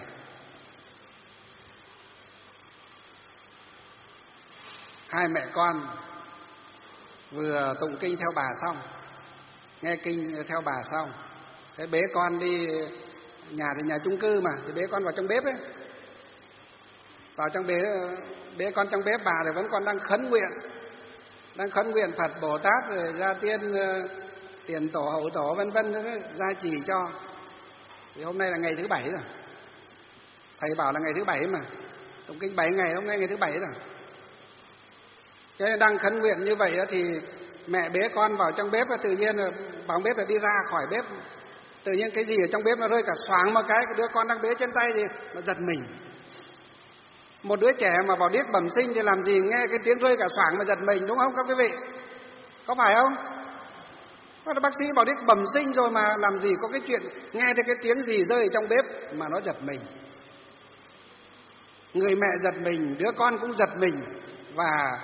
hai mẹ con vừa tụng kinh theo bà xong, nghe kinh theo bà xong, thế bế con đi, nhà thì nhà chung cư mà, thì bế con vào trong bếp ấy, vào trong bế bế con trong bếp, bà thì vẫn còn đang khấn nguyện, đang khấn nguyện Phật Bồ Tát rồi gia tiên tiền tổ hậu tổ vân vân gia trì cho. Thì hôm nay là ngày thứ bảy rồi, thầy bảo là ngày thứ bảy mà, tụng kinh bảy ngày, hôm nay ngày thứ bảy rồi. Cho nên đang khấn nguyện như vậy thì mẹ bế con vào trong bếp, tự nhiên vào bếp là đi ra khỏi bếp, tự nhiên cái gì ở trong bếp nó rơi cả xoáng một cái, cái đứa con đang bế trên tay thì nó giật mình. Một đứa trẻ mà vào điếc bẩm sinh thì làm gì nghe cái tiếng rơi cả xoáng mà giật mình, đúng không các quý vị? Có phải không? Bác sĩ bảo điếc bẩm sinh rồi mà làm gì có cái chuyện nghe thấy cái tiếng gì rơi ở trong bếp mà nó giật mình. Người mẹ giật mình, đứa con cũng giật mình, và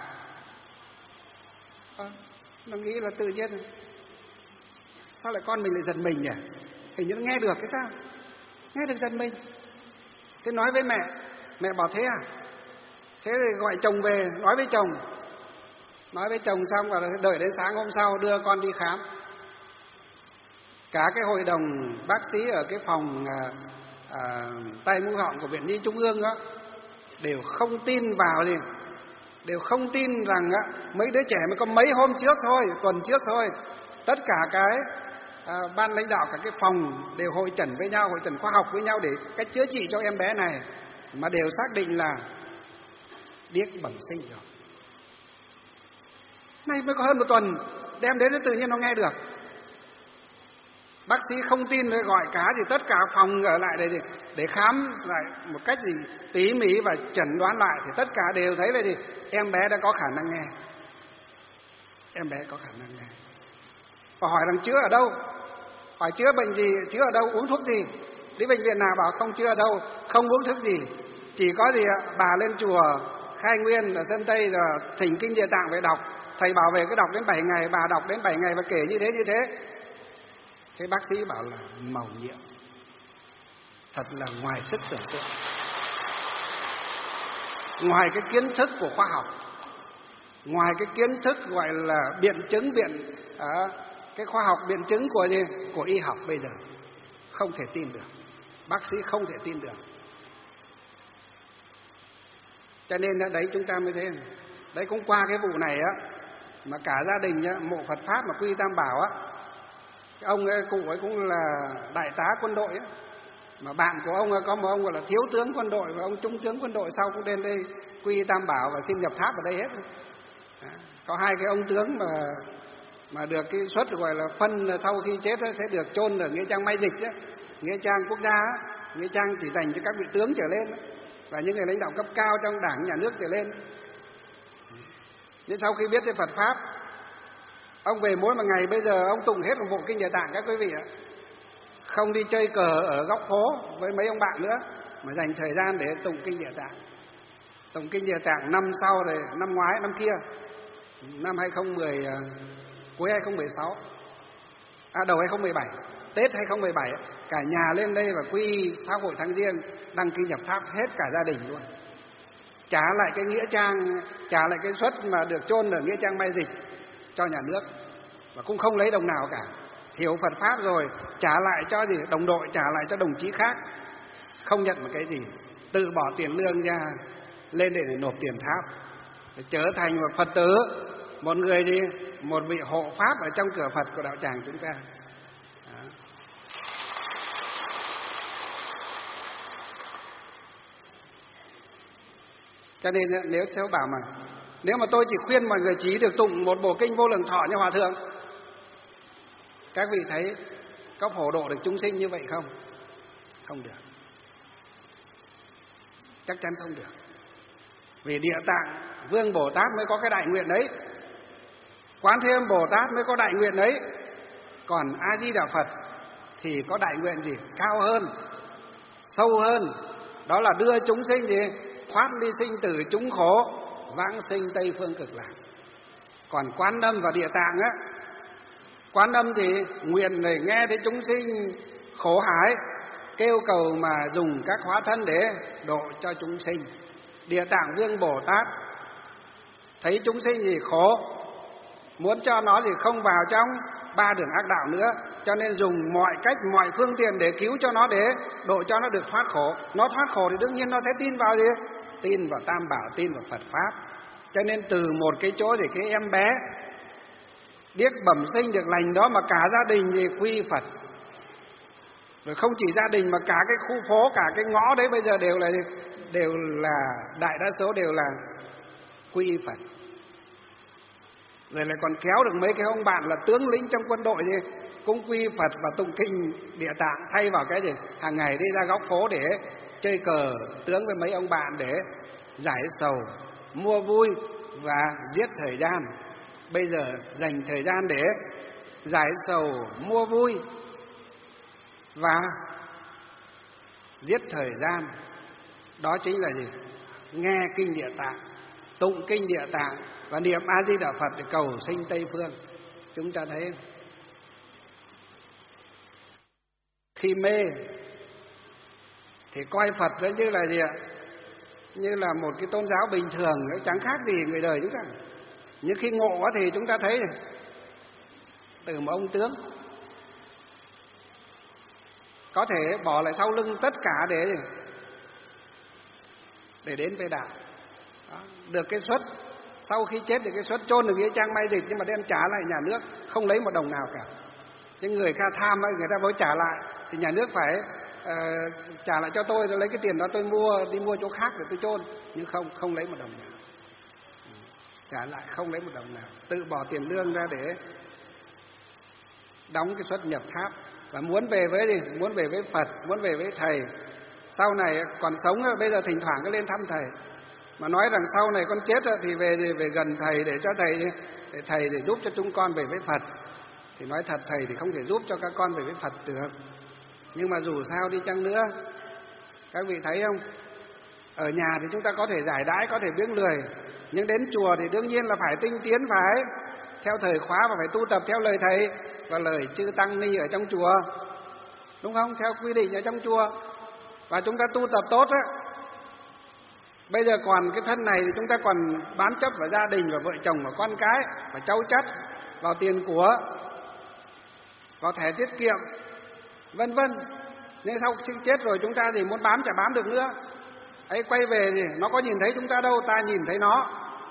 à, nó nghĩ là tự nhiên sao lại con mình lại giật mình nhỉ? Hình như nó nghe được cái sao? Nghe được giật mình. Thế nói với mẹ, mẹ bảo thế à? Thế thì gọi chồng về, nói với chồng. Nói với chồng xong và đợi đến sáng hôm sau đưa con đi khám. Cả cái hội đồng bác sĩ ở cái phòng à, à, tai mũi họng của Viện Nhi Trung ương đó đều không tin vào gì, đều không tin rằng á, mấy đứa trẻ mới có mấy hôm trước thôi, tuần trước thôi, tất cả cái à, ban lãnh đạo cả cái phòng đều hội chẩn với nhau, hội chẩn khoa học với nhau để cách chữa trị cho em bé này, mà đều xác định là điếc bẩm sinh rồi. Nay mới có hơn một tuần, đem đến tự nhiên nó nghe được. Bác sĩ không tin rồi gọi cá thì tất cả phòng ở lại để để khám lại một cách gì tỉ mỉ và chẩn đoán lại, thì tất cả đều thấy là gì em bé đã có khả năng nghe, em bé có khả năng nghe. Và hỏi rằng chữa ở đâu, hỏi chữa bệnh gì, chữa ở đâu, uống thuốc gì, đi bệnh viện nào bảo không chữa ở đâu, không uống thuốc gì, chỉ có gì ạ, bà lên chùa Khai Nguyên ở Sơn Tây rồi thỉnh kinh Địa Tạng về đọc, thầy bảo về cứ đọc đến bảy ngày, bà đọc đến bảy ngày và kể như thế như thế. Thế bác sĩ bảo là mầu nhiệm, thật là ngoài sức tưởng tượng, ngoài cái kiến thức của khoa học, ngoài cái kiến thức gọi là biện chứng biện à, cái khoa học biện chứng của gì của y học bây giờ không thể tin được, bác sĩ không thể tin được. Cho nên đấy chúng ta mới thế. Đấy cũng qua cái vụ này á mà cả gia đình á, mộ Phật pháp mà quy Tam Bảo á, cái ông ấy, cụ ấy cũng là đại tá quân đội ấy. Mà bạn của ông có một ông gọi là thiếu tướng quân đội và ông trung tướng quân đội sau cũng đến đây quy Tam Bảo và xin nhập tháp ở đây hết. Đó. Có hai cái ông tướng mà mà được cái suất gọi là phân sau khi chết sẽ được chôn ở nghĩa trang Mai Dịch ấy, nghĩa trang quốc gia ấy. Nghĩa trang chỉ dành cho các vị tướng trở lên ấy, và những người lãnh đạo cấp cao trong đảng nhà nước trở lên. Nhưng sau khi biết cái Phật pháp, ông về mỗi một ngày bây giờ ông tụng hết một bộ kinh Địa Tạng các quý vị ạ. Không đi chơi cờ ở góc phố với mấy ông bạn nữa, mà dành thời gian để tụng kinh Địa Tạng. Tụng kinh Địa Tạng năm sau rồi, năm ngoái, năm kia, năm hai không một không, cuối hai không một sáu, à đầu hai không một bảy, Tết hai không một bảy, cả nhà lên đây và quy Pháp hội tháng Giêng, đăng ký nhập tháp hết cả gia đình luôn. Trả lại cái nghĩa trang, trả lại cái suất mà được chôn ở nghĩa trang Mai Dịch cho nhà nước, và cũng không lấy đồng nào cả. Hiểu Phật pháp rồi trả lại cho gì đồng đội, trả lại cho đồng chí khác, không nhận một cái gì, tự bỏ tiền lương ra lên để, để nộp tiền tháp, để trở thành một Phật tử, một người gì, một vị hộ pháp ở trong cửa Phật của đạo tràng chúng ta. Đó. Cho nên nếu theo bảo mà nếu mà tôi chỉ khuyên mọi người chỉ được tụng một bộ kinh Vô Lượng Thọ như Hòa Thượng, các vị thấy có phổ độ được chúng sinh như vậy không? Không được, chắc chắn không được. Vì Địa Tạng Vương Bồ Tát mới có cái đại nguyện đấy, Quán Thế Âm Bồ Tát mới có đại nguyện đấy, còn A Di Đà Phật thì có đại nguyện gì cao hơn, sâu hơn, đó là đưa chúng sinh gì thoát ly sinh tử chúng khổ, vãng sinh Tây Phương Cực Lạc. Còn Quán Âm và Địa Tạng á, Quán Âm thì nguyện này nghe thấy chúng sinh khổ hải, kêu cầu mà dùng các hóa thân để độ cho chúng sinh. Địa Tạng Vương Bồ Tát thấy chúng sinh gì khổ, muốn cho nó gì không vào trong ba đường ác đạo nữa, cho nên dùng mọi cách mọi phương tiện để cứu cho nó, để độ cho nó được thoát khổ. Nó thoát khổ thì đương nhiên nó sẽ tin vào gì? Tin vào Tam Bảo, tin vào Phật Pháp. Cho nên từ một cái chỗ thì cái em bé điếc bẩm sinh được lành đó mà cả gia đình thì quy Phật. Rồi không chỉ gia đình mà cả cái khu phố, cả cái ngõ đấy bây giờ đều là đều là đại đa số đều là quy Phật. Rồi lại còn kéo được mấy cái ông bạn là tướng lĩnh trong quân đội gì cũng quy Phật và tụng kinh Địa Tạng, thay vào cái gì hàng ngày đi ra góc phố để chơi cờ tướng với mấy ông bạn để giải sầu, mua vui và giết thời gian. Bây giờ dành thời gian để giải sầu, mua vui và giết thời gian. Đó chính là gì? Nghe kinh Địa Tạng, tụng kinh Địa Tạng và niệm A Di Đà Phật để cầu sinh Tây phương. Chúng ta thấy khi mê thì coi Phật đó như là gì ạ? Như là một cái tôn giáo bình thường, chẳng khác gì người đời chúng ta. Nhưng khi ngộ quá thì chúng ta thấy từ một ông tướng có thể bỏ lại sau lưng tất cả để để đến với đạo. Đó, được cái suất, sau khi chết được cái suất chôn được nghĩa trang mai dịch, nhưng mà đem trả lại nhà nước không lấy một đồng nào cả. Những người kha tham ấy, người ta mới trả lại thì nhà nước phải uh, trả lại cho tôi, rồi lấy cái tiền đó tôi mua đi mua chỗ khác để tôi chôn, nhưng không không lấy một đồng nào. Trả lại không lấy một đồng nào, tự bỏ tiền lương ra để đóng cái suất nhập tháp. Và muốn về với gì? Muốn về với Phật, muốn về với Thầy. Sau này còn sống, bây giờ thỉnh thoảng cứ lên thăm Thầy, mà nói rằng sau này con chết thì về về gần Thầy để cho Thầy để Thầy để giúp cho chúng con về với Phật. Thì nói thật, Thầy thì không thể giúp cho các con về với Phật được. Nhưng mà dù sao đi chăng nữa, các vị thấy không? Ở nhà thì chúng ta có thể giải đãi, có thể biếng lười, nhưng đến chùa thì đương nhiên là phải tinh tiến, phải theo thời khóa và phải tu tập theo lời Thầy và lời chư Tăng Ni ở trong chùa, đúng không? Theo quy định ở trong chùa. Và chúng ta tu tập tốt á. Bây giờ còn cái thân này thì chúng ta còn bám chấp vào gia đình và vợ chồng và con cái, và cháu chắt vào tiền của, vào thẻ tiết kiệm, vân vân. Nhưng sau khi chết rồi chúng ta thì muốn bám chả bám được nữa. Ấy, quay về thì nó có nhìn thấy chúng ta đâu, ta nhìn thấy nó.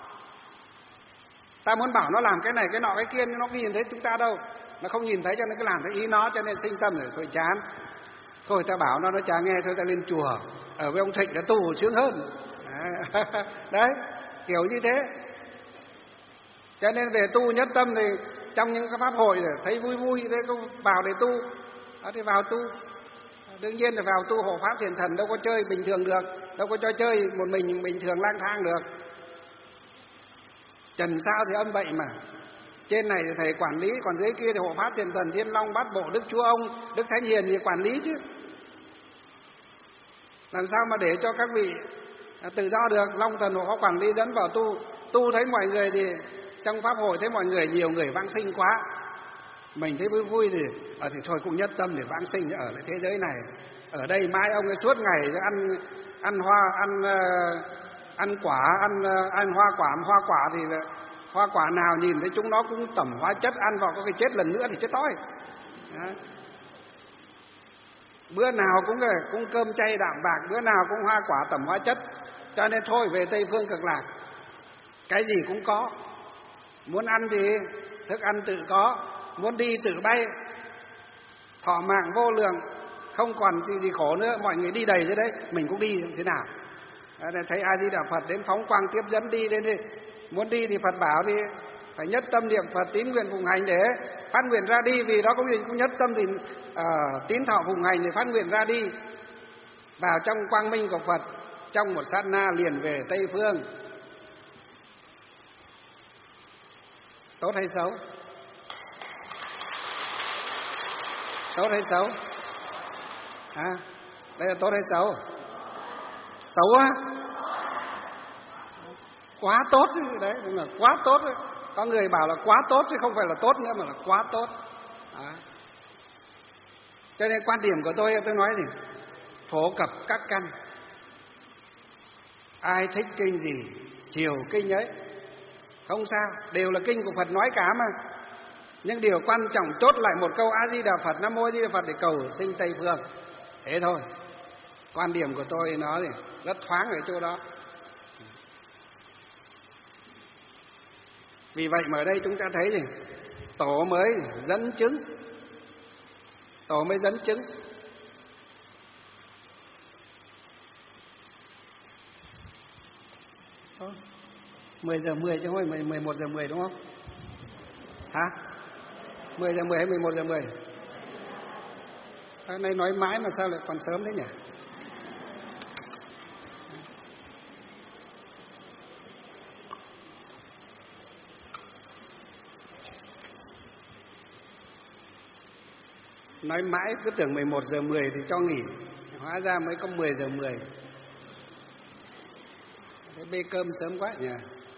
Ta muốn bảo nó làm cái này cái nọ cái kia, nhưng nó không nhìn thấy chúng ta đâu. Nó không nhìn thấy cho nên cứ làm theo ý nó, cho nên sinh tâm rồi thôi chán. Thôi ta bảo nó nó chả nghe, thôi ta lên chùa ở với ông Thịnh đã tu sướng hơn. Đấy, kiểu như thế. Cho nên về tu nhất tâm thì trong những cái pháp hội rồi thấy vui vui thế có vào để tu. Đó thì vào tu. Đương nhiên là vào tu hộ pháp thiền thần, đâu có chơi bình thường được, đâu có cho chơi một mình bình thường lang thang được. Trần sao thì âm vậy mà. Trên này thì thầy quản lý, còn dưới kia thì hộ pháp thiền thần, Thiên Long, Bát Bộ, Đức Chúa Ông, Đức Thánh Hiền thì quản lý chứ. Làm sao mà để cho các vị tự do được? Long thần hộ pháp quản lý dẫn vào tu. Tu thấy mọi người thì trong pháp hội thấy mọi người nhiều người vãng sinh quá, mình thấy vui vui thì ở thì thôi cũng nhất tâm để vãng sinh ở lại thế giới này. Ở đây mãi ông ấy suốt ngày ăn ăn hoa, ăn uh, ăn quả, ăn uh, ăn hoa quả, hoa quả thì là hoa quả nào nhìn thấy chúng nó cũng tẩm hóa chất, ăn vào có cái chết lần nữa thì chết tối. Đó. Bữa nào cũng cũng cơm chay đạm bạc, bữa nào cũng hoa quả tẩm hóa chất. Cho nên thôi về Tây phương Cực Lạc, cái gì cũng có. Muốn ăn thì thức ăn tự có, muốn đi tự bay, thọ mạng vô lượng, không còn gì, gì khổ nữa. Mọi người đi đầy thế đấy, mình cũng đi thế nào. Đấy, thấy A Di Đà Phật đến phóng quang tiếp dẫn đi đến đi. Muốn đi thì Phật bảo đi phải nhất tâm niệm Phật, tín nguyện phụng hành để phát nguyện ra đi. Vì đó có gì cũng nhất tâm thì uh, tín thọ phụng hành để phát nguyện ra đi vào trong quang minh của Phật, trong một sát na liền về Tây phương. Tốt hay xấu? Tốt hay xấu? À, đây là tốt hay xấu? Xấu á? Quá tốt chứ, đấy, đúng là quá tốt đấy. Có người bảo là quá tốt chứ không phải là tốt nữa mà là quá tốt. Đó. Cho nên quan điểm của tôi, tôi nói gì? Phổ cập các căn. Ai thích kinh gì, chiều kinh ấy. Không sao, đều là kinh của Phật nói cả mà. Nhưng điều quan trọng chốt lại một câu A Di Đà Phật, Nam Mô A Di Đà Phật để cầu sinh Tây phương. Thế thôi. Quan điểm của tôi nó thì rất thoáng ở chỗ đó. Vì vậy mà ở đây chúng ta thấy gì? Tổ mới dẫn chứng. Tổ mới dẫn chứng. mười giờ mười chứ không phải mười một giờ mười đúng không? Hả? mười giờ mười hay mười một giờ mười? Cái này nói mãi mà sao lại còn sớm thế nhỉ? Nói mãi cứ tưởng mười một giờ mười thì cho nghỉ. Hóa ra mới có mười giờ mười. Thế bê cơm sớm quá nhỉ?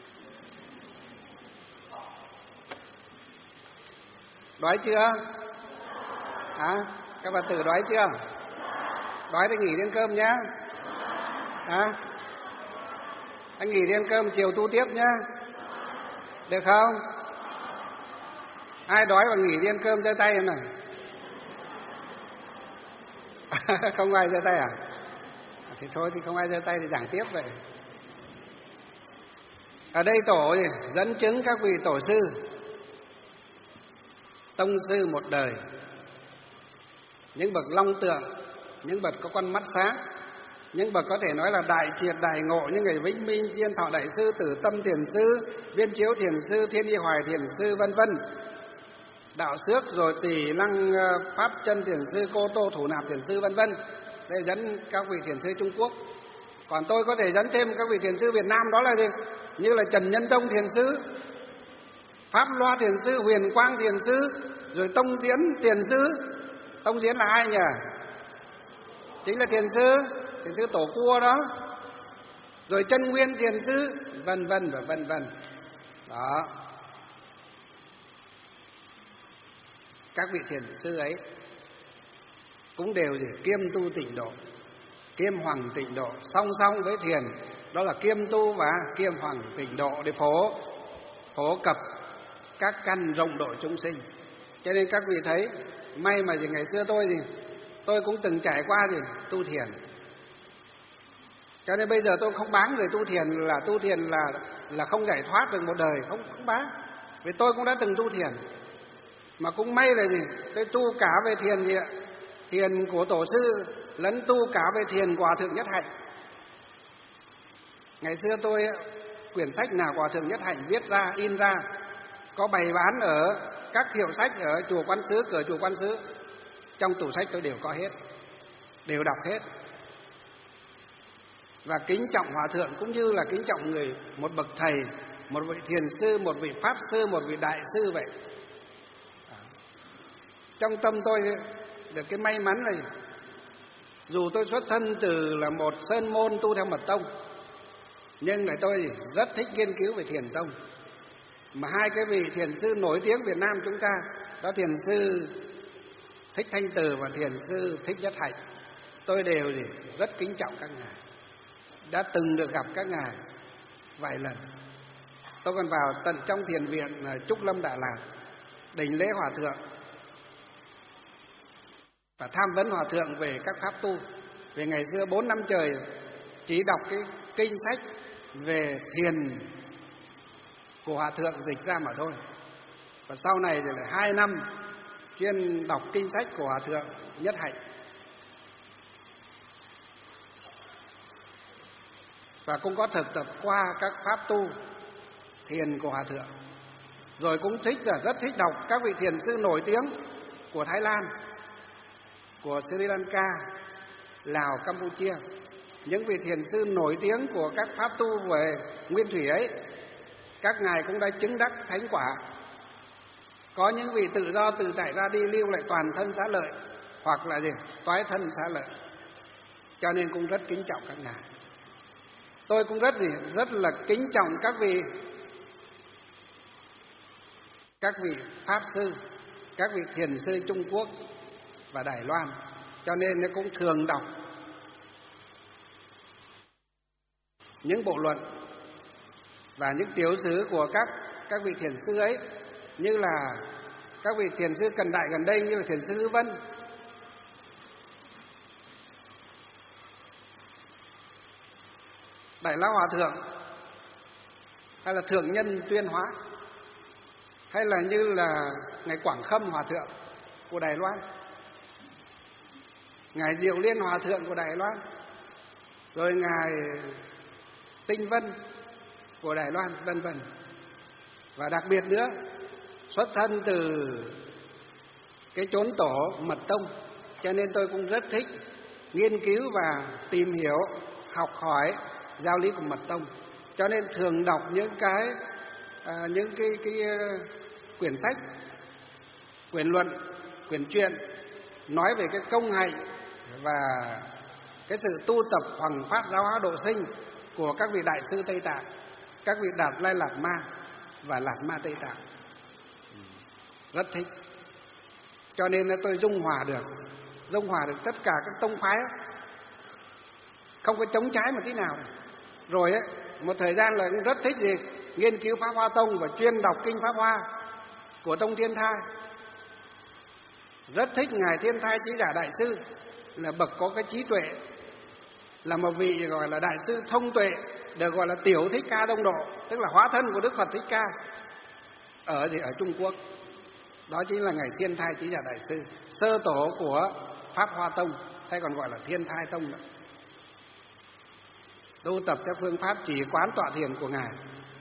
Đói chưa? Hả? Các bà tử đói chưa? Đói thì nghỉ đi ăn cơm nhá. Hả? Anh nghỉ đi ăn cơm, chiều tu tiếp nhá. Được không? Ai đói và nghỉ đi ăn cơm giơ tay em này. Không ai giơ tay à? Thì thôi thì không ai giơ tay thì giảng tiếp vậy. Ở đây tổ gì? Dẫn chứng các vị tổ sư, tông sư một đời, những bậc long tượng, những bậc có con mắt sáng, những bậc có thể nói là đại triệt đại ngộ, những người Vĩnh Minh Chiên Thọ đại sư, Tử Tâm thiền sư, Viên Chiếu thiền sư, Thiên Y Hoài thiền sư, vân vân. Đạo Xước rồi Tỷ Lăng Pháp Chân thiền sư, Cô Tô Thủ Nạp thiền sư, vân vân. Đây dẫn các vị thiền sư Trung Quốc. Còn tôi có thể dẫn thêm các vị thiền sư Việt Nam, đó là gì? Như là Trần Nhân Tông thiền sư, Pháp Loa thiền sư, Huyền Quang thiền sư, rồi Tông Diễn thiền sư. Tông Diễn là ai nhỉ? Chính là thiền sư, thiền sư Tổ Cua đó. Rồi Chân Nguyên thiền sư, vân vân và vân vân. Đó. Các vị thiền sư ấy cũng đều gì? Kiêm tu tịnh độ, kiêm hoàng tịnh độ, song song với thiền, đó là kiêm tu và kiêm hoàng tịnh độ để phổ phổ cập các căn rộng độ chúng sinh. Cho nên các vị thấy may mà gì ngày xưa tôi gì tôi cũng từng trải qua gì tu thiền. Cho nên bây giờ tôi không bán người tu thiền là tu thiền là là không giải thoát được một đời, không không bán. Vì tôi cũng đã từng tu thiền. Mà cũng may là gì tôi tu cả về thiền gì ạ? Thiền của tổ sư lẫn tu cả về thiền của Hòa Thượng Nhất Hạnh. Ngày xưa tôi quyển sách nào Hòa Thượng Nhất Hạnh viết ra, in ra, có bày bán ở các hiệu sách ở chùa Quán Sứ, cửa chùa Quán Sứ, trong tủ sách tôi đều có hết, đều đọc hết. Và kính trọng Hòa Thượng cũng như là kính trọng người, một bậc thầy, một vị thiền sư, một vị pháp sư, một vị đại sư vậy. Trong tâm tôi được cái may mắn này, dù tôi xuất thân từ là một sơn môn tu theo mật tông, nhưng lại tôi rất thích nghiên cứu về thiền tông. Mà hai cái vị thiền sư nổi tiếng Việt Nam chúng ta, đó thiền sư Thích Thanh Từ và thiền sư Thích Nhất Hạnh, tôi đều gì rất kính trọng các ngài, đã từng được gặp các ngài vài lần. Tôi còn vào tận trong thiền viện Trúc Lâm Đà Lạt đảnh lễ Hòa Thượng và tham vấn Hòa Thượng về các pháp tu. Về ngày xưa bốn năm trời chỉ đọc cái kinh sách về thiền của Hòa Thượng dịch ra mà thôi. Và sau này thì lại hai năm chuyên đọc kinh sách của Hòa Thượng Nhất Hạnh. Và cũng có thực tập qua các pháp tu thiền của Hòa Thượng. Rồi cũng thích là rất thích đọc các vị thiền sư nổi tiếng của Thái Lan, của Sri Lanka, Lào, Campuchia. Những vị thiền sư nổi tiếng của các pháp tu về nguyên thủy ấy, các ngài cũng đã chứng đắc thánh quả. Có những vị tự do tự tại ra đi lưu lại toàn thân xá lợi, hoặc là gì toái thân xá lợi. Cho nên cũng rất kính trọng các ngài. Tôi cũng rất gì rất là kính trọng các vị các vị pháp sư, các vị thiền sư Trung Quốc và Đài Loan. Cho nên nó cũng thường đọc những bộ luận Và những tiểu sử của các các vị thiền sư ấy, như là các vị thiền sư cận đại gần đây như là thiền sư Lư Vân, Đại Lao Hòa Thượng, hay là Thượng Nhân Tuyên Hóa, hay là như là ngài Quảng Khâm Hòa Thượng của Đài Loan, ngài Diệu Liên Hòa Thượng của Đài Loan, rồi ngài Tinh Vân của Đài Loan, vân vân. Và đặc biệt nữa, xuất thân từ cái chốn tổ mật tông, cho nên tôi cũng rất thích nghiên cứu và tìm hiểu, học hỏi giáo lý của mật tông. Cho nên thường đọc những cái à, những cái cái quyển sách, quyển luận, quyển truyện nói về cái công hạnh và cái sự tu tập hoằng pháp giáo hóa độ sinh của các vị đại sư Tây Tạng, các vị Đạt Lai Lạt Ma và Lạt Ma Tây Tạng. Rất thích. Cho nên là tôi dung hòa được, dung hòa được tất cả các tông phái, không có chống trái một tí nào. Rồi ấy, một thời gian là cũng rất thích gì nghiên cứu Pháp Hoa Tông và chuyên đọc kinh Pháp Hoa của Tông Thiên Thai. Rất thích ngài Thiên Thai Chí Giả Đại Sư, là bậc có cái trí tuệ, là một vị gọi là đại sư thông tuệ, được gọi là Tiểu Thích Ca Đông Độ, tức là hóa thân của Đức Phật Thích Ca ở gì ở Trung Quốc. Đó chính là ngài Thiên Thai Chí Giả Đại Sư, sơ tổ của Pháp Hoa Tông, hay còn gọi là Thiên Thai Tông đó. Tu tập theo phương pháp chỉ quán tọa thiền của ngài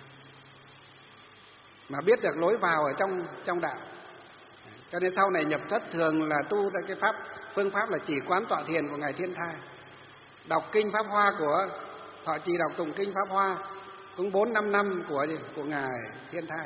mà biết được lối vào ở trong trong đạo. Cho nên sau này nhập thất thường là tu theo cái pháp phương pháp là chỉ quán tọa thiền của ngài Thiên Thai. Đọc kinh Pháp Hoa của thọ trì đọc tụng kinh Pháp Hoa cũng bốn năm năm của gì của ngài Thiên Thai.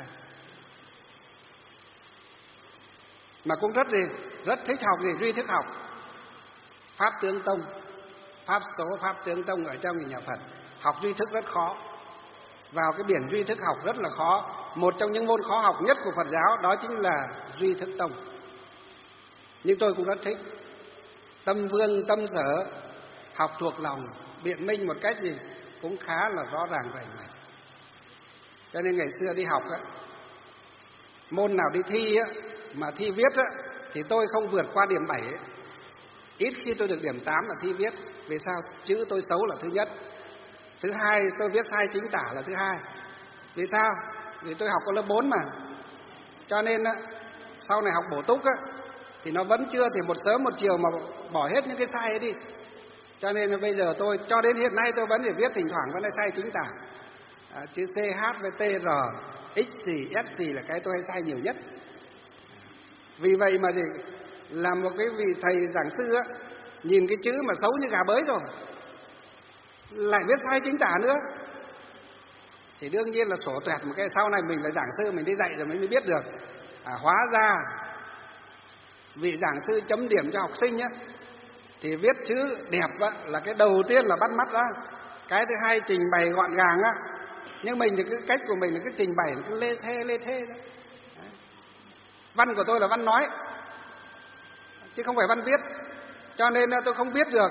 Mà cũng rất gì rất thích học gì duy thức học, pháp tướng tông, pháp số, pháp tướng tông ở trong nhà Phật. Học duy thức rất khó, vào cái biển duy thức học rất là khó. Một trong những môn khó học nhất của Phật giáo đó chính là duy thức tông. Nhưng tôi cũng rất thích, tâm vương tâm sở, học thuộc lòng, biện minh một cách gì cũng khá là rõ ràng vậy này. Cho nên ngày xưa đi học á, môn nào đi thi á, mà thi viết á, thì tôi không vượt qua điểm bảy ấy. Ít khi tôi được điểm tám là thi viết. Vì sao? Chữ tôi xấu là thứ nhất. Thứ hai, tôi viết sai chính tả là thứ hai. Vì sao? Vì tôi học có lớp bốn mà. Cho nên á, sau này học bổ túc á, thì nó vẫn chưa thì một sớm một chiều mà bỏ hết những cái sai ấy đi. Cho nên là bây giờ tôi, cho đến hiện nay tôi vẫn phải viết, thỉnh thoảng vẫn là sai chính tả. À, chữ C, H với T, R, X gì, S gì là cái tôi hay sai nhiều nhất. Vì vậy mà gì, làm một cái vị thầy giảng sư á, nhìn cái chữ mà xấu như gà bới rồi, lại viết sai chính tả nữa, thì đương nhiên là sổ toẹt một cái. Sau này mình là giảng sư, mình đi dạy rồi mình mới biết được. À, hóa ra vị giảng sư chấm điểm cho học sinh á, thì viết chữ đẹp á, là cái đầu tiên là bắt mắt đó. Cái thứ hai trình bày gọn gàng á. Nhưng mình thì cái cách của mình là cái trình bày cứ lê thê lê thê đó. Đấy. Văn của tôi là văn nói chứ không phải văn viết, cho nên tôi không biết được.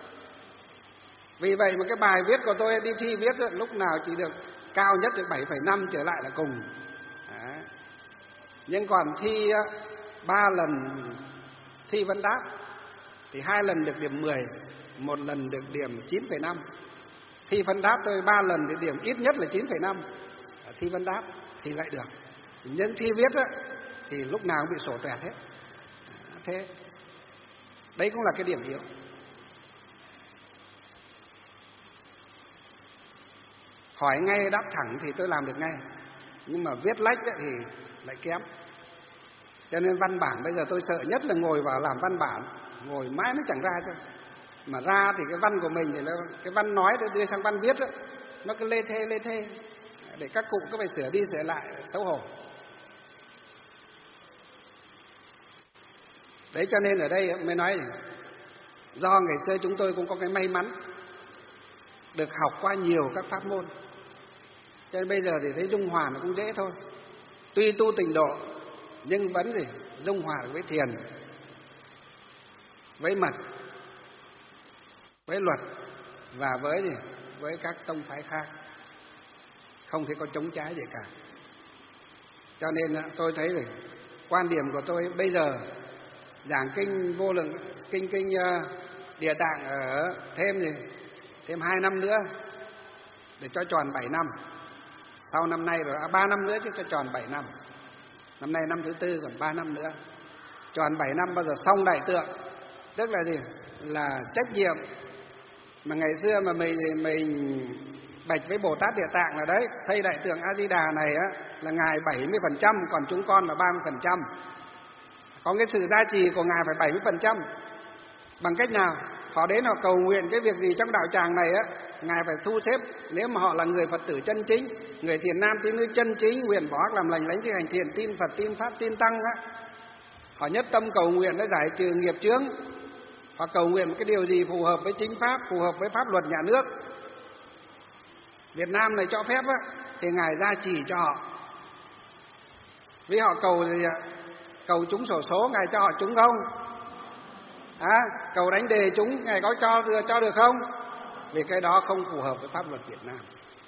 Vì vậy mà cái bài viết của tôi đi thi viết ấy, lúc nào chỉ được cao nhất được bảy phẩy năm trở lại là cùng. Đấy. Nhưng còn thi ba lần thi vấn đáp thì hai lần được điểm mười, một lần được điểm chín phẩy năm. Thi vấn đáp tôi ba lần thì điểm ít nhất là chín phẩy năm. Thi vấn đáp thì lại được. Nhưng thi viết ấy, thì lúc nào cũng bị sổ toẹt hết. Thế đấy cũng là cái điểm yếu. Hỏi ngay đáp thẳng thì tôi làm được ngay, nhưng mà viết lách ấy thì lại kém. Cho nên văn bản bây giờ tôi sợ nhất là ngồi vào làm văn bản, ngồi mãi nó chẳng ra cho. Mà ra thì cái văn của mình thì nó, cái văn nói để đưa sang văn viết ấy, nó cứ lê thê lê thê, để các cụ cứ phải sửa đi sửa lại, xấu hổ. Đấy, cho nên ở đây mới nói do ngày xưa chúng tôi cũng có cái may mắn được học qua nhiều các pháp môn, cho nên bây giờ thì thấy dung hòa nó cũng dễ thôi. Tuy tu tịnh độ nhưng vẫn gì dung hòa với thiền, với mật, với luật và với gì với các tông phái khác. không thể có chống trái gì cả. Cho nên tôi thấy là quan điểm của tôi bây giờ giảng kinh vô lượng kinh kinh uh, Địa Tạng ở thêm gì thêm hai năm nữa để cho tròn bảy năm. Sau năm nay rồi, à, ba năm nữa chứ cho tròn bảy năm. Năm nay năm thứ tư, còn ba năm nữa tròn bảy năm bao giờ xong đại tượng. Tức là gì? Là trách nhiệm mà ngày xưa mà mình mình bạch với Bồ Tát Địa Tạng là đấy, xây đại tượng A Di Đà này á là ngài bảy mươi phần trăm, còn chúng con là ba mươi phần trăm. Có cái sự gia trì của ngài phải bảy mươi phần trăm. Bằng cách nào? Họ đến họ cầu nguyện cái việc gì trong đạo tràng này á, ngài phải thu xếp. Nếu mà họ là người Phật tử chân chính, người thiền nam tín nữ chân chính, nguyện bỏ ác làm lành, lãnh sự hành thiện, tin Phật, tin Pháp, tin Tăng á, họ nhất tâm cầu nguyện để giải trừ nghiệp chướng. Họ cầu nguyện một cái điều gì phù hợp với chính pháp, phù hợp với pháp luật nhà nước Việt Nam này cho phép á, thì ngài gia trì cho họ. Vì họ cầu gì ạ? Cầu trúng xổ số, ngài cho họ trúng không? À, cầu đánh đề trúng, ngài có cho được cho được không? Vì cái đó không phù hợp với pháp luật Việt Nam.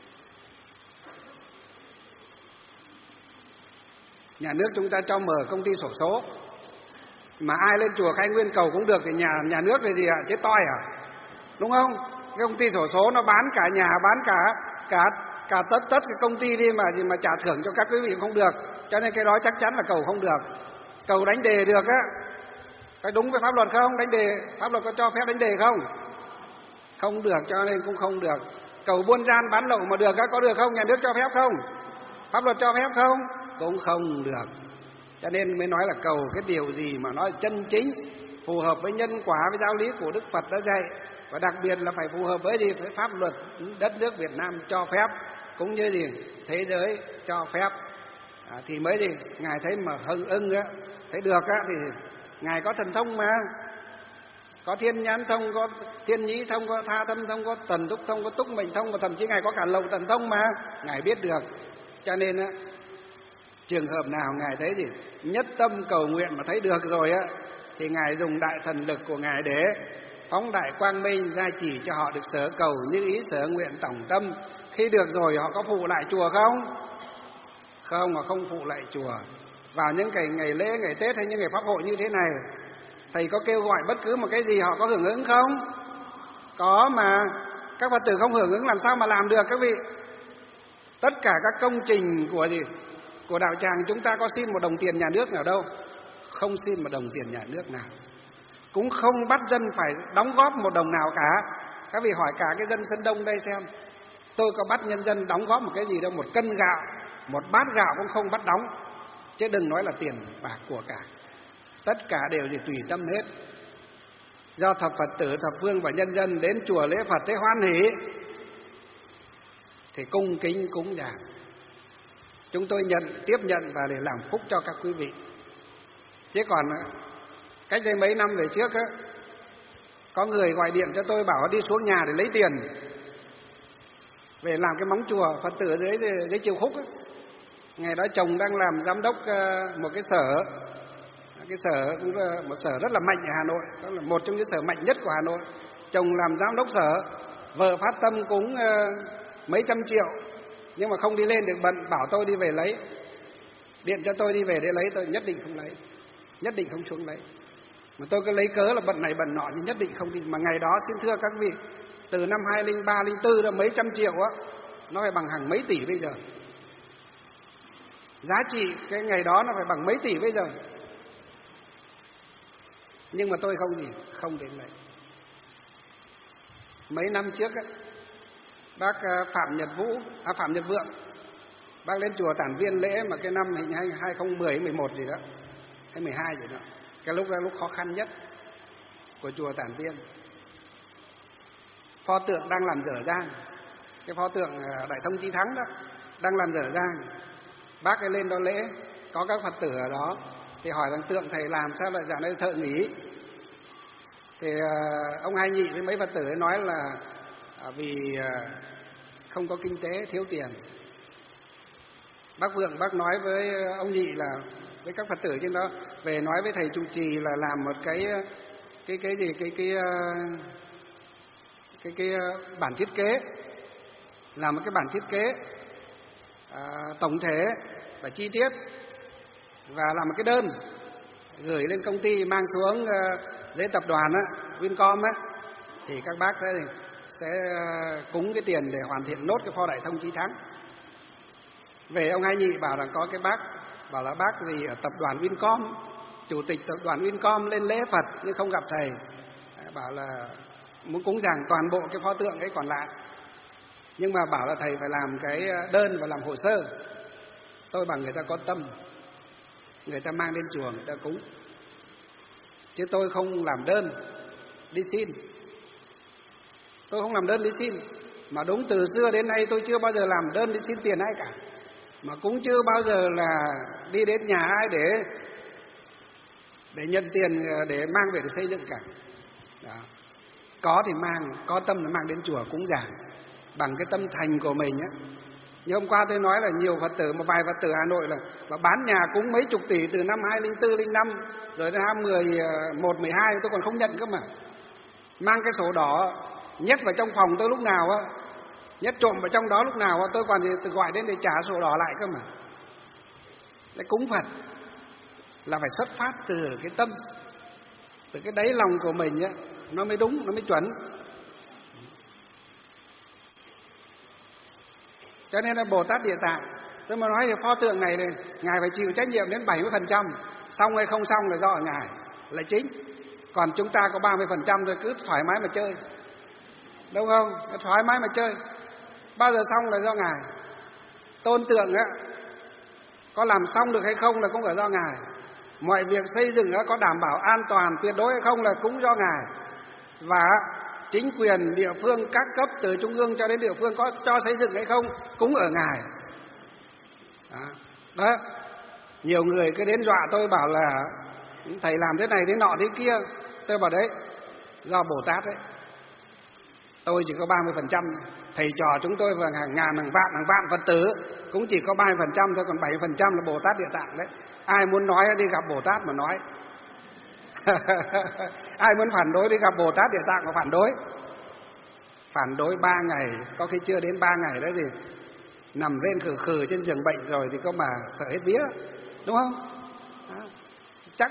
Nhà nước chúng ta cho mở công ty xổ số, mà ai lên chùa Khai Nguyên cầu cũng được thì nhà nhà nước là gì ạ? Chết toi à? Đúng không? Cái công ty xổ số nó bán cả nhà, bán cả cả cả tất tất cái công ty đi mà gì mà trả thưởng cho các quý vị không được. Cho nên cái đó chắc chắn là cầu không được. Cầu đánh đề được á, cái đúng với pháp luật không? Đánh đề, pháp luật có cho phép đánh đề không? Không được, cho nên cũng không được. Cầu buôn gian bán lậu mà được á, có được không? Nhà nước cho phép không? Pháp luật cho phép không? Cũng không được. Cho nên mới nói là cầu cái điều gì mà nó chân chính, phù hợp với nhân quả, với giáo lý của Đức Phật đã dạy. Và đặc biệt là phải phù hợp với gì? Với pháp luật đất nước Việt Nam cho phép, cũng như gì? Thế giới cho phép. À, thì mới gì? Ngài thấy mà hưng ưng á, thấy được á, thì ngài có thần thông mà. Có thiên nhãn thông, có thiên nhĩ thông, có tha tâm thông, có tần túc thông, có túc mệnh thông, và thậm chí ngài có cả lậu tần thông mà. Ngài biết được. Cho nên á, trường hợp nào ngài thấy gì nhất tâm cầu nguyện mà thấy được rồi á, thì ngài dùng đại thần lực của ngài để phóng đại quang minh gia trì cho họ được sở cầu như ý sở nguyện tổng tâm. Khi được rồi họ có phụ lại chùa không? Không, họ không phụ lại chùa. Vào những ngày ngày lễ, ngày Tết hay những ngày pháp hội như thế này, thầy có kêu gọi bất cứ một cái gì họ có hưởng ứng không? Có mà. Các Phật tử không hưởng ứng làm sao mà làm được các vị? Tất cả các công trình của gì? Của đạo tràng chúng ta có xin một đồng tiền nhà nước nào đâu. Không xin một đồng tiền nhà nước nào. Cũng không bắt dân phải đóng góp một đồng nào cả. Các vị hỏi cả cái dân Sơn Đông đây xem, tôi có bắt nhân dân đóng góp một cái gì đâu. Một cân gạo, một bát gạo cũng không bắt đóng, chứ đừng nói là tiền bạc của cả. Tất cả đều gì tùy tâm hết. Do thập Phật tử, thập phương và nhân dân đến chùa lễ Phật thế hoan hỷ thì cung kính cúng dường. Chúng tôi nhận, tiếp nhận và để làm phúc cho các quý vị. Chứ còn cách đây mấy năm về trước á, có người gọi điện cho tôi bảo đi xuống nhà để lấy tiền về làm cái móng chùa Phật tử dưới dưới Chiều Khúc á. Ngày đó chồng đang làm giám đốc một cái sở, cái sở cũng là một sở rất là mạnh ở Hà Nội, đó là một trong những sở mạnh nhất của Hà Nội. Chồng làm giám đốc sở, vợ phát tâm cúng mấy trăm triệu, nhưng mà không đi lên được, bận, bảo tôi đi về lấy. Điện cho tôi đi về để lấy, tôi nhất định không lấy, nhất định không xuống lấy. Mà tôi cứ lấy cớ là bận này bận nọ nhưng nhất định không đi. Mà ngày đó xin thưa các vị, từ năm hai không ba không bốn đó mấy trăm triệu á, nó phải bằng hàng mấy tỷ bây giờ. Giá trị cái ngày đó nó phải bằng mấy tỷ bây giờ. Nhưng mà tôi không gì, không đến lấy. Mấy năm trước á, bác Phạm Nhật Vũ, à Phạm Nhật Vượng, bác lên chùa Tản Viên lễ mà cái năm hình hai không một không, mười một gì đó, hay mười hai gì đó. Cái lúc đó lúc khó khăn nhất của chùa Tản Viên. Pho tượng đang làm dở dang, cái pho tượng Đại Thông Chí Thắng đó đang làm dở dang. Bác ấy lên đó lễ, có các Phật tử ở đó thì hỏi rằng tượng thầy làm sao lại dạo này thợ nghỉ. Thì ông Hai Nhị với mấy Phật tử ấy nói là vì không có kinh tế, thiếu tiền. Bác Vượng bác nói với ông Nhị là với các Phật tử trên đó về nói với thầy trụ trì là làm một cái cái cái gì cái cái cái cái, cái bản thiết kế, làm một cái bản thiết kế à, tổng thể và chi tiết, và làm một cái đơn gửi lên công ty, mang xuống uh, dưới tập đoàn á, Vincom á, thì các bác sẽ, sẽ uh, cúng cái tiền để hoàn thiện nốt cái pho Đại Thông Chí Thắng. Về ông Hai Nhị bảo rằng có cái bác bảo là bác gì ở tập đoàn Vincom, chủ tịch tập đoàn Vincom lên lễ Phật nhưng không gặp thầy, bảo là muốn cúng dường toàn bộ cái pho tượng ấy còn lại, nhưng mà bảo là thầy phải làm cái đơn và làm hồ sơ. Tôi bảo người ta có tâm, người ta mang đến chùa người ta cúng, chứ tôi không làm đơn đi xin. Tôi không làm đơn đi xin, mà đúng từ xưa đến nay tôi chưa bao giờ làm đơn đi xin tiền ai cả, mà cũng chưa bao giờ là đi đến nhà ai để để nhận tiền để mang về để xây dựng cả. Đó. Có thì mang, có tâm thì mang đến chùa cúng dường bằng cái tâm thành của mình á. Như hôm qua tôi nói là nhiều Phật tử, một vài Phật tử Hà Nội là mà bán nhà cúng mấy chục tỷ từ năm hai không không năm rồi đến năm mười một, mười hai tôi còn không nhận cơ mà. Mang cái sổ đỏ nhét vào trong phòng tôi lúc nào á, nhét trộm vào trong đó lúc nào á, tôi còn thì gọi đến để trả sổ đỏ lại cơ mà. Để cúng Phật là phải xuất phát từ cái tâm, từ cái đáy lòng của mình á, nó mới đúng, nó mới chuẩn. Cho nên là Bồ Tát Địa Tạng, tôi mà nói thì pho tượng này thì Ngài phải chịu trách nhiệm đến bảy mươi phần trăm, xong hay không xong là do Ngài là chính. Còn chúng ta có ba mươi phần trăm thôi, cứ thoải mái mà chơi, đúng không? Thoải mái mà chơi, bao giờ xong là do Ngài. Tôn tượng á, có làm xong được hay không là cũng phải do Ngài. Mọi việc xây dựng á, có đảm bảo an toàn tuyệt đối hay không là cũng do Ngài. Và chính quyền địa phương các cấp từ trung ương cho đến địa phương có cho xây dựng hay không cũng ở Ngài. Đó. Đó. Nhiều người cứ đến dọa tôi bảo là thầy làm thế này thế nọ thế kia. Tôi bảo đấy, do Bồ Tát đấy. Tôi chỉ có ba mươi phần trăm, thầy trò chúng tôi và hàng ngàn, hàng vạn, hàng vạn Phật tử cũng chỉ có ba mươi phần trăm thôi, còn bảy mươi phần trăm là Bồ Tát Địa Tạng đấy. Ai muốn nói đi gặp Bồ Tát mà nói. Ai muốn phản đối đi gặp Bồ Tát Địa Tạng mà phản đối. Phản đối ba ngày, có khi chưa đến ba ngày đó gì, nằm lên khử khử trên giường bệnh rồi thì có mà sợ hết vía, đúng không? Đó. Chắc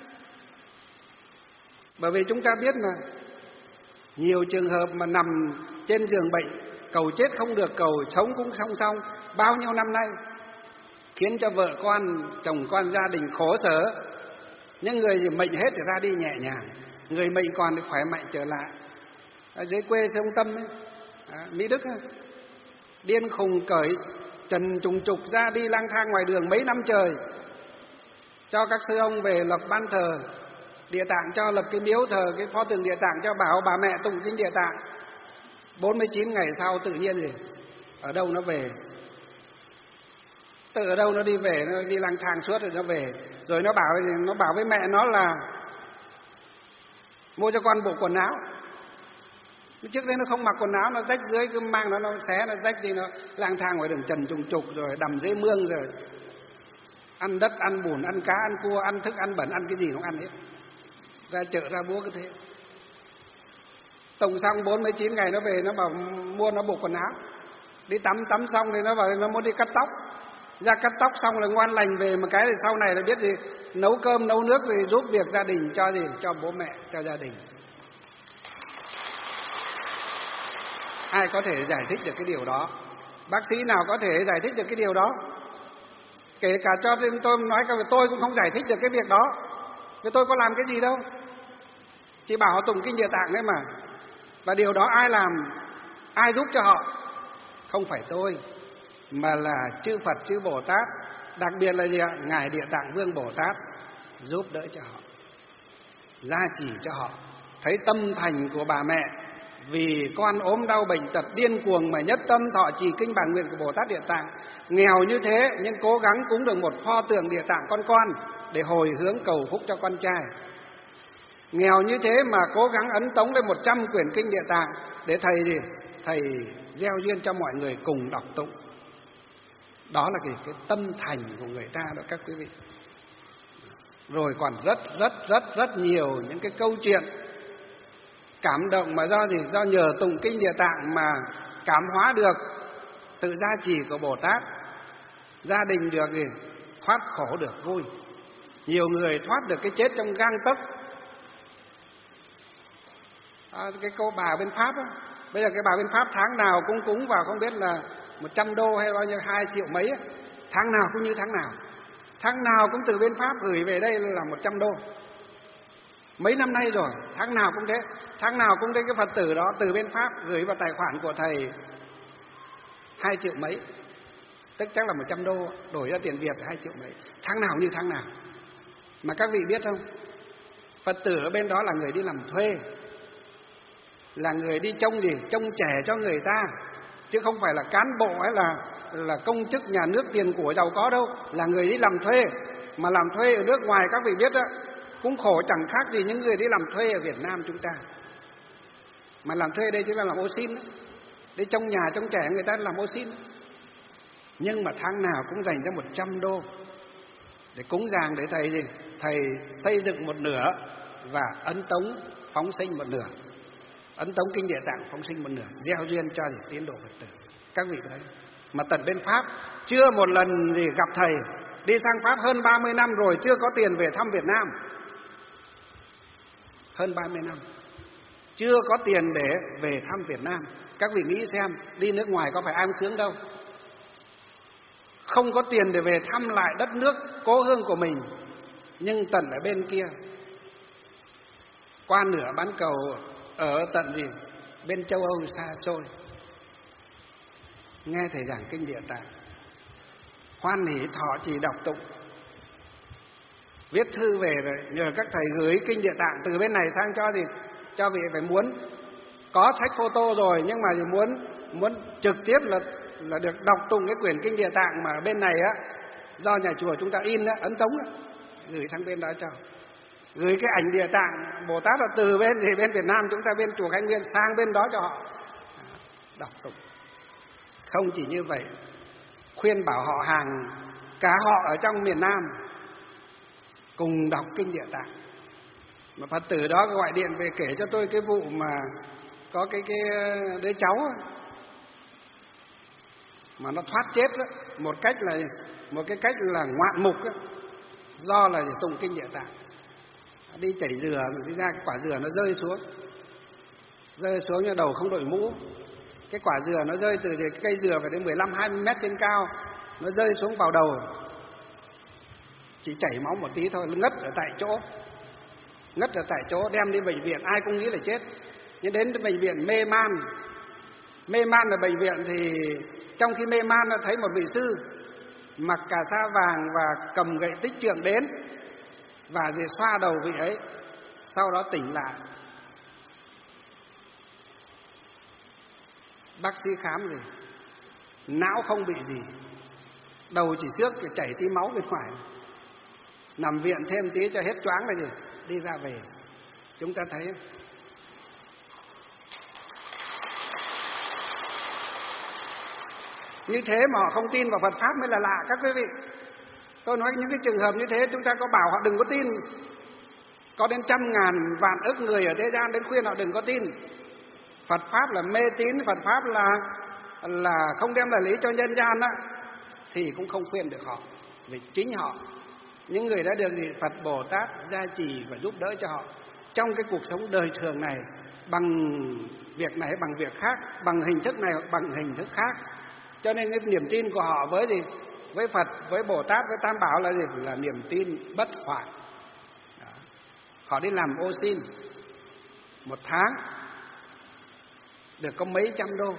bởi vì chúng ta biết mà nhiều trường hợp mà nằm trên giường bệnh, cầu chết không được, cầu sống cũng song song bao nhiêu năm nay, khiến cho vợ con, chồng con, gia đình khổ sở. Những người mệnh hết thì ra đi nhẹ nhàng, người mệnh còn thì khỏe mạnh trở lại. Ở dưới quê thì ông Tâm ấy, à, Mỹ Đức ấy, điên khùng cởi trần trùng trục ra đi lang thang ngoài đường mấy năm trời, cho các sư ông về lập ban thờ Địa Tạng, cho lập cái miếu thờ cái pho tượng Địa Tạng, cho bảo bà mẹ tụng kinh Địa Tạng. Bốn mươi chín ngày sau tự nhiên gì, ở đâu nó về, từ ở đâu nó đi về, nó đi lang thang suốt rồi nó về. Rồi nó bảo nó bảo với mẹ nó là mua cho con bộ quần áo. Trước đây nó không mặc quần áo, nó rách dưới, cứ mang nó nó xé nó rách đi, nó lang thang ngoài đường trần trùng trục rồi đầm dưới mương rồi ăn đất, ăn bùn, ăn cá, ăn cua, ăn thức ăn bẩn, ăn cái gì cũng ăn hết. Ra chợ ra búa cứ thế. Tụng xong bốn mươi chín ngày nó về, nó bảo mua nó bộ quần áo. Đi tắm, tắm xong thì nó bảo nó muốn đi cắt tóc. Ra cắt tóc xong là ngoan lành về một cái thì sau này là biết gì, nấu cơm, nấu nước thì giúp việc gia đình, cho gì, cho bố mẹ, cho gia đình. Ai có thể giải thích được cái điều đó? Bác sĩ nào có thể giải thích được cái điều đó? Kể cả cho tôi nói cả tôi cũng không giải thích được cái việc đó. Vì tôi có làm cái gì đâu, chỉ bảo họ tụng kinh Địa Tạng ấy mà. Và điều đó ai làm, ai giúp cho họ? Không phải tôi, mà là chư Phật, chư Bồ Tát, đặc biệt là gì ạ? Ngài Địa Tạng Vương Bồ Tát giúp đỡ cho họ, gia trì cho họ. Thấy tâm thành của bà mẹ, vì con ốm đau bệnh tật điên cuồng mà nhất tâm thọ trì kinh bản nguyện của Bồ Tát Địa Tạng, nghèo như thế nhưng cố gắng cúng được một pho tượng Địa Tạng con con để hồi hướng cầu phúc cho con trai. Nghèo như thế mà cố gắng ấn tống lên một trăm quyển kinh Địa Tạng để thầy gì? Thầy gieo duyên cho mọi người cùng đọc tụng. Đó là cái, cái tâm thành của người ta đó các quý vị. Rồi còn rất rất rất rất nhiều những cái câu chuyện cảm động mà do gì? Do nhờ tụng kinh Địa Tạng mà cảm hóa được sự gia trì của Bồ Tát. gia đình được gì thoát khổ được vui. Nhiều người thoát được cái chết trong gang tấc. À, cái cô bà bên Pháp á, bây giờ cái bà bên Pháp tháng nào cũng cúng vào không biết là một trăm đô hay bao nhiêu, hai triệu mấy á. Tháng nào cũng như tháng nào, tháng nào cũng từ bên Pháp gửi về đây là một trăm đô. Mấy năm nay rồi, tháng nào cũng thế, tháng nào cũng thấy cái Phật tử đó từ bên Pháp gửi vào tài khoản của thầy hai triệu mấy, tức chắc là một trăm đô, đổi ra tiền Việt hai triệu mấy, tháng nào như tháng nào. Mà các vị biết không, Phật tử ở bên đó là người đi làm thuê, là người đi trông gì, trông trẻ cho người ta, chứ không phải là cán bộ hay là là công chức nhà nước tiền của giàu có đâu, là người đi làm thuê. Mà làm thuê ở nước ngoài các vị biết đó, cũng khổ chẳng khác gì những người đi làm thuê ở Việt Nam chúng ta. Mà làm thuê đây chính là làm ô xin đó. Đi trong nhà trông trẻ người ta làm ô xin. Nhưng mà tháng nào cũng dành cho một trăm đô để cúng dường để thầy gì? Thầy xây dựng một nửa và ấn tống phóng sinh một nửa. Ấn tống kinh Địa Tạng phóng sinh một nửa, gieo duyên cho gì tiến độ Phật tử. Các vị thấy, mà tận bên Pháp chưa một lần gì gặp thầy. Đi sang Pháp hơn ba mươi năm rồi chưa có tiền về thăm Việt Nam. Hơn ba mươi năm chưa có tiền để về thăm Việt Nam. Các vị nghĩ xem, đi nước ngoài có phải an sướng đâu. Không có tiền để về thăm lại đất nước cố hương của mình, nhưng tận ở bên kia, qua nửa bán cầu, ở tận gì bên châu Âu xa xôi, nghe thầy giảng kinh Địa Tạng, hoan hỉ thọ trì đọc tụng, viết thư về rồi nhờ các thầy gửi kinh Địa Tạng từ bên này sang cho gì, cho vị phải muốn có sách photo rồi, nhưng mà muốn muốn trực tiếp là là được đọc tụng cái quyển kinh Địa Tạng mà bên này á, do nhà chùa chúng ta in á, ấn tống á, gửi sang bên đó cho. Gửi cái ảnh Địa Tạng Bồ Tát là từ bên gì bên Việt Nam chúng ta, bên chùa Khánh Nguyên sang bên đó cho họ đọc tụng. Không chỉ như vậy, khuyên bảo họ hàng cả họ ở trong miền Nam cùng đọc kinh Địa Tạng. Mà Phật tử đó gọi điện về kể cho tôi cái vụ mà có cái cái đứa cháu mà nó thoát chết đó, một cách là một cái cách là ngoạn mục đó, do là tụng kinh Địa Tạng. Đi chảy dừa, đi ra cái quả dừa nó rơi xuống, rơi xuống như đầu không đội mũ. Cái quả dừa nó rơi từ cái cây dừa phải đến mười lăm hai mươi mét trên cao, nó rơi xuống vào đầu, chỉ chảy máu một tí thôi, ngất ở tại chỗ, ngất ở tại chỗ, đem đi bệnh viện ai cũng nghĩ là chết. Nhưng đến bệnh viện mê man, mê man ở bệnh viện thì trong khi mê man nó thấy một vị sư mặc cà sa vàng và cầm gậy tích trượng đến và gì xoa đầu vị ấy, sau đó tỉnh lại. Bác sĩ khám gì, não không bị gì, đầu chỉ xước chảy tí máu bên ngoài, nằm viện thêm tí cho hết choáng là gì, đi ra về. Chúng ta thấy như thế mà họ không tin vào Phật Pháp mới là lạ các quý vị. Tôi nói những cái trường hợp như thế chúng ta có bảo họ đừng có tin. Có đến trăm ngàn vạn ức người ở thế gian đến khuyên họ đừng có tin. Phật Pháp là mê tín, Phật Pháp là là không đem lại lý cho nhân gian á, thì cũng không khuyên được họ. Vì chính họ, những người đã được gì Phật Bồ Tát gia trì và giúp đỡ cho họ trong cái cuộc sống đời thường này, bằng việc này bằng việc khác, bằng hình thức này hoặc bằng hình thức khác. Cho nên cái niềm tin của họ với gì, với Phật, với Bồ Tát, với Tam Bảo là gì, là niềm tin bất hoại. Họ đi làm ô xin một tháng được có mấy trăm đô,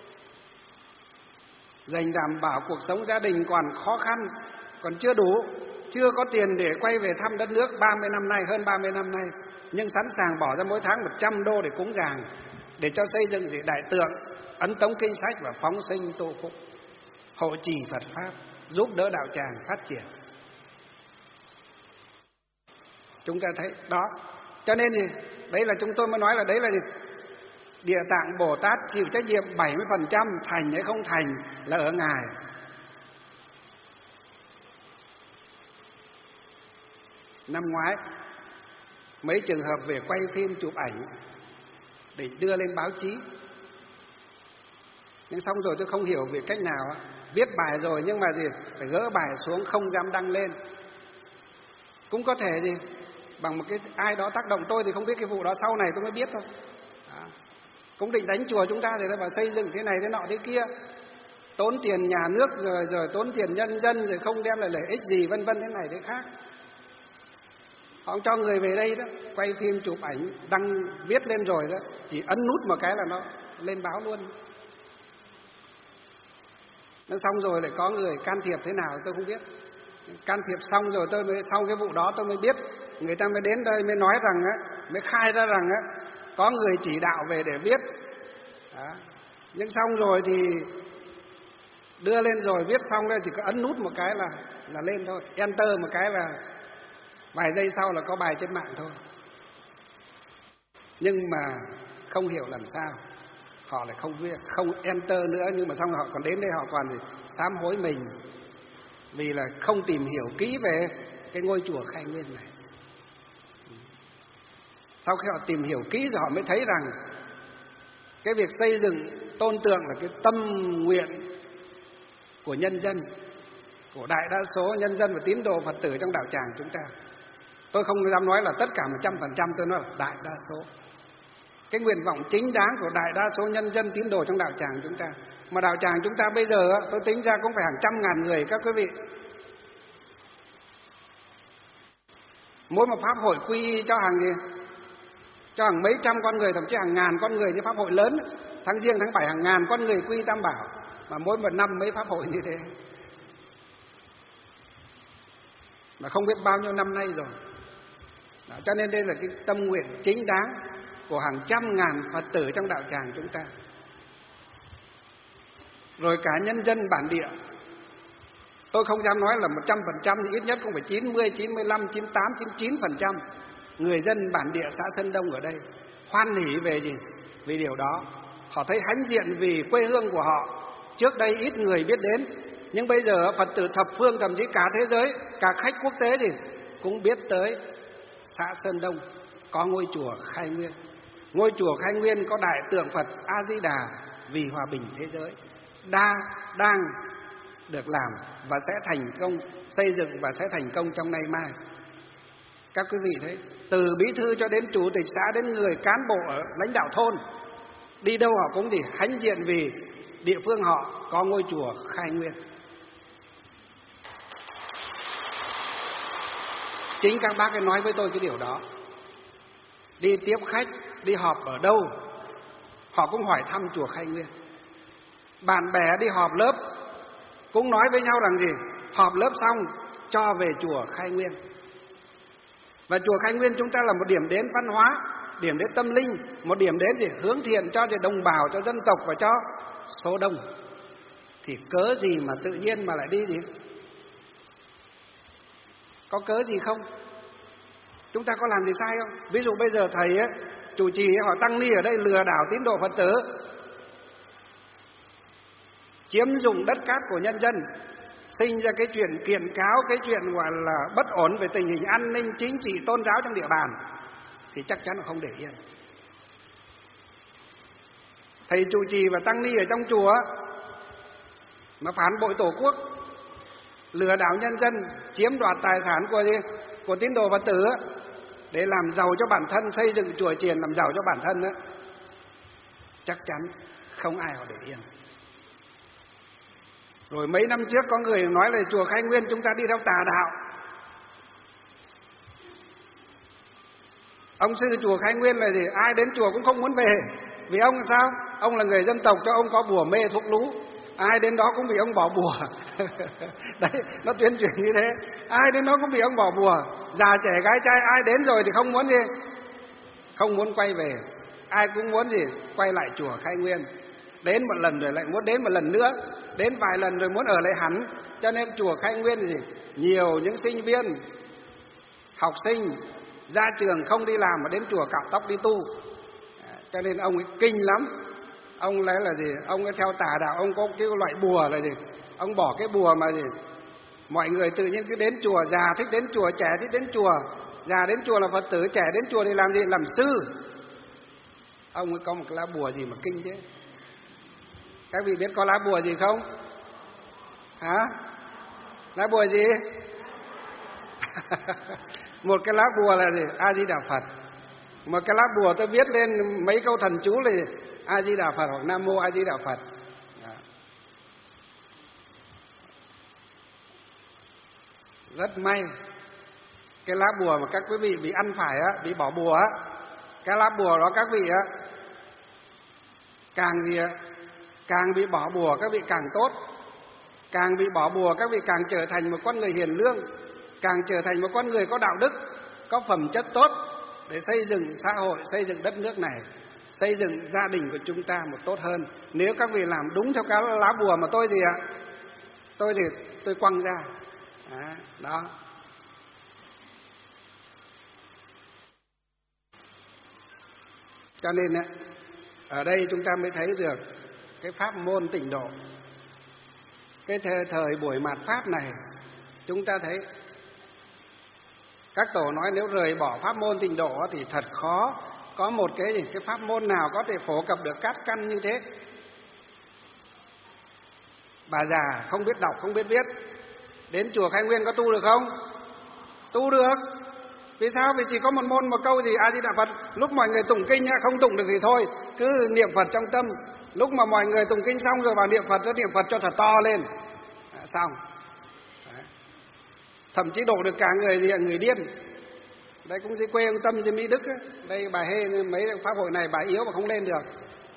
dành đảm bảo cuộc sống gia đình còn khó khăn, còn chưa đủ, chưa có tiền để quay về thăm đất nước ba mươi năm nay, hơn ba mươi năm nay, nhưng sẵn sàng bỏ ra mỗi tháng một trăm đô để cúng dường, để cho xây dựng gì đại tượng, ấn tống kinh sách và phóng sinh tô phúc, hộ trì Phật Pháp, giúp đỡ đạo tràng phát triển. Chúng ta thấy đó. Cho nên gì, đấy là chúng tôi mới nói là đấy là gì, Địa Tạng Bồ Tát chịu trách nhiệm bảy mươi phần trăm, thành hay không thành là ở Ngài. Năm ngoái mấy trường hợp về quay phim chụp ảnh để đưa lên báo chí, nhưng xong rồi tôi không hiểu về cách nào viết bài rồi nhưng mà gì phải gỡ bài xuống, không dám đăng lên. Cũng có thể gì bằng một cái ai đó tác động tôi thì không biết, cái vụ đó sau này tôi mới biết thôi. Đó. Cũng định đánh chùa chúng ta thì nó bảo xây dựng thế này thế nọ thế kia, tốn tiền nhà nước rồi rồi tốn tiền nhân dân rồi không đem lại lợi ích gì, vân vân thế này thế khác. Họ cho người về đây đó, quay phim chụp ảnh đăng viết lên rồi đó, chỉ ấn nút một cái là nó lên báo luôn. Nó xong rồi lại có người can thiệp thế nào tôi không biết. Can thiệp xong rồi tôi mới, sau cái vụ đó tôi mới biết, người ta mới đến đây mới nói rằng á, mới khai ra rằng á, có người chỉ đạo về để viết. Đó. Nhưng xong rồi thì đưa lên rồi, viết xong rồi chỉ có ấn nút một cái là là lên thôi, enter một cái là vài giây sau là có bài trên mạng thôi. Nhưng mà không hiểu làm sao họ lại không viết, không enter nữa, nhưng mà xong họ còn đến đây họ còn gì sám hối mình vì là không tìm hiểu kỹ về cái ngôi chùa Khai Nguyên này. Sau khi họ tìm hiểu kỹ rồi họ mới thấy rằng cái việc xây dựng tôn tượng là cái tâm nguyện của nhân dân, của đại đa số nhân dân và tín đồ Phật tử trong đạo tràng chúng ta. Tôi không dám nói là tất cả một trăm phần trăm, tôi nói là đại đa số. Cái nguyện vọng chính đáng của đại đa số nhân dân tín đồ trong đạo tràng chúng ta. Mà đạo tràng chúng ta bây giờ tôi tính ra cũng phải hàng trăm ngàn người các quý vị. Mỗi một pháp hội quy cho hàng gì? Cho hàng mấy trăm con người, thậm chí hàng ngàn con người như pháp hội lớn. Tháng Giêng tháng bảy hàng ngàn con người quy Tam Bảo. Mà mỗi một năm mấy pháp hội như thế. Mà không biết bao nhiêu năm nay rồi. Đó, cho nên đây là cái tâm nguyện chính đáng của hàng trăm ngàn Phật tử trong đạo tràng chúng ta. Rồi cả nhân dân bản địa. Tôi không dám nói là một trăm phần trăm, nhưng ít nhất cũng phải chín mươi, chín mươi lăm, chín mươi tám, chín mươi chín phần trăm người dân bản địa xã Sơn Đông ở đây hoan hỉ về gì? Vì điều đó. Họ thấy hãnh diện vì quê hương của họ. Trước đây ít người biết đến, nhưng bây giờ Phật tử thập phương, thậm chí cả thế giới, cả khách quốc tế thì cũng biết tới xã Sơn Đông có ngôi chùa Khai Nguyên. Ngôi chùa Khai Nguyên có đại tượng Phật A Di Đà vì hòa bình thế giới, đa đang được làm và sẽ thành công, xây dựng và sẽ thành công trong nay mai. Các quý vị thấy, từ bí thư cho đến chủ tịch xã đến người cán bộ ở lãnh đạo thôn, đi đâu họ cũng gì hãnh diện vì địa phương họ có ngôi chùa Khai Nguyên. Chính các bác ấy nói với tôi cái điều đó. Đi tiếp khách, đi họp ở đâu, họ cũng hỏi thăm chùa Khai Nguyên. Bạn bè đi họp lớp cũng nói với nhau rằng gì? Họp lớp xong cho về chùa Khai Nguyên. Và chùa Khai Nguyên chúng ta là một điểm đến văn hóa, điểm đến tâm linh, một điểm đến gì hướng thiện cho đồng bào, cho dân tộc và cho số đông. Thì cớ gì mà tự nhiên mà lại đi gì? Có cớ gì không? Chúng ta có làm gì sai không? Ví dụ bây giờ thầy ấy, chủ trì ấy, họ tăng ni ở đây lừa đảo tín đồ Phật tử, chiếm dụng đất cát của nhân dân, sinh ra cái chuyện kiện cáo, cái chuyện gọi là bất ổn về tình hình an ninh chính trị tôn giáo trong địa bàn, thì chắc chắn là không để yên. Thầy chủ trì và tăng ni ở trong chùa mà phản bội tổ quốc, lừa đảo nhân dân, chiếm đoạt tài sản của gì? Của tín đồ Phật tử để làm giàu cho bản thân, xây dựng chùa chiền làm giàu cho bản thân đó, chắc chắn không ai họ để yên. Rồi mấy năm trước có người nói là chùa Khai Nguyên chúng ta đi theo tà đạo. Ông sư chùa Khai Nguyên là gì? Ai đến chùa cũng không muốn về. Vì ông làm sao? Ông là người dân tộc, cho ông có bùa mê thuốc lú. Ai đến đó cũng bị ông bỏ bùa. Đấy, nó tuyên truyền như thế. Ai đến đó cũng bị ông bỏ bùa. Già trẻ gái trai ai đến rồi thì không muốn gì? Không muốn quay về. Ai cũng muốn gì? Quay lại chùa Khai Nguyên. Đến một lần rồi lại muốn đến một lần nữa, đến vài lần rồi muốn ở lại hẳn. Cho nên chùa Khai Nguyên gì? Nhiều những sinh viên, học sinh ra trường không đi làm mà đến chùa cạo tóc đi tu. Cho nên ông ấy kinh lắm. Ông lấy là gì? Ông ấy theo tà đạo, ông có cái loại bùa là gì? Ông bỏ cái bùa mà gì? Mọi người tự nhiên cứ đến chùa, già thích đến chùa, trẻ thích đến chùa. Già đến chùa là Phật tử, trẻ đến chùa thì làm gì? Làm sư. Ông ấy có một cái lá bùa gì mà kinh chứ? Các vị biết có lá bùa gì không? Hả? Lá bùa gì? Một cái lá bùa là gì? A Di Đà Phật. Một cái lá bùa tôi viết lên mấy câu thần chú là A Di Đà Phật hoặc Nam Mô A Di Đà Phật. Đó. Rất may cái lá bùa mà các quý vị bị ăn phải á, bị bỏ bùa á, cái lá bùa đó các vị á, càng gì á, càng bị bỏ bùa các vị càng tốt, càng bị bỏ bùa các vị càng trở thành một con người hiền lương, càng trở thành một con người có đạo đức, có phẩm chất tốt để xây dựng xã hội, xây dựng đất nước này, xây dựng gia đình của chúng ta một tốt hơn. Nếu các vị làm đúng theo cái lá bùa mà tôi gì ạ, tôi thì tôi quăng ra. À, đó. Cho nên ở đây chúng ta mới thấy được cái pháp môn tịnh độ. Cái thời, thời buổi mạt pháp này chúng ta thấy các tổ nói nếu rời bỏ pháp môn tịnh độ thì thật khó có một cái cái pháp môn nào có thể phổ cập được cát căn như thế. Bà già không biết đọc không biết viết đến chùa Khai Nguyên có tu được không? Tu được. Vì sao? Vì chỉ có một môn một câu gì A Di Đà Phật. Lúc mọi người tụng kinh không tụng được thì thôi, cứ niệm Phật trong tâm. Lúc mà mọi người tụng kinh xong rồi vào niệm Phật, niệm Phật cho thật to lên. À, xong. Đấy. Thậm chí độ được cả người gì người điên. Đây cũng dưới quê ông Tâm dưới Mỹ Đức ấy. Đây bà Hê mấy pháp hội này bà yếu mà không lên được.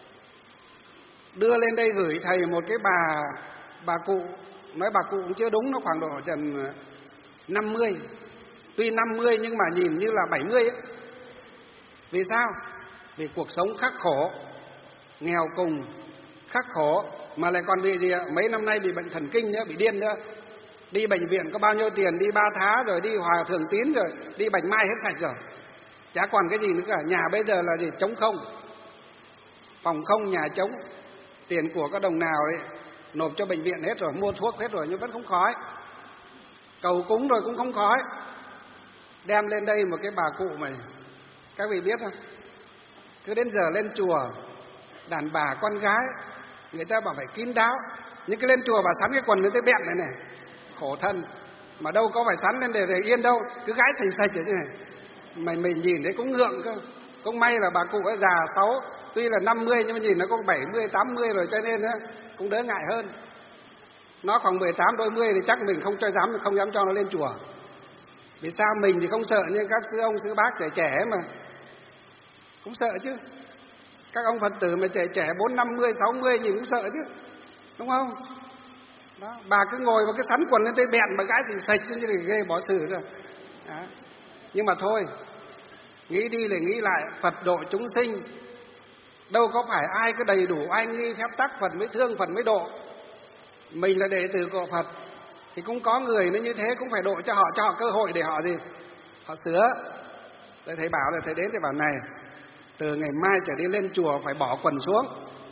Đưa lên đây gửi thầy một cái bà bà cụ, nói bà cụ cũng chưa đúng, nó khoảng độ chừng năm mươi. Tuy năm mươi nhưng mà nhìn như là bảy mươi ấy. Vì sao? Vì cuộc sống khắc khổ, nghèo cùng, khắc khổ, mà lại còn bị gì ạ? Mấy năm nay bị bệnh thần kinh nữa, bị điên nữa. Đi bệnh viện có bao nhiêu tiền, đi ba thá rồi, đi Hòa Thường Tín rồi, đi Bạch Mai hết sạch rồi. Chả còn cái gì nữa cả. Nhà bây giờ là gì? Trống không. Phòng không, nhà trống. Tiền của có đồng nào đấy nộp cho bệnh viện hết rồi, mua thuốc hết rồi nhưng vẫn không khỏi. Cầu cúng rồi cũng không khỏi. Đem lên đây một cái bà cụ mà các vị biết không? Cứ đến giờ lên chùa, đàn bà con gái người ta bảo phải kín đáo. Nhưng cái lên chùa bà sắn cái quần lên tới bẹn này này, khổ thân. Mà đâu có phải sắn lên để, để yên đâu, cứ gái sành sạch như này. Mà mình nhìn thấy cũng ngượng cơ. Cũng may là bà cụ ấy già sáu, tuy là năm mươi nhưng mà nhìn nó có bảy mươi, tám mươi rồi, cho nên cũng đỡ ngại hơn. Nó khoảng mười tám đôi mươi thì chắc mình không cho dám, không dám cho nó lên chùa. Vì sao? Mình thì không sợ, nhưng các sư ông sư bác trẻ trẻ mà cũng sợ chứ. Các ông Phật tử mà trẻ trẻ bốn năm mươi, sáu mươi nhìn cũng sợ chứ, đúng không? Đó, bà cứ ngồi và cứ sắn quần lên tới bẹn mà gái thì sạch chứ thì ghê bỏ xử rồi. Đó. Nhưng mà thôi, nghĩ đi để nghĩ lại, Phật độ chúng sinh đâu có phải ai cứ đầy đủ ai nghi phép tắc, Phật mới thương, Phật mới độ. Mình là đệ tử của Phật thì cũng có người nó như thế, cũng phải độ cho họ, cho họ cơ hội để họ gì? Họ sửa. Rồi thầy bảo là thầy đến thầy bảo này, từ ngày mai trở đi lên chùa phải bỏ quần xuống.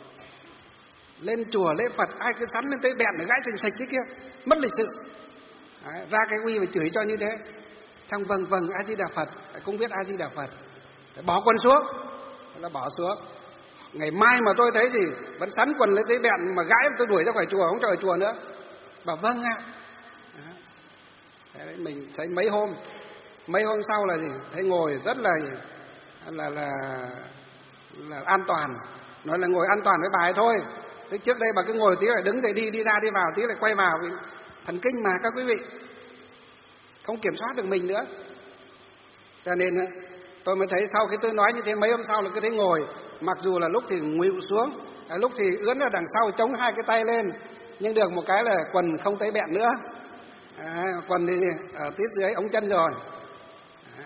Lên chùa lễ Phật ai cứ sắn lên tới bẹn để gãi sành sạch thế kia, mất lịch sự. Đấy, ra cái uy phải chửi cho như thế. Trong vâng vâng A Di Đà Phật, cũng biết A Di Đà Phật. Để bỏ quần xuống, là bỏ xuống. Ngày mai mà tôi thấy thì vẫn sắn quần lên tới bẹn mà gãi tôi đuổi ra khỏi chùa, không cho ở chùa nữa. Bảo vâng ạ. Đấy, mình thấy mấy hôm, mấy hôm sau là gì? Thấy ngồi rất là là là là an toàn. Nói là ngồi an toàn với bà ấy thôi. Thế trước đây bà cứ ngồi tí lại đứng dậy đi, đi ra đi vào tí lại quay vào, vì thần kinh mà các quý vị, không kiểm soát được mình nữa. Cho nên tôi mới thấy sau khi tôi nói như thế mấy hôm sau là cứ thấy ngồi, mặc dù là lúc thì ngụy xuống, lúc thì ướn ở đằng sau chống hai cái tay lên, nhưng được một cái là quần không tới bẹn nữa. À, quần thì ở tít dưới ống chân rồi. À,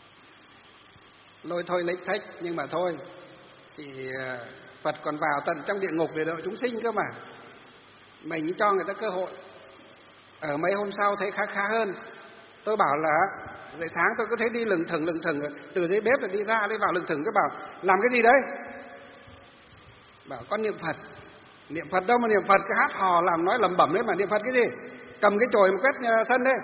lôi thôi lệch thách, nhưng mà thôi thì Phật còn vào tận trong địa ngục để độ chúng sinh cơ mà. Mình cho người ta cơ hội. Ở mấy hôm sau thấy khá khá hơn. Tôi bảo là dậy sáng tôi cứ thấy đi lừng thừng lừng thừng, từ dưới bếp rồi đi ra đi vào lừng thừng, tôi bảo làm cái gì đấy? Bảo con niệm Phật. Niệm Phật đâu mà niệm Phật, cái hát hò làm nói lẩm bẩm đấy mà niệm Phật cái gì? Cầm cái chổi một quét sân đấy.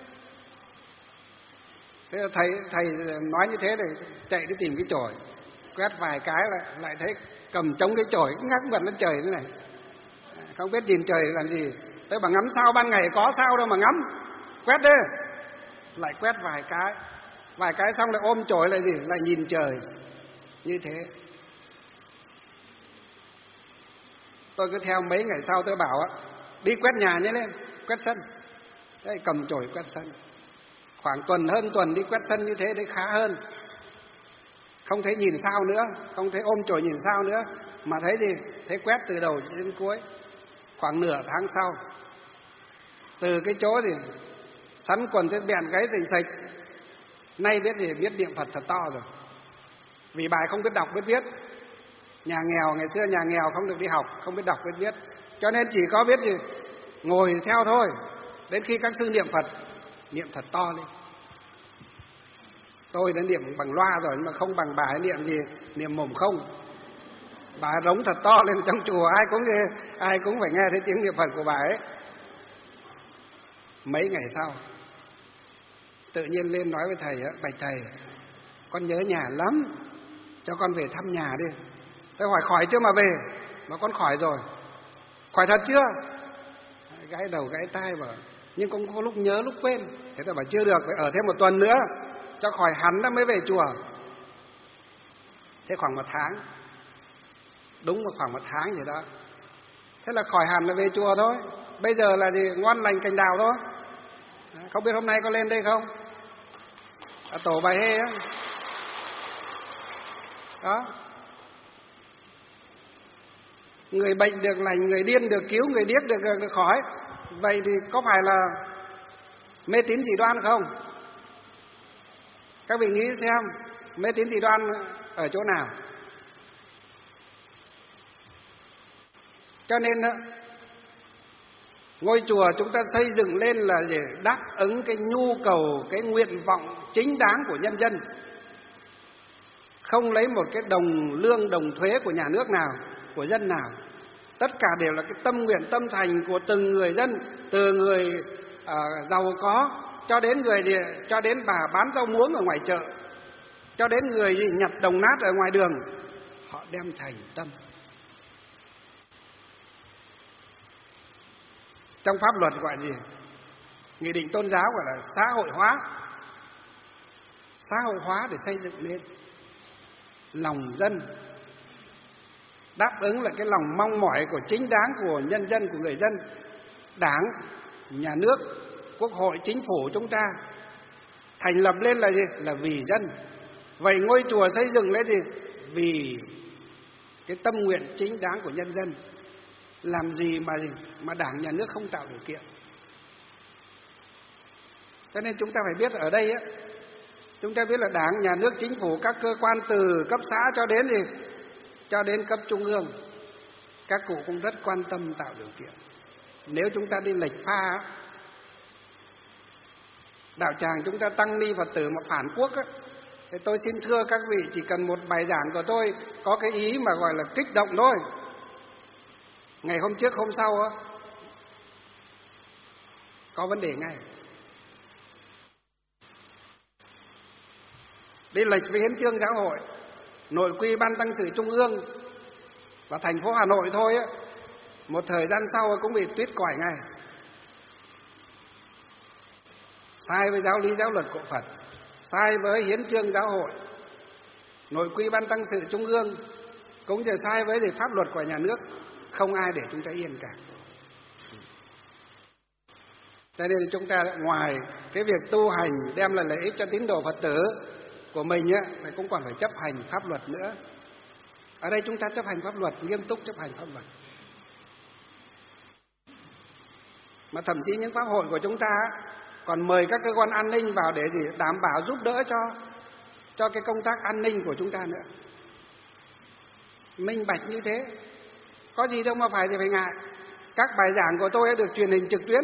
Thế thầy thầy nói như thế thì chạy đi tìm cái chổi, quét vài cái lại lại thấy cầm chống cái chổi ngắc vật lên trời thế này, không biết nhìn trời làm gì. Tôi bảo ngắm sao ban ngày có sao đâu mà ngắm. Quét đi. Lại quét vài cái. Vài cái xong lại ôm chổi lại gì? Lại nhìn trời. Như thế. Tôi cứ theo mấy ngày sau tôi bảo á, đi quét nhà nhé lên, quét sân. Đấy, cầm chổi quét sân. Khoảng tuần hơn tuần đi quét sân như thế đấy khá hơn. Không thấy nhìn sao nữa, không thấy ôm chổi nhìn sao nữa, mà thấy gì? Thấy quét từ đầu đến cuối. Khoảng nửa tháng sau, từ cái chỗ gì sắn quần trên bèn gáy rình sạch, nay biết gì? Biết niệm Phật thật to rồi. Vì bài không biết đọc biết viết. Nhà nghèo, ngày xưa nhà nghèo không được đi học, không biết đọc biết viết, cho nên chỉ có biết gì? Ngồi theo thôi. Đến khi các sư niệm Phật, niệm thật to lên. Tôi đã niệm bằng loa rồi, nhưng mà không bằng bà ấy niệm gì, niệm mồm không. Bà ấy rống thật to lên trong chùa, ai cũng nghe, ai cũng phải nghe thấy tiếng niệm Phật của bà ấy. Mấy ngày sau, tự nhiên lên nói với thầy, bạch thầy, con nhớ nhà lắm, cho con về thăm nhà đi. Tôi hỏi khỏi chưa mà về, mà con khỏi rồi. Khỏi thật chưa? Gãi đầu gãi tai bảo, nhưng cũng có lúc nhớ lúc quên. Thế tôi bảo chưa được, phải ở thêm một tuần nữa cho khỏi hẳn đã mới về chùa. Thế khoảng một tháng, đúng một khoảng một tháng gì đó. Thế là khỏi hẳn là về chùa thôi. Bây giờ là gì? Ngon lành cành đào thôi. Không biết hôm nay có lên đây không? À, tổ bài hê á. Đó. Người bệnh được lành, người điên được cứu, người điếc được, được khỏi. Vậy thì có phải là mê tín dị đoan không? Các vị nghĩ xem, mê tín dị đoan ở chỗ nào? Cho nên ngôi chùa chúng ta xây dựng lên là để đáp ứng cái nhu cầu, cái nguyện vọng chính đáng của nhân dân. Không lấy một cái đồng lương, đồng thuế của nhà nước nào, của dân nào. Tất cả đều là cái tâm nguyện, tâm thành của từng người dân, từ người uh, giàu có cho đến người gì, cho đến bà bán rau muống ở ngoài chợ, cho đến người gì, nhặt đồng nát ở ngoài đường, họ đem thành tâm. Trong pháp luật gọi gì? Nghị định tôn giáo gọi là xã hội hóa. Xã hội hóa để xây dựng lên lòng dân, đáp ứng là cái lòng mong mỏi của chính đáng của nhân dân, của người dân. Đảng, nhà nước, quốc hội, chính phủ chúng ta thành lập lên là gì? Là vì dân. Vậy ngôi chùa xây dựng lên gì? Vì cái tâm nguyện chính đáng của nhân dân. Làm gì mà gì mà đảng nhà nước không tạo điều kiện. Cho nên chúng ta phải biết ở đây á, chúng ta biết là đảng, nhà nước, chính phủ, các cơ quan từ cấp xã cho đến gì, cho đến cấp trung ương, các cụ cũng rất quan tâm tạo điều kiện. Nếu chúng ta đi lệch pha, đạo tràng chúng ta tăng ni Phật tử mà phản quốc á, thì tôi xin thưa các vị, chỉ cần một bài giảng của tôi có cái ý mà gọi là kích động thôi, ngày hôm trước hôm sau á, có vấn đề ngay. Đi lệch với hiến chương giáo hội, nội quy ban tăng sự trung ương và thành phố Hà Nội thôi á, một thời gian sau cũng bị tuyết còi ngay. Sai với giáo lý giáo luật của Phật, sai với hiến chương giáo hội, nội quy ban tăng sự trung ương, cũng như sai với thì pháp luật của nhà nước, không ai để chúng ta yên cả. Cho nên chúng ta ngoài cái việc tu hành đem lại lợi ích cho tín đồ Phật tử của mình á, thì cũng còn phải chấp hành pháp luật nữa. Ở đây chúng ta chấp hành pháp luật, nghiêm túc chấp hành pháp luật. Mà thậm chí những pháp hội của chúng ta còn mời các cơ quan an ninh vào để gì đảm bảo giúp đỡ cho cho cái công tác an ninh của chúng ta nữa. Minh bạch như thế, có gì đâu mà phải thì phải ngại. Các bài giảng của tôi được truyền hình trực tuyến,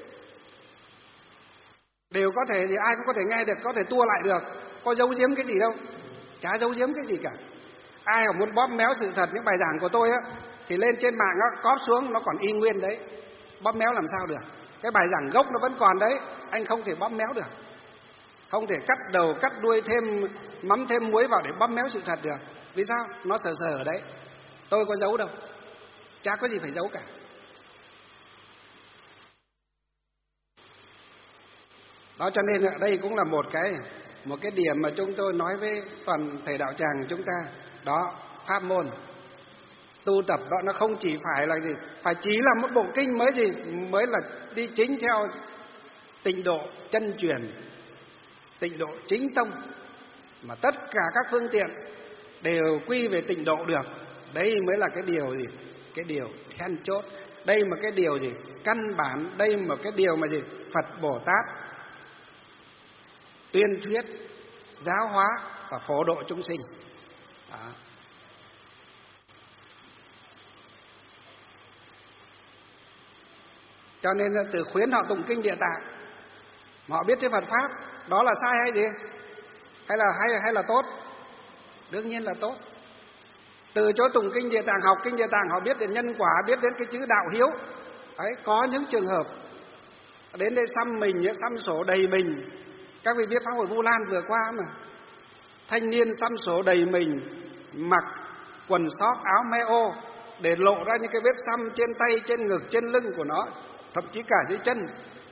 đều có thể thì ai cũng có thể nghe được, có thể tua lại được, có giấu giếm cái gì đâu, chả giấu giếm cái gì cả. Ai mà muốn bóp méo sự thật những bài giảng của tôi á, thì lên trên mạng á, cóp xuống nó còn y nguyên đấy, bóp méo làm sao được. Cái bài giảng gốc nó vẫn còn đấy, anh không thể bóp méo được, không thể cắt đầu cắt đuôi thêm mắm thêm muối vào để bóp méo sự thật được. Vì sao? Nó sờ sờ ở đấy, tôi có giấu đâu, chả có gì phải giấu cả. Đó, cho nên đây cũng là một cái một cái điểm mà chúng tôi nói với toàn thể đạo tràng chúng ta. Đó, pháp môn tu tập đó nó không chỉ phải là gì, phải chỉ là một bộ kinh mới gì mới là đi chính theo tịnh độ chân truyền, tịnh độ chính tông, mà tất cả các phương tiện đều quy về tịnh độ được. Đây mới là cái điều gì, cái điều then chốt. Đây mà cái điều gì căn bản, đây mà cái điều mà gì Phật Bồ Tát tuyên thuyết, giáo hóa và phổ độ chúng sinh. Đó. Cho nên là từ khuyến họ tụng kinh Địa Tạng, họ biết cái Phật pháp, đó là sai hay gì? Hay là hay hay là tốt? Đương nhiên là tốt. Từ chỗ tụng kinh Địa Tạng, học kinh Địa Tạng, họ biết đến nhân quả, biết đến cái chữ đạo hiếu. Đấy, có những trường hợp đến đây xăm mình, xăm sổ đầy mình. Các vị biết pháp hội Vu Lan vừa qua mà, thanh niên xăm sổ đầy mình, mặc quần sót áo me ô để lộ ra những cái vết xăm trên tay, trên ngực, trên lưng của nó, thậm chí cả dưới chân.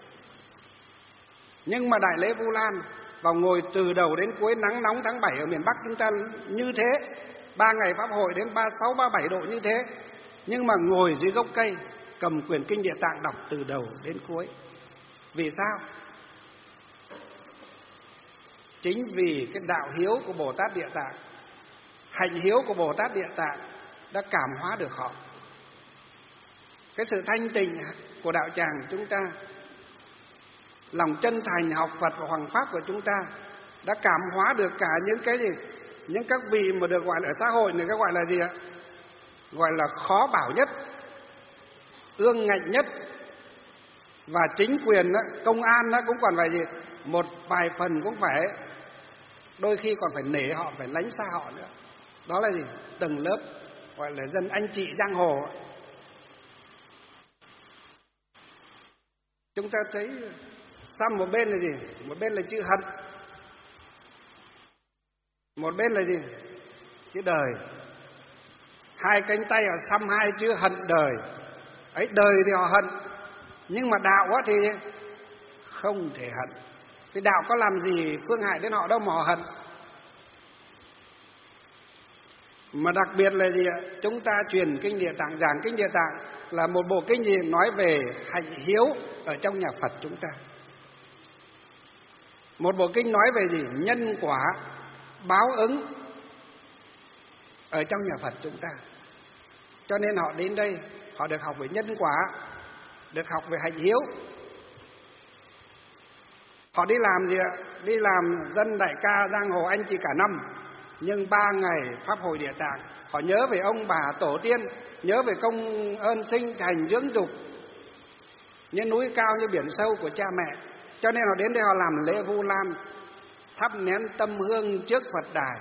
Nhưng mà đại lễ Vu Lan vào ngồi từ đầu đến cuối, nắng nóng tháng bảy ở miền Bắc chúng ta như thế, ba ngày pháp hội đến ba sáu ba bảy độ như thế, nhưng mà ngồi dưới gốc cây cầm quyển kinh Địa Tạng đọc từ đầu đến cuối. Vì sao? Chính vì cái đạo hiếu của Bồ Tát Địa Tạng, hạnh hiếu của Bồ Tát Địa Tạng đã cảm hóa được họ. Cái sự thanh tịnh của đạo tràng chúng ta, lòng chân thành học Phật và hoằng pháp của chúng ta đã cảm hóa được cả những cái gì, những các vị mà được gọi là ở xã hội này, các gọi là gì ạ? Gọi là khó bảo nhất, ương ngạnh nhất. Và chính quyền đó, công an đó cũng còn phải gì, một vài phần cũng phải, đôi khi còn phải nể họ, phải lánh xa họ nữa. Đó là gì? Tầng lớp gọi là dân anh chị giang hồ. Chúng ta thấy xăm một bên là gì? Một bên là chữ hận, một bên là gì? Chữ đời. Hai cánh tay họ xăm hai chữ hận đời. Ấy, đời thì họ hận, nhưng mà đạo á thì không thể hận. Cái đạo có làm gì phương hại đến họ đâu mà họ hận. Mà đặc biệt là gì ạ? Chúng ta truyền kinh Địa Tạng, giảng kinh Địa Tạng là một bộ kinh gì nói về hạnh hiếu ở trong nhà Phật chúng ta. Một bộ kinh nói về gì? Nhân quả, báo ứng ở trong nhà Phật chúng ta. Cho nên họ đến đây, họ được học về nhân quả, được học về hạnh hiếu. Họ đi làm gì ạ? Đi làm dân đại ca giang hồ anh chị cả năm, nhưng ba ngày pháp hội Địa Tạng họ nhớ về ông bà tổ tiên, nhớ về công ơn sinh thành dưỡng dục, như núi cao như biển sâu của cha mẹ. Cho nên họ đến đây họ làm lễ Vu Lan, thắp nén tâm hương trước Phật đài,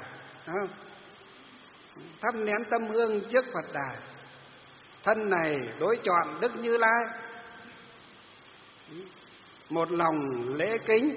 thắp nén tâm hương trước Phật đài. Thân này đối chọn Đức Như Lai, một lòng lễ kính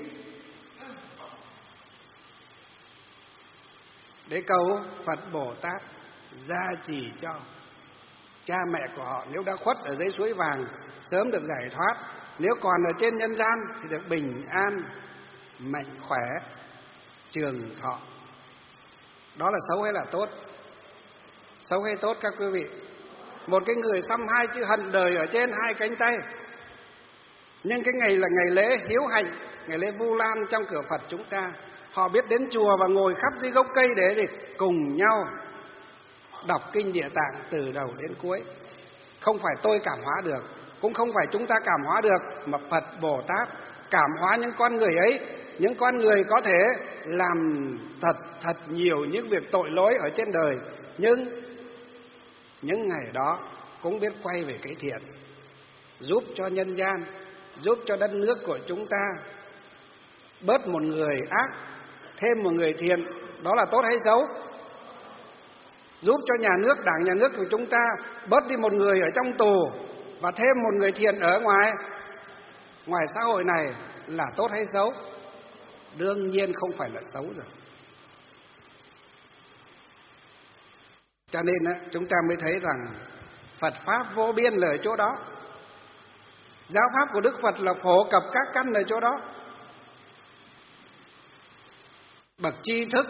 để cầu Phật Bồ Tát gia trì cho cha mẹ của họ, nếu đã khuất ở dưới suối vàng sớm được giải thoát, nếu còn ở trên nhân gian thì được bình an, mạnh khỏe, trường thọ. Đó là xấu hay là tốt? Xấu hay tốt các quý vị? Một cái người xăm hai chữ hận đời ở trên hai cánh tay, nhưng cái ngày là ngày lễ hiếu hạnh, ngày lễ Vu Lan trong cửa Phật chúng ta, họ biết đến chùa và ngồi khắp dưới gốc cây để gì? Cùng nhau đọc kinh Địa Tạng từ đầu đến cuối. Không phải tôi cảm hóa được, cũng không phải chúng ta cảm hóa được, mà Phật Bồ Tát cảm hóa những con người ấy. Những con người có thể làm thật thật nhiều những việc tội lỗi ở trên đời, nhưng những ngày đó cũng biết quay về cái thiện, giúp cho nhân gian, giúp cho đất nước của chúng ta bớt một người ác, thêm một người thiện. Đó là tốt hay xấu? Giúp cho nhà nước, đảng nhà nước của chúng ta bớt đi một người ở trong tù và thêm một người thiện ở ngoài ngoài xã hội này là tốt hay xấu? Đương nhiên không phải là xấu rồi. Cho nên chúng ta mới thấy rằng Phật Pháp vô biên là ở chỗ đó. Giáo Pháp của Đức Phật là phổ cập các căn ở chỗ đó. bậc tri thức,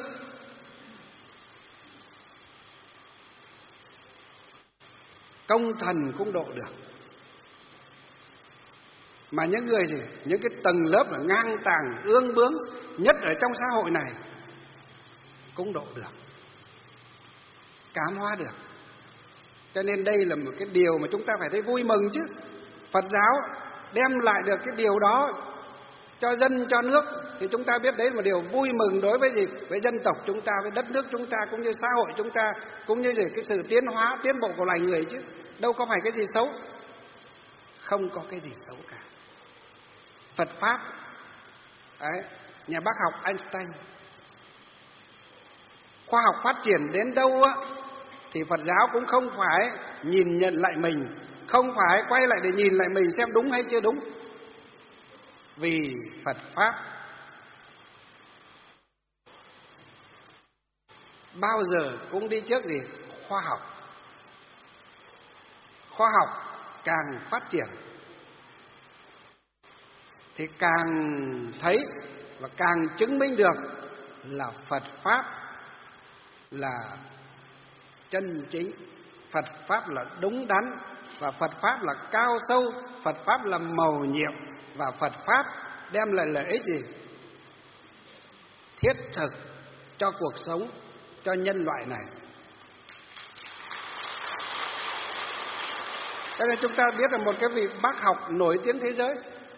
công thần cũng độ được. Mà những người gì, những cái tầng lớp là ngang tàng, ương bướng nhất ở trong xã hội này cũng độ được, cảm hóa được. Cho nên đây là một cái điều mà chúng ta phải thấy vui mừng chứ. Phật giáo đem lại được cái điều đó cho dân, cho nước, thì chúng ta biết đấy là một điều vui mừng đối với gì? Với dân tộc chúng ta, với đất nước chúng ta, cũng như xã hội chúng ta, cũng như gì? Cái sự tiến hóa, tiến bộ của loài người chứ. Đâu có phải cái gì xấu. Không có cái gì xấu cả. Phật Pháp, đấy, nhà bác học Einstein, khoa học phát triển đến đâu á, thì Phật giáo cũng không phải nhìn nhận lại mình, không phải quay lại để nhìn lại mình xem đúng hay chưa đúng. Vì Phật Pháp bao giờ cũng đi trước gì? Khoa học. Khoa học càng phát triển thì càng thấy và càng chứng minh được là Phật Pháp là chân chính, Phật Pháp là đúng đắn, và Phật Pháp là cao sâu, Phật Pháp là mầu nhiệm, và Phật Pháp đem lại lợi ích gì? Thiết thực cho cuộc sống, cho nhân loại này. Cho nên chúng ta biết là một cái vị bác học nổi tiếng thế giới,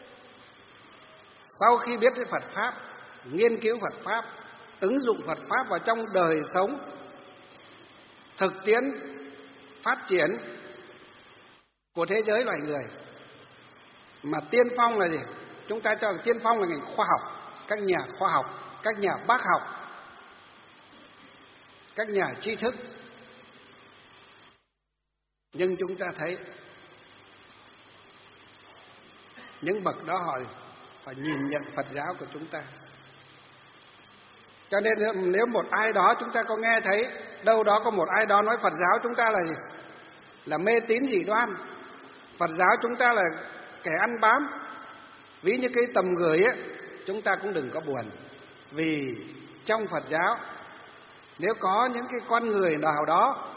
sau khi biết cái Phật Pháp, nghiên cứu Phật Pháp, ứng dụng Phật Pháp vào trong đời sống, thực tiễn phát triển của thế giới loài người. Mà tiên phong là gì? Chúng ta cho tiên phong là ngành khoa học, các nhà khoa học, các nhà bác học, các nhà tri thức. Nhưng chúng ta thấy những bậc đó họ phải nhìn nhận Phật giáo của chúng ta. Cho nên nếu một ai đó chúng ta có nghe thấy đâu đó có một ai đó nói Phật giáo chúng ta là gì? Là mê tín dị đoan. Phật giáo chúng ta là kẻ ăn bám, ví như cái tầm gửi ấy, chúng ta cũng đừng có buồn. Vì trong Phật giáo, nếu có những cái con người nào đó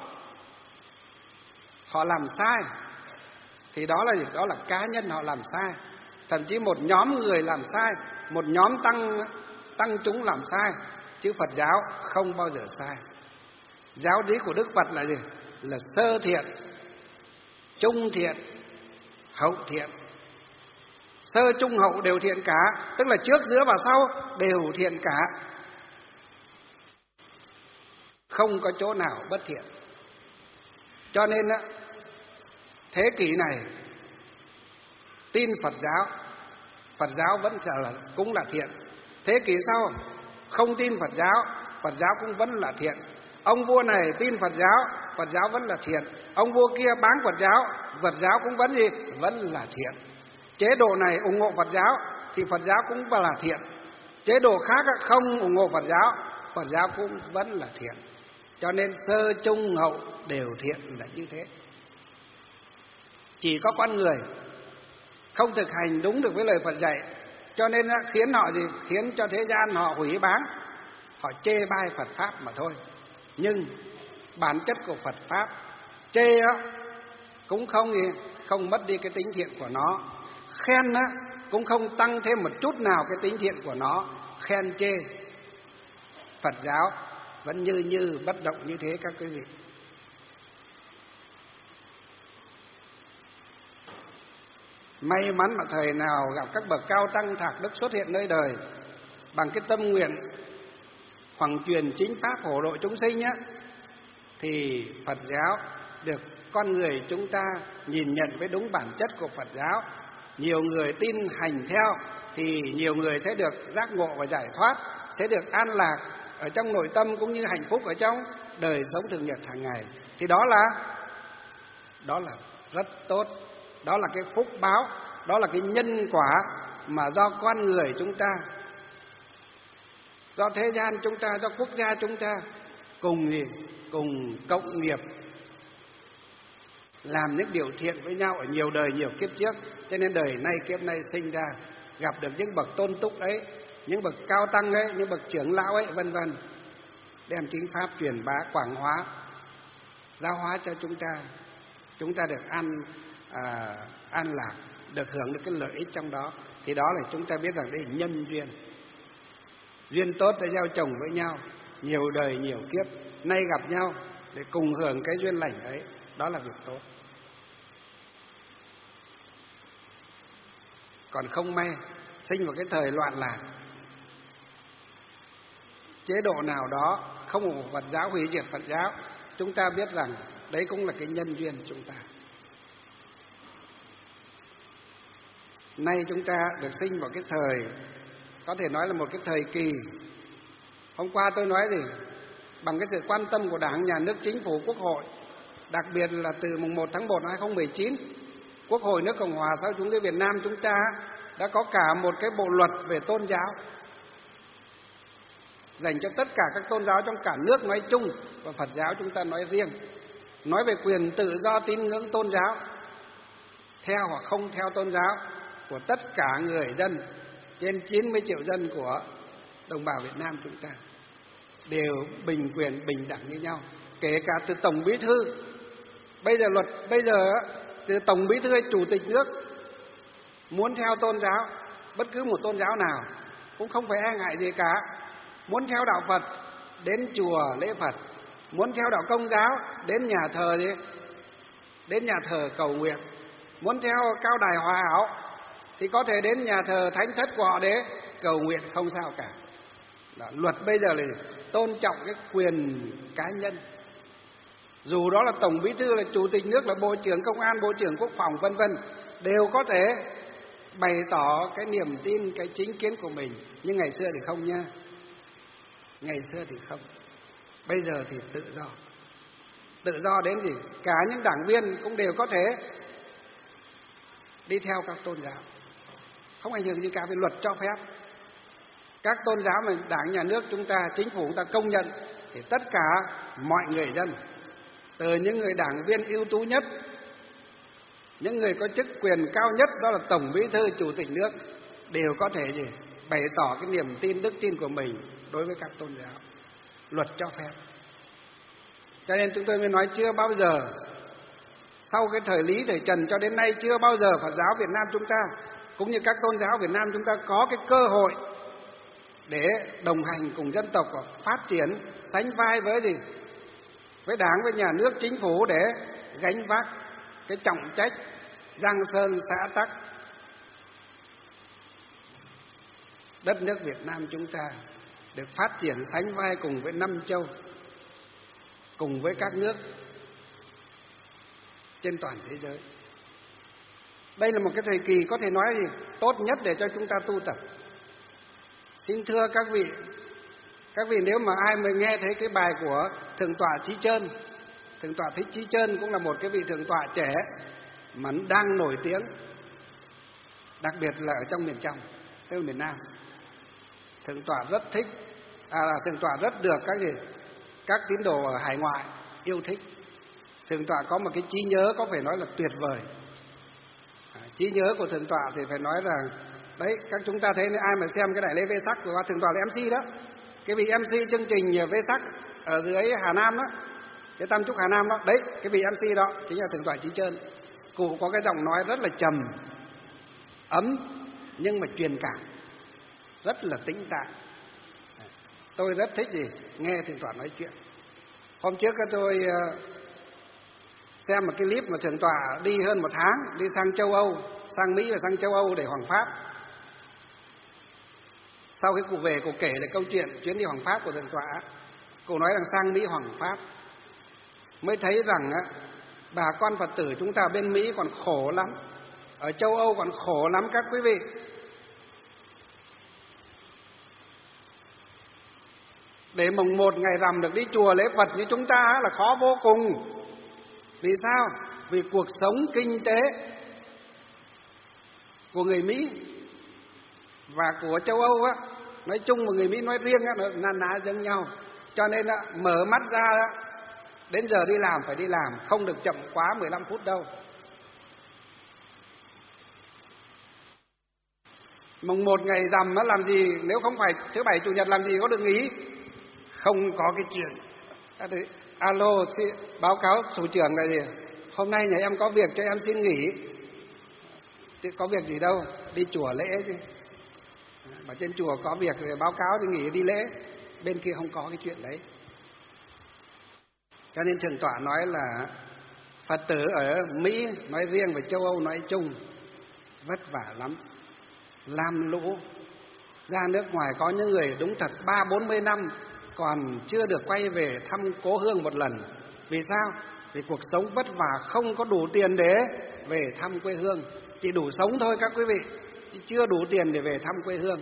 họ làm sai, thì đó là gì? Đó là cá nhân họ làm sai. Thậm chí một nhóm người làm sai, một nhóm tăng tăng chúng làm sai, chứ Phật giáo không bao giờ sai. Giáo lý của Đức Phật là gì? Là sơ thiện, trung thiện, hậu thiện. Sơ trung hậu đều thiện cả, tức là trước giữa và sau đều thiện cả, không có chỗ nào bất thiện. Cho nên á, thế kỷ này tin Phật giáo, Phật giáo vẫn là cũng là thiện. Thế kỷ sau không tin Phật giáo, Phật giáo cũng vẫn là thiện. Ông vua này tin Phật giáo, Phật giáo vẫn là thiện. Ông vua kia bán Phật giáo, Phật giáo cũng vẫn gì? Vẫn là thiện. Chế độ này ủng hộ Phật giáo thì Phật giáo cũng vẫn là thiện. Chế độ khác không ủng hộ Phật giáo, Phật giáo cũng vẫn là thiện. Cho nên sơ trung hậu đều thiện là như thế. Chỉ có con người không thực hành đúng được với lời Phật dạy, cho nên khiến họ gì? Khiến cho thế gian họ hủy báng, họ chê bai Phật Pháp mà thôi. Nhưng bản chất của Phật Pháp chê á cũng không gì, không mất đi cái tính thiện của nó. Khen á cũng không tăng thêm một chút nào cái tính thiện của nó. Khen chê, Phật giáo vẫn như như bất động như thế các quý vị. May mắn mà thời nào gặp các bậc cao tăng thạc đức xuất hiện nơi đời, bằng cái tâm nguyện hoằng truyền chính pháp phổ độ chúng sinh á, thì Phật giáo được con người chúng ta nhìn nhận với đúng bản chất của Phật giáo. Nhiều người tin hành theo thì nhiều người sẽ được giác ngộ và giải thoát, sẽ được an lạc ở trong nội tâm cũng như hạnh phúc ở trong đời sống thường nhật hàng ngày. Thì đó là đó là rất tốt. Đó là cái phúc báo, đó là cái nhân quả mà do con người chúng ta, do thế gian chúng ta, do quốc gia chúng ta cùng gì? Cùng cộng nghiệp làm những điều thiện với nhau ở nhiều đời nhiều kiếp trước. Cho nên đời nay kiếp nay sinh ra gặp được những bậc tôn túc ấy, những bậc cao tăng ấy, những bậc trưởng lão ấy, vân vân, đem chính pháp truyền bá quảng hóa, giáo hóa cho chúng ta, chúng ta được an à, an lạc, được hưởng được cái lợi ích trong đó. Thì đó là chúng ta biết rằng đây là nhân duyên, duyên tốt để gieo trồng với nhau, nhiều đời nhiều kiếp, nay gặp nhau để cùng hưởng cái duyên lành ấy, đó là việc tốt. Còn không may sinh vào cái thời loạn lạc, chế độ nào đó không ủng hộ Phật giáo, hủy diệt Phật giáo, chúng ta biết rằng đấy cũng là cái nhân duyên chúng ta. Nay chúng ta được sinh vào cái thời có thể nói là một cái thời kỳ. Hôm qua tôi nói gì? Bằng cái sự quan tâm của Đảng, Nhà nước, Chính phủ, Quốc hội, đặc biệt là từ mùng một tháng một năm hai không một chín, Quốc hội nước Cộng hòa xã hội chủ nghĩa Việt Nam chúng ta đã có cả một cái bộ luật về tôn giáo dành cho tất cả các tôn giáo trong cả nước nói chung và Phật giáo chúng ta nói riêng, nói về quyền tự do tín ngưỡng tôn giáo, theo hoặc không theo tôn giáo của tất cả người dân, trên chín mươi triệu dân của đồng bào Việt Nam chúng ta đều bình quyền, bình đẳng như nhau, kể cả từ Tổng Bí thư. Bây giờ luật bây giờ từ Tổng Bí thư hay Chủ tịch nước muốn theo tôn giáo, bất cứ một tôn giáo nào cũng không phải e ngại gì cả. Muốn theo đạo Phật đến chùa lễ Phật, muốn theo đạo Công giáo đến nhà thờ gì? Đến nhà thờ cầu nguyện, muốn theo Cao Đài Hòa Hảo thì có thể đến nhà thờ thánh thất của họ để cầu nguyện, không sao cả. Đó, luật bây giờ là tôn trọng cái quyền cá nhân. Dù đó là Tổng Bí thư, là Chủ tịch nước, là Bộ trưởng Công an, Bộ trưởng Quốc phòng vân vân, đều có thể bày tỏ cái niềm tin, cái chính kiến của mình. Nhưng ngày xưa thì không nha. Ngày xưa thì không. Bây giờ thì tự do. Tự do đến gì? Cả những đảng viên cũng đều có thể đi theo các tôn giáo, không ảnh hưởng gì cả, về luật cho phép. Các tôn giáo mà Đảng, Nhà nước chúng ta, Chính phủ chúng ta công nhận thì tất cả mọi người dân, từ những người đảng viên ưu tú nhất, những người có chức quyền cao nhất, đó là Tổng Bí thư, Chủ tịch nước, đều có thể gì? Bày tỏ cái niềm tin, đức tin của mình đối với các tôn giáo. Luật cho phép. Cho nên chúng tôi mới nói chưa bao giờ, sau cái thời Lý, thời Trần cho đến nay, chưa bao giờ Phật giáo Việt Nam chúng ta cũng như các tôn giáo Việt Nam chúng ta có cái cơ hội để đồng hành cùng dân tộc và phát triển, sánh vai với gì? Với Đảng, với Nhà nước, Chính phủ để gánh vác cái trọng trách giang sơn xã tắc đất nước Việt Nam chúng ta được phát triển sánh vai cùng với năm châu, cùng với các nước trên toàn thế giới. Đây là một cái thời kỳ có thể nói gì tốt nhất để cho chúng ta tu tập. Xin thưa các vị, các vị nếu mà ai mới nghe thấy cái bài của Thượng tọa Trí Chơn, Thượng tọa Thích Trí Chơn cũng là một cái vị thượng tọa trẻ mà đang nổi tiếng, đặc biệt là ở trong miền trong, tức là miền Nam. Thượng tọa rất thích, à, thượng tọa rất được các gì, các tín đồ ở hải ngoại yêu thích. Thượng tọa có một cái trí nhớ có phải nói là tuyệt vời. À, trí nhớ của thượng tọa thì phải nói rằng đấy, các chúng ta thấy ai mà xem cái đại lễ Vê Sắc của thượng tọa là em xê đó, cái vị em xê chương trình Vê Sắc ở dưới Hà Nam đó, cái Tam Trúc Hà Nam đó, đấy, cái vị em xê đó chính là thượng tọa Trí Chơn. Cụ có cái giọng nói rất là trầm, ấm nhưng mà truyền cảm, rất là tĩnh tại. Tôi rất thích gì nghe thượng tọa nói chuyện. Hôm trước tôi xem một cái clip mà thượng tọa đi hơn một tháng, đi sang châu Âu, sang Mỹ và sang châu Âu để hoằng pháp. Sau khi cụ về, cụ kể lại câu chuyện chuyến đi hoằng pháp của thượng tọa. Cụ nói rằng sang Mỹ hoằng pháp mới thấy rằng á, bà con Phật tử chúng ta bên Mỹ còn khổ lắm, ở châu Âu còn khổ lắm các quý vị. Để mùng một ngày rằm được đi chùa lễ Phật như chúng ta là khó vô cùng. Vì sao? Vì cuộc sống kinh tế của người Mỹ và của châu Âu á, nói chung và người Mỹ nói riêng á, nó na ná giống nhau. Cho nên á, mở mắt ra á, đến giờ đi làm phải đi làm, không được chậm quá mười lăm phút đâu. Mùng một ngày rằm nó làm gì, nếu không phải thứ bảy chủ nhật làm gì có được nghỉ. Không có cái chuyện alo báo cáo thủ trưởng là gì, hôm nay nhà em có việc cho em xin nghỉ. Chứ có việc gì đâu, đi chùa lễ chứ. Mà trên chùa có việc thì báo cáo thì nghỉ đi lễ. Bên kia không có cái chuyện đấy. Cho nên Thượng tọa nói là Phật tử ở Mỹ nói riêng và châu Âu nói chung vất vả lắm, lam lũ. Ra nước ngoài có những người đúng thật ba bốn mươi năm còn chưa được quay về thăm cố hương một lần. Vì sao? Vì cuộc sống vất vả, không có đủ tiền để về thăm quê hương. Chỉ đủ sống thôi các quý vị, chứ chưa đủ tiền để về thăm quê hương.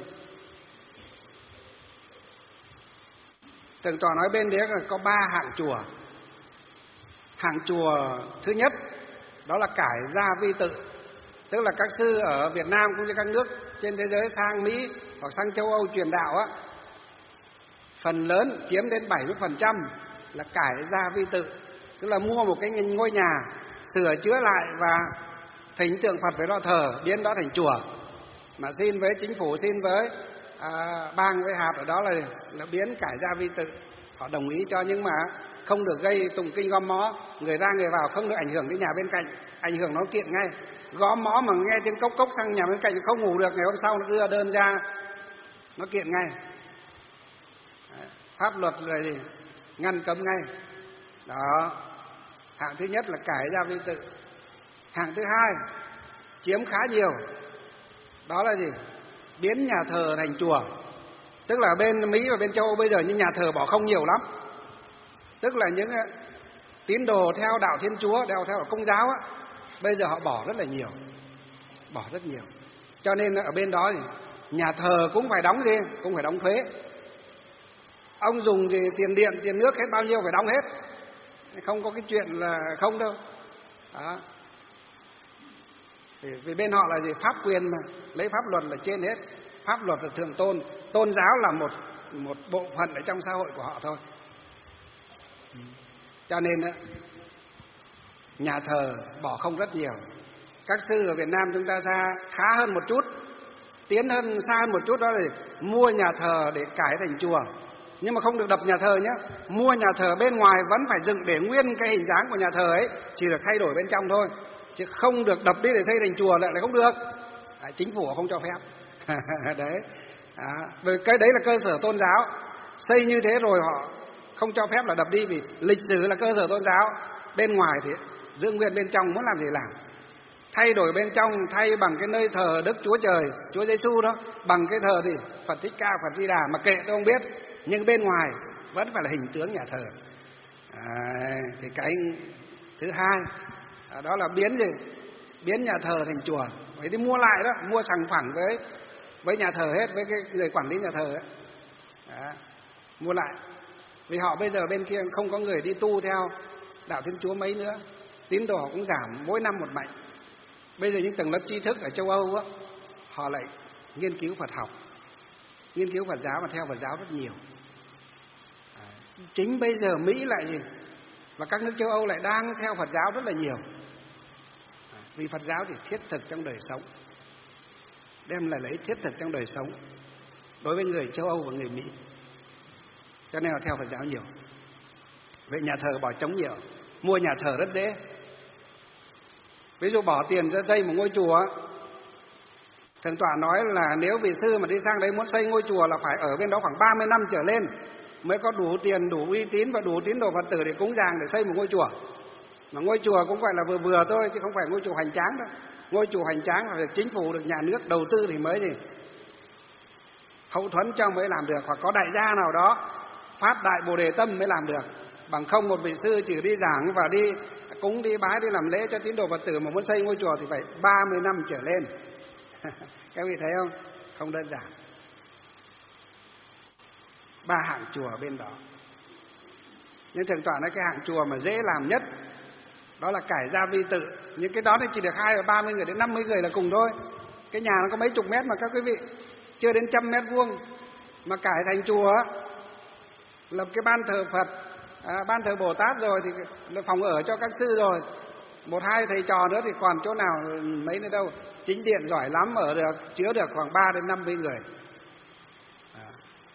Thượng tọa nói bên đấy có ba hạng chùa. Hạng chùa thứ nhất đó là cải gia vi tự, tức là các sư ở Việt Nam cũng như các nước trên thế giới sang Mỹ hoặc sang châu Âu truyền đạo á, phần lớn chiếm đến bảy mươi phần trăm là cải gia vi tự, tức là mua một cái ngôi nhà, sửa chữa lại và thỉnh tượng Phật với đó thờ, biến đó thành chùa. Mà xin với chính phủ, xin với à, bang với hạt ở đó là, là biến cải gia vi tự. Họ đồng ý cho, nhưng mà không được gây tụng kinh gom mó, người ra người vào không được ảnh hưởng đến nhà bên cạnh, ảnh hưởng nó kiện ngay. Gom mó mà nghe tiếng cốc cốc sang nhà bên cạnh không ngủ được, ngày hôm sau nó đưa đơn ra nó kiện ngay. Đấy, pháp luật là gì? Ngăn cấm ngay. Đó, hạng thứ nhất là cải gia vi tự. Hạng thứ hai chiếm khá nhiều, đó là gì? Biến nhà thờ thành chùa. Tức là bên Mỹ và bên châu Âu bây giờ những nhà thờ bỏ không nhiều lắm. Tức là những tín đồ theo đạo Thiên Chúa, theo theo Công giáo á, bây giờ họ bỏ rất là nhiều, bỏ rất nhiều. Cho nên ở bên đó thì nhà thờ cũng phải đóng gì, cũng phải đóng thuế. Ông dùng gì tiền điện, tiền nước hết bao nhiêu phải đóng hết, không có cái chuyện là không đâu. Đó. Vì bên họ là gì? Pháp quyền mà, lấy pháp luật là trên hết. Pháp luật là thượng tôn, tôn giáo là một một bộ phận ở trong xã hội của họ thôi. Cho nên nhà thờ bỏ không rất nhiều. Các sư ở Việt Nam chúng ta ra khá hơn một chút, tiến hơn xa hơn một chút, đó là mua nhà thờ để cải thành chùa. Nhưng mà không được đập nhà thờ nhé. Mua nhà thờ bên ngoài vẫn phải dựng để nguyên cái hình dáng của nhà thờ ấy, chỉ được thay đổi bên trong thôi, chứ không được đập đi để xây thành chùa lại là không được. À, chính phủ không cho phép. Đấy. À, bởi cái đấy là cơ sở tôn giáo. Xây như thế rồi họ không cho phép là đập đi, vì lịch sử là cơ sở tôn giáo. Bên ngoài thì giữ nguyên, bên trong muốn làm gì làm. Thay đổi bên trong, thay bằng cái nơi thờ Đức Chúa Trời, Chúa Giêsu đó, bằng cái thờ thì Phật Thích Ca, Phật Di Đà, mà kệ tôi không biết. Nhưng bên ngoài vẫn phải là hình tướng nhà thờ. À, thì cái thứ hai à, đó là biến gì? Biến nhà thờ thành chùa. Vậy thì mua lại đó, mua sằng phẳng với với nhà thờ hết, với cái người quản lý nhà thờ ấy. Đó, mua lại. Vì họ bây giờ bên kia không có người đi tu theo đạo Thiên Chúa mấy nữa, tín đồ họ cũng giảm mỗi năm một mạnh. Bây giờ những tầng lớp tri thức ở châu Âu á, họ lại nghiên cứu Phật học, nghiên cứu Phật giáo và theo Phật giáo rất nhiều. À, chính bây giờ Mỹ lại gì? Và các nước châu Âu lại đang theo Phật giáo rất là nhiều. À, vì Phật giáo thì thiết thực trong đời sống, đem lại lợi ích thiết thực trong đời sống đối với người châu Âu và người Mỹ, cho nên họ theo Phật giáo nhiều. Vậy nhà thờ bỏ trống nhiều, mua nhà thờ rất dễ. Ví dụ bỏ tiền ra xây một ngôi chùa, Thượng tọa nói là nếu vị sư mà đi sang đấy muốn xây ngôi chùa là phải ở bên đó khoảng ba mươi năm trở lên mới có đủ tiền, đủ uy tín và đủ tín đồ Phật tử để cúng dường để xây một ngôi chùa. Mà ngôi chùa cũng gọi là vừa vừa thôi, chứ không phải ngôi chùa hoành tráng đâu. Ngôi chùa hoành tráng phải được chính phủ, được nhà nước đầu tư thì mới gì hậu thuẫn cho mới làm được, hoặc có đại gia nào đó phát đại Bồ Đề tâm mới làm được. Bằng không một vị sư chỉ đi giảng và đi cúng, đi bái, đi làm lễ cho tín đồ Phật tử mà muốn xây ngôi chùa thì phải ba mươi năm trở lên. Các vị thấy không? Không đơn giản. Ba hạng chùa ở bên đó. Nhưng Thượng tọa nói cái hạng chùa mà dễ làm nhất đó là cải gia vi tự. Những cái đó thì chỉ được hai và ba mươi người đến năm mươi người là cùng thôi. Cái nhà nó có mấy chục mét mà các quý vị, chưa đến trăm mét vuông mà cải thành chùa, lập cái ban thờ Phật, à, ban thờ Bồ Tát rồi thì phòng ở cho các sư rồi, Một hai thầy trò nữa thì còn chỗ nào mấy nữa đâu. Chính điện giỏi lắm, ở được chứa được khoảng ba đến năm mươi người. À.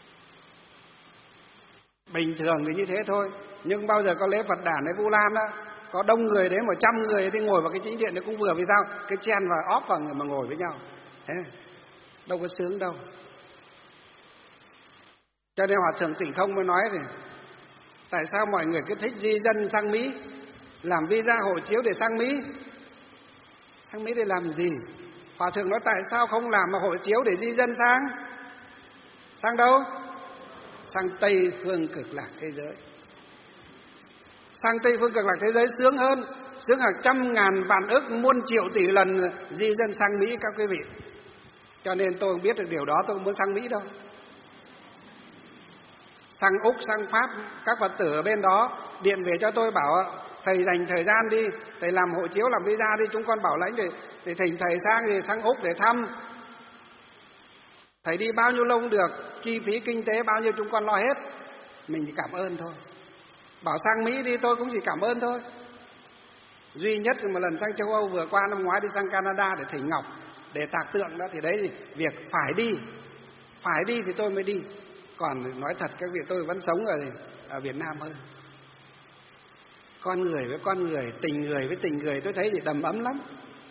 Bình thường thì như thế thôi, nhưng bao giờ có lễ Phật đản hay Vu Lan đó, có đông người đấy, một trăm người thì ngồi vào cái chính điện đấy cũng vừa. Vì sao? Cái chen và óp vào người mà ngồi với nhau, thế đâu có sướng đâu. Cho nên Hòa Thượng Tịnh Không mới nói thì tại sao mọi người cứ thích di dân sang Mỹ, làm visa hộ chiếu để sang Mỹ. Sang Mỹ để làm gì? Hòa Thượng nói tại sao không làm mà hộ chiếu để di dân sang? Sang đâu? Sang Tây phương cực lạc thế giới. Sang Tây phương cực lạc thế giới sướng hơn, sướng hàng trăm ngàn vạn ức muôn triệu tỷ lần di dân sang Mỹ các quý vị. Cho nên tôi không biết được điều đó, tôi không muốn sang Mỹ đâu. Sang Úc, sang Pháp, các Phật tử ở bên đó điện về cho tôi bảo thầy dành thời gian đi, thầy làm hộ chiếu, làm visa đi, chúng con bảo lãnh thì, thì thỉnh thầy sang thì sang Úc để thăm. Thầy đi bao nhiêu lâu cũng được, chi phí kinh tế bao nhiêu chúng con lo hết. Mình chỉ cảm ơn thôi. Bảo sang Mỹ đi tôi cũng chỉ cảm ơn thôi. Duy nhất một lần sang châu Âu vừa qua năm ngoái đi sang Canada để thỉnh ngọc, để tạc tượng đó, thì đấy thì việc phải đi, phải đi thì tôi mới đi. Còn nói thật các vị, tôi vẫn sống ở, ở Việt Nam hơn. Con người với con người, tình người với tình người, tôi thấy thì đầm ấm lắm.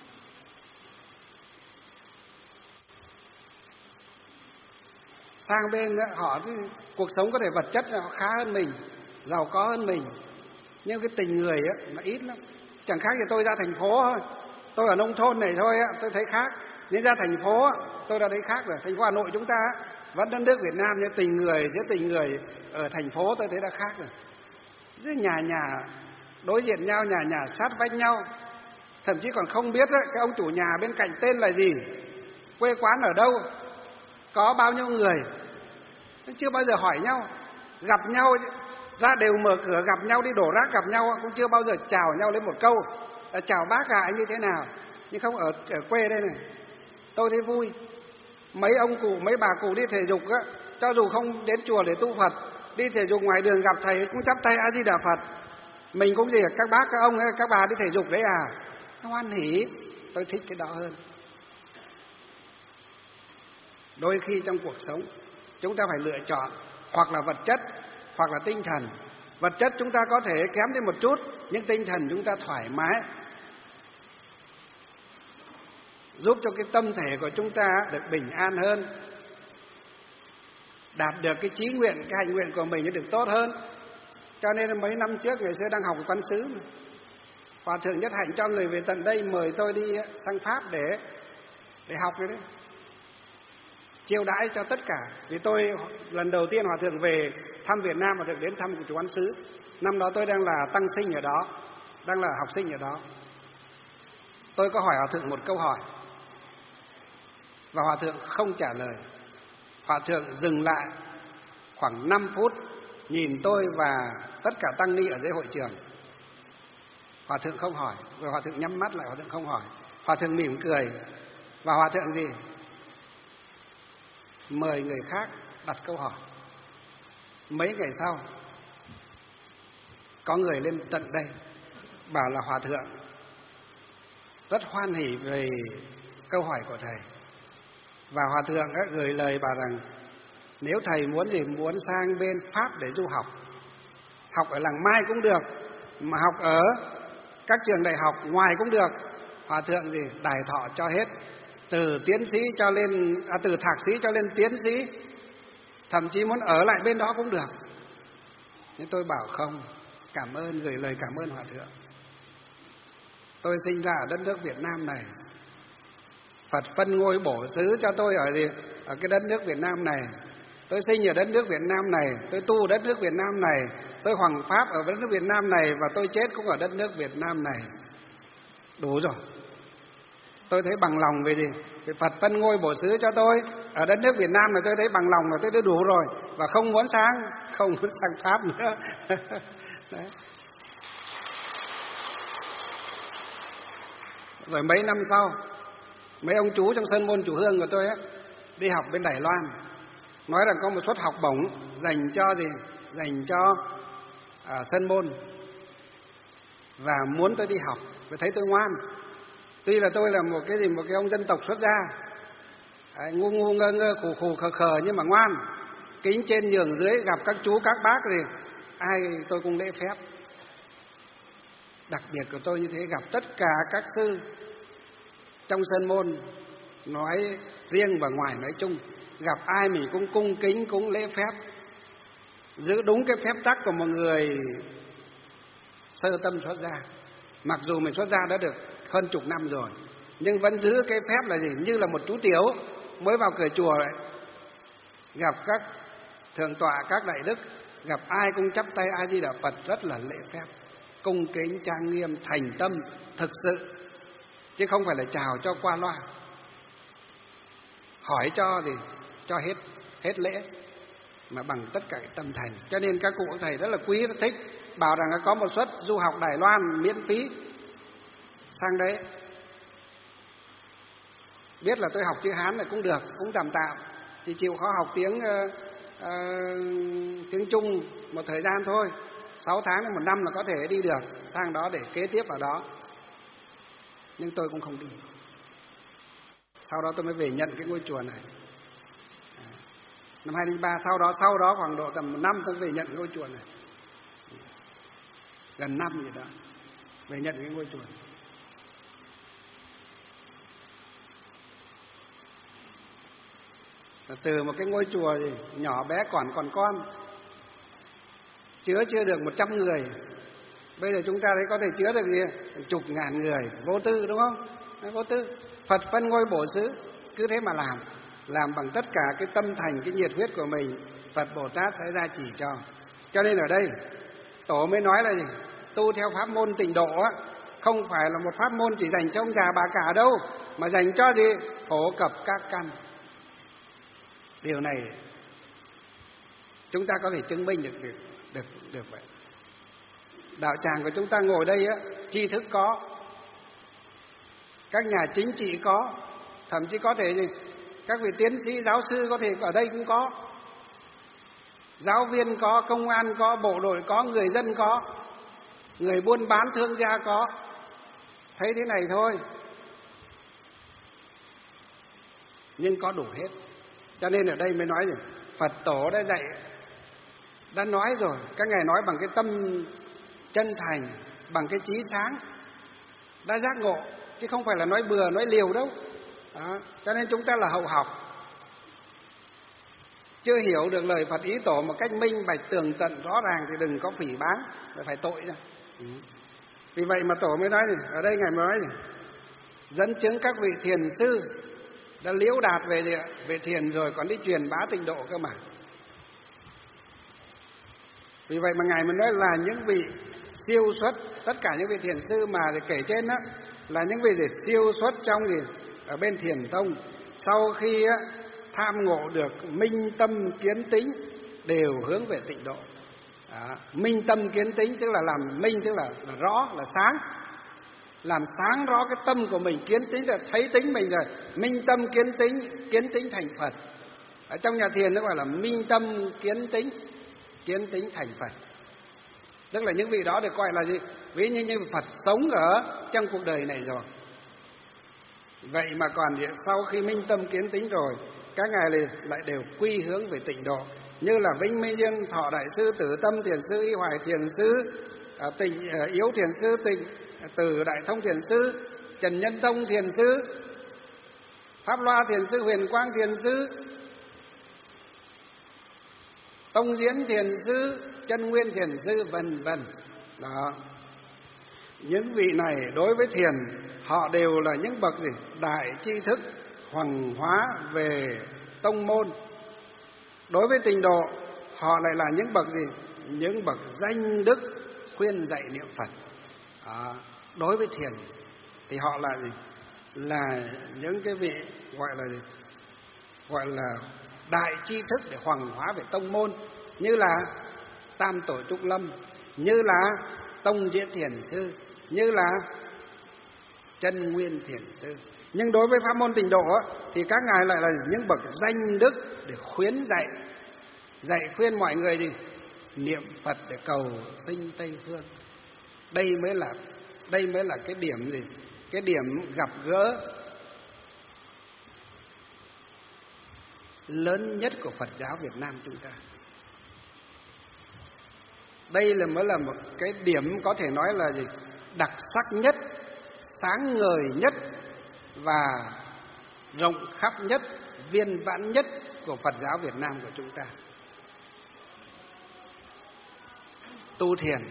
Sang bên đó, họ thì, cuộc sống có thể vật chất họ khá hơn mình, giàu có hơn mình, nhưng cái tình người á nó ít lắm. Chẳng khác gì tôi ra thành phố thôi, tôi ở nông thôn này thôi á, tôi thấy khác. Nhưng ra thành phố á, tôi đã thấy khác rồi. Thành phố Hà Nội chúng ta á, vẫn đất nước Việt Nam, nhưng tình người giữa tình người ở thành phố tôi thấy đã khác rồi. Giữa nhà nhà đối diện nhau, nhà nhà sát vách nhau, thậm chí còn không biết ấy, cái ông chủ nhà bên cạnh tên là gì, quê quán ở đâu, có bao nhiêu người, chưa bao giờ hỏi nhau. Gặp nhau ra đều mở cửa gặp nhau, đi đổ rác gặp nhau cũng chưa bao giờ chào nhau lên một câu chào bác à anh như thế nào. Nhưng không, ở, ở quê đây này tôi thấy vui. Mấy ông cụ, mấy bà cụ đi thể dục á, cho dù không đến chùa để tu Phật, đi thể dục ngoài đường gặp thầy cũng chắp tay A Di Đà Phật. Mình cũng gì, các bác, các ông, các bà đi thể dục đấy à, nó hoan hỉ. Tôi thích cái đó hơn. Đôi khi trong cuộc sống chúng ta phải lựa chọn, hoặc là vật chất hoặc là tinh thần. Vật chất chúng ta có thể kém đi một chút, nhưng tinh thần chúng ta thoải mái, giúp cho cái tâm thể của chúng ta được bình an hơn, đạt được cái chí nguyện, cái hạnh nguyện của mình nó được tốt hơn. Cho nên mấy năm trước ngày xưa đang học ở Quán Sứ, Hòa Thượng Nhất Hạnh cho người về tận đây mời tôi đi sang Pháp để để học rồi đấy, chiêu đãi cho tất cả. Vì tôi lần đầu tiên Hòa Thượng về thăm Việt Nam, Hòa Thượng đến thăm của chùa Quán Sứ. Năm đó tôi đang là tăng sinh ở đó, đang là học sinh ở đó. Tôi có hỏi Hòa Thượng một câu hỏi và Hòa Thượng không trả lời. Hòa Thượng dừng lại khoảng năm phút, nhìn tôi và tất cả tăng ni ở dưới hội trường. Hòa Thượng không hỏi, rồi Hòa Thượng nhắm mắt lại, Hòa Thượng không hỏi. Hòa Thượng mỉm cười và Hòa Thượng gì? Mời người khác đặt câu hỏi. Mấy ngày sau có người lên tận đây bảo là Hòa Thượng rất hoan hỉ về câu hỏi của thầy, và Hòa Thượng đã gửi lời bảo rằng nếu thầy muốn gì, muốn sang bên Pháp để du học, học ở làng Mai cũng được, mà học ở các trường đại học ngoài cũng được, Hòa Thượng gì đài thọ cho hết, từ tiến sĩ cho lên à, từ thạc sĩ cho lên tiến sĩ, thậm chí muốn ở lại bên đó cũng được. Nhưng tôi bảo không, cảm ơn, gửi lời cảm ơn Hòa Thượng. Tôi sinh ra ở đất nước Việt Nam này, Phật phân ngôi bổ xứ cho tôi ở gì, ở cái đất nước Việt Nam này. Tôi sinh ở đất nước Việt Nam này, tôi tu ở đất nước Việt Nam này, tôi hoằng pháp ở đất nước Việt Nam này, và tôi chết cũng ở đất nước Việt Nam này. Đủ rồi. Tôi thấy bằng lòng về gì? Vì Phật phân ngôi bổ xứ cho tôi ở đất nước Việt Nam này, tôi thấy bằng lòng và tôi thấy đủ rồi, và không muốn sang, không muốn sang Pháp nữa. Đấy. Rồi mấy năm sau, mấy ông chú trong Sơn Môn Chủ Hương của tôi ấy, đi học bên Đài Loan, nói rằng có một suất học bổng dành cho gì, dành cho à, Sơn Môn, và muốn tôi đi học. phải thấy tôi ngoan. Tuy là tôi là một cái gì một cái ông dân tộc xuất gia, đấy, ngu ngu ngơ ngơ khù khù khờ khờ nhưng mà ngoan, kính trên nhường dưới, gặp các chú các bác thì ai tôi cũng lễ phép. Đặc biệt của tôi như thế, gặp tất cả các sư trong sơn môn nói riêng và ngoài nói chung, gặp ai mình cũng cung kính, cũng lễ phép, giữ đúng cái phép tắc của một người sơ tâm xuất gia. Mặc dù mình xuất gia đã được hơn chục năm rồi, nhưng vẫn giữ cái phép là gì? Như là một chú tiểu mới vào cửa chùa đấy, gặp các thượng tọa, các đại đức, gặp ai cũng chắp tay A Di Đà Phật, rất là lễ phép, cung kính, trang nghiêm, thành tâm, thực sự, chứ không phải là chào cho qua loa. Hỏi cho thì cho hết hết lễ, mà bằng tất cả tâm thành. Cho nên các cụ thầy rất là quý, rất thích, bảo rằng là có một suất du học Đài Loan miễn phí sang đấy. Biết là tôi học chữ Hán này cũng được, cũng tạm tạm, chỉ chịu khó học tiếng uh, uh, tiếng Trung một thời gian thôi, sáu tháng đến một năm là có thể đi được sang đó để kế tiếp ở đó. Nhưng tôi cũng không đi. Sau đó tôi mới về nhận cái ngôi chùa này. Năm hai không không ba, sau đó sau đó khoảng độ tầm một năm tôi về nhận ngôi chùa này. Gần năm vậy đó, về nhận cái ngôi chùa này. Từ một cái ngôi chùa gì nhỏ bé còn còn con, chứa chưa được một trăm người, bây giờ chúng ta thấy có thể chứa được gì? Chục ngàn người, vô tư đúng không? Vô tư. Phật phân ngôi bổ xứ, cứ thế mà làm, làm bằng tất cả cái tâm thành, cái nhiệt huyết của mình, Phật Bồ Tát sẽ ra chỉ cho. Cho nên ở đây Tổ mới nói là gì? Tu theo pháp môn Tịnh Độ á, không phải là một pháp môn chỉ dành cho ông già bà cả đâu, mà dành cho gì? Phổ cập các căn. Điều này chúng ta có thể chứng minh được được được, được vậy. Đạo tràng của chúng ta ngồi đây á, tri thức có, các nhà chính trị có, thậm chí có thể gì? Các vị tiến sĩ, giáo sư có thể ở đây cũng có, giáo viên có, công an có, bộ đội có, người dân có, người buôn bán thương gia có. Thấy thế này thôi, nhưng có đủ hết. Cho nên ở đây mới nói gì? Phật Tổ đã dạy, đã nói rồi, các ngài nói bằng cái tâm chân thành, bằng cái trí sáng, đã giác ngộ, chứ không phải là nói bừa, nói liều đâu. Đó. Cho nên chúng ta là hậu học, chưa hiểu được lời Phật ý Tổ một cách minh bạch tường tận rõ ràng thì đừng có phỉ báng, phải tội ra. Ừ. Vì vậy mà Tổ mới nói này, ở đây ngài mới nói này, dẫn chứng các vị thiền sư đã liễu đạt về địa, về thiền rồi còn đi truyền bá Tịnh Độ cơ mà. Vì vậy mà ngài mới nói là những vị siêu xuất, tất cả những vị thiền sư mà kể trên đó là những vị siêu xuất trong gì ở bên thiền tông, sau khi á, tham ngộ được minh tâm kiến tính đều hướng về Tịnh Độ. Đó. Minh tâm kiến tính tức là làm minh, tức là, là rõ, là sáng, làm sáng rõ cái tâm của mình. Kiến tính là thấy tính mình rồi, minh tâm kiến tính, kiến tính thành Phật. Ở trong nhà thiền nó gọi là minh tâm kiến tính, kiến tính thành Phật. Tức là những vị đó được coi là gì? Ví như như Phật sống ở trong cuộc đời này rồi. Vậy mà còn sau khi minh tâm kiến tính rồi, các ngài lại đều quy hướng về Tịnh Độ, như là Vinh Minh Dương Thọ Đại Sư, Tử Tâm Thiền Sư, Y Hoài Thiền Sư, Tịnh Yếu Thiền Sư, Tịnh Từ Đại Thông Thiền Sư, Trần Nhân Tông Thiền Sư, Pháp Loa Thiền Sư, Huyền Quang Thiền Sư, Tông Diễn Thiền Sư, Chân Nguyên Thiền Sư, vân vân. Đó. Những vị này đối với thiền họ đều là những bậc gì? Đại tri thức, hoằng hóa về tông môn. Đối với Tịnh Độ họ lại là những bậc gì? Những bậc danh đức khuyên dạy niệm Phật. Đó. Đối với thiền thì họ là gì? Là những cái vị gọi là gì? Gọi là đại tri thức để hoằng hóa về tông môn, như là Tam Tổ Trúc Lâm, như là Tông Diễn Thiền Sư, như là Chân Nguyên Thiền Sư. Nhưng đối với pháp môn Tịnh Độ thì các ngài lại là những bậc danh đức để khuyến dạy, dạy khuyên mọi người gì? Niệm Phật để cầu sinh Tây Phương. Đây mới là Đây mới là cái điểm gì? Cái điểm gặp gỡ lớn nhất của Phật giáo Việt Nam chúng ta. Đây là mới là một cái điểm có thể nói là gì? Đặc sắc nhất, sáng ngời nhất và rộng khắp nhất, viên vãn nhất của Phật giáo Việt Nam của chúng ta. Tu thiền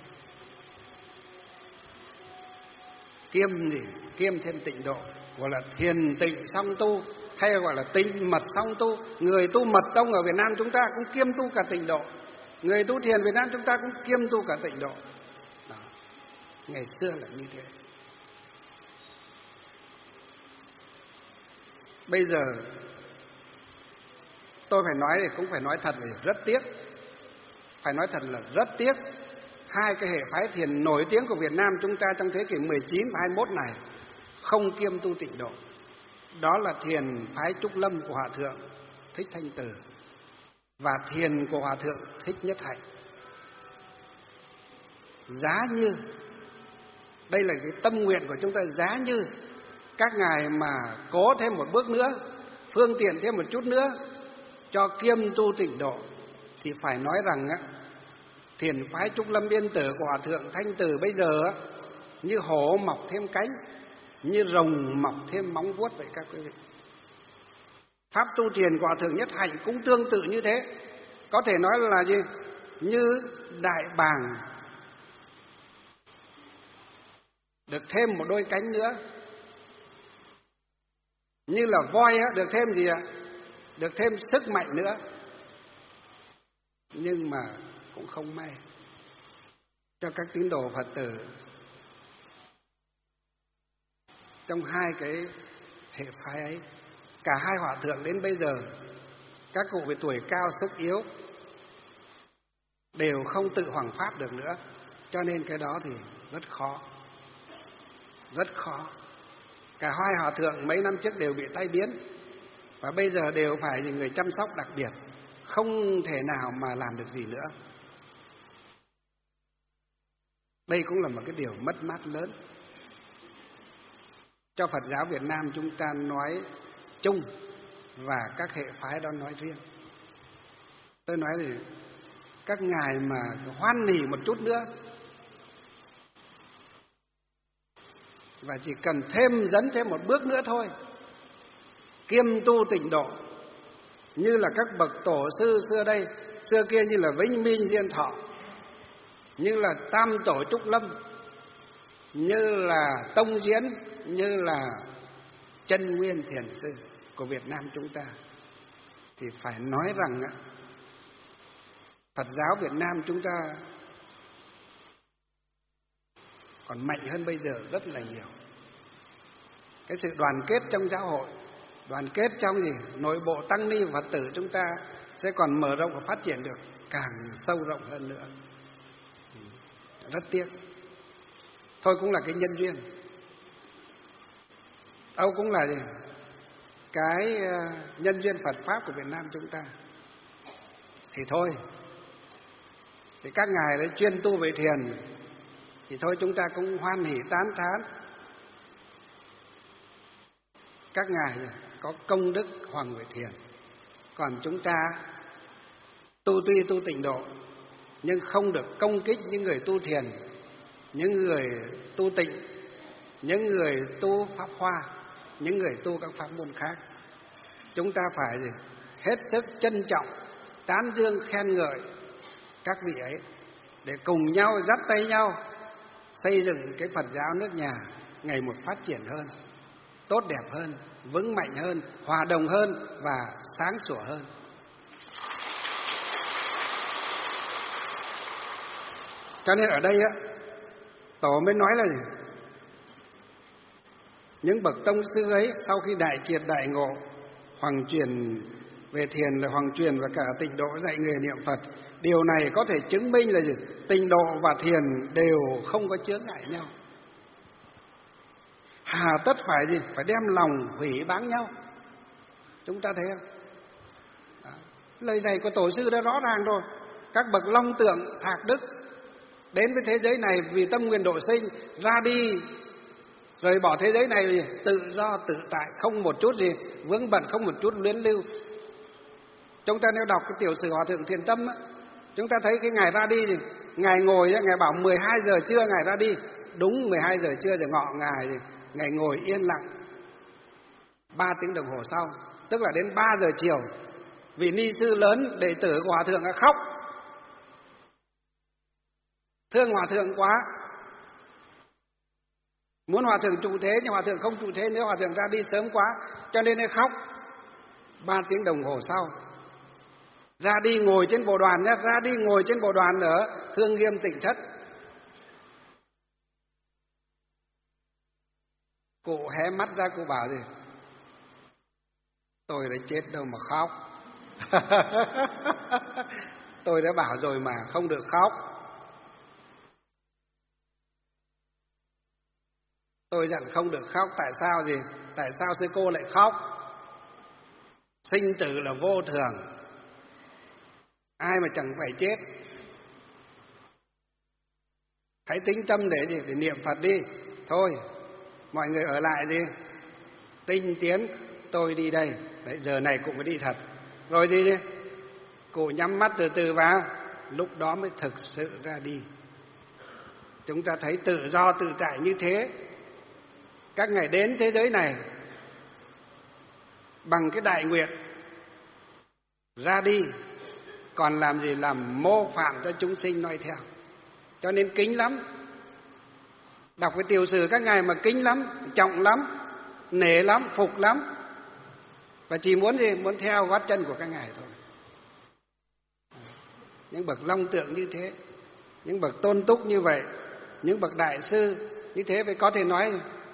kiêm gì? Kiêm thêm tịnh độ, gọi là thiền tịnh song tu, hay gọi là tịnh mật song tu. Người tu mật tông ở Việt Nam chúng ta cũng kiêm tu cả tịnh độ, người tu thiền Việt Nam chúng ta cũng kiêm tu cả tịnh độ. Đó. Ngày xưa là như thế. Bây giờ tôi phải nói thì cũng phải nói thật là rất tiếc, phải nói thật là rất tiếc, hai cái hệ phái thiền nổi tiếng của Việt Nam chúng ta trong thế kỷ mười chín và hai mươi mốt này không kiêm tu tịnh độ. Đó là thiền phái Trúc Lâm của Hòa Thượng Thích Thanh Từ và thiền của Hòa Thượng Thích Nhất Hạnh. Giá như, đây là cái tâm nguyện của chúng ta, giá như các ngài mà cố thêm một bước nữa, phương tiện thêm một chút nữa cho kiêm tu tịnh độ, thì phải nói rằng á, thiền phái Trúc Lâm Yên Tử của Hòa Thượng Thanh Từ bây giờ á, như hổ mọc thêm cánh, như rồng mọc thêm móng vuốt vậy các quý vị. Pháp tu thiền của Hòa Thượng Nhất Hạnh cũng tương tự như thế. Có thể nói là gì? Như đại bàng được thêm một đôi cánh nữa, như là voi á, được thêm gì ạ? Được thêm sức mạnh nữa. Nhưng mà cũng không may cho các tín đồ Phật tử trong hai cái hệ phái ấy. Cả hai hòa thượng đến bây giờ, các cụ về tuổi cao sức yếu, đều không tự hoằng pháp được nữa. Cho nên cái đó thì rất khó, rất khó. Cả hai hòa thượng mấy năm trước đều bị tai biến, và bây giờ đều phải là người chăm sóc đặc biệt, không thể nào mà làm được gì nữa. Đây cũng là một cái điều mất mát lớn cho Phật giáo Việt Nam chúng ta nói chung và các hệ phái đó nói riêng. Tôi nói thì các ngài mà hoan hỉ một chút nữa và chỉ cần thêm dẫn thêm một bước nữa thôi, kiêm tu tịnh độ như là các bậc tổ sư xưa đây, xưa kia như là Vĩnh Minh Diên Thọ, như là Tam Tổ Trúc Lâm, như là Tông Diễn, như là Chân Nguyên Thiền Sư của Việt Nam chúng ta, thì phải nói rằng Phật giáo Việt Nam chúng ta còn mạnh hơn bây giờ rất là nhiều. Cái sự đoàn kết trong giáo hội, đoàn kết trong gì nội bộ tăng ni Phật tử chúng ta sẽ còn mở rộng và phát triển được càng sâu rộng hơn nữa. Rất tiếc. Thôi cũng là cái nhân duyên, Âu cũng là gì? Cái nhân duyên Phật Pháp của Việt Nam chúng ta. Thì thôi, thì các ngài lấy chuyên tu về thiền, thì thôi chúng ta cũng hoan hỉ tán thán. Các ngài có công đức hoàng về thiền, còn chúng ta tu tuy tu tịnh độ nhưng không được công kích những người tu thiền, những người tu tịnh, những người tu pháp hoa, những người tu các pháp môn khác. Chúng ta phải gì? Hết sức trân trọng, tán dương khen ngợi các vị ấy, để cùng nhau dắt tay nhau xây dựng cái Phật giáo nước nhà ngày một phát triển hơn, tốt đẹp hơn, vững mạnh hơn, hòa đồng hơn và sáng sủa hơn. Cho nên ở đây á, Tổ mới nói là gì? Những bậc tông sư ấy sau khi đại triệt đại ngộ, hoàng truyền về thiền là hoàng truyền và cả tịnh độ dạy người niệm Phật. Điều này có thể chứng minh là gì? Tịnh độ và thiền đều không có chướng ngại nhau. Hà tất phải gì? Phải đem lòng hủy báng nhau. Chúng ta thấy không? Đó. Lời này của tổ sư đã rõ ràng rồi. Các bậc long tượng thạc đức Đến với thế giới này vì tâm nguyện độ sinh, ra đi rồi bỏ thế giới này tự do tự tại, không một chút gì vướng bận, không một chút luyến lưu. Chúng ta nếu đọc cái tiểu sử Hòa Thượng Thiền Tâm á, chúng ta thấy cái ngày ra đi thì Ngài ngồi, Ngài bảo mười hai giờ trưa Ngài ra đi. Đúng mười hai giờ trưa rồi ngọ Ngài, Ngài ngồi yên lặng ba tiếng đồng hồ sau, tức là đến ba giờ chiều. Vị ni sư lớn đệ tử của Hòa Thượng đã khóc, thương Hòa Thượng quá, muốn Hòa Thượng trụ thế, nhưng Hòa Thượng không trụ thế nữa, Hòa Thượng ra đi sớm quá, cho nên khóc. Ba tiếng đồng hồ sau ra đi ngồi trên bộ đoàn nhé, ra đi ngồi trên bộ đoàn ở Hương Nghiêm Tịnh Thất. Cụ hé mắt ra, cụ bảo gì? Tôi đã chết đâu mà khóc. Tôi đã bảo rồi mà không được khóc. Tôi dặn không được khóc, tại sao gì? Tại sao sư cô lại khóc? Sinh tử là vô thường, ai mà chẳng phải chết. Hãy tính tâm để gì? Để niệm Phật đi. Thôi, mọi người ở lại gì? Tinh tiến, tôi đi đây. Đấy, giờ này cụ mới đi thật. Rồi gì đi? Cụ nhắm mắt từ từ vào, lúc đó mới thực sự ra đi. Chúng ta thấy tự do tự tại như thế. Các ngài đến thế giới này bằng cái đại nguyện ra đi, còn làm gì? Làm mô phạm cho chúng sinh noi theo. Cho nên kính lắm. Đọc cái tiểu sử các ngài mà kính lắm, trọng lắm, nể lắm, phục lắm. Và chỉ muốn gì? Muốn theo gót chân của các ngài thôi. Những bậc long tượng như thế, những bậc tôn túc như vậy, những bậc đại sư như thế, phải có thể nói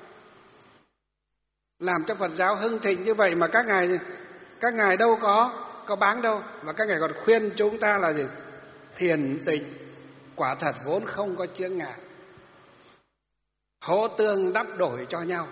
làm cho Phật giáo hưng thịnh như vậy mà các ngài các ngài đâu có có báng đâu, mà các ngài còn khuyên chúng ta là gì? Thiền tịnh quả thật vốn không có chướng ngại, hỗ tương đắp đổi cho nhau.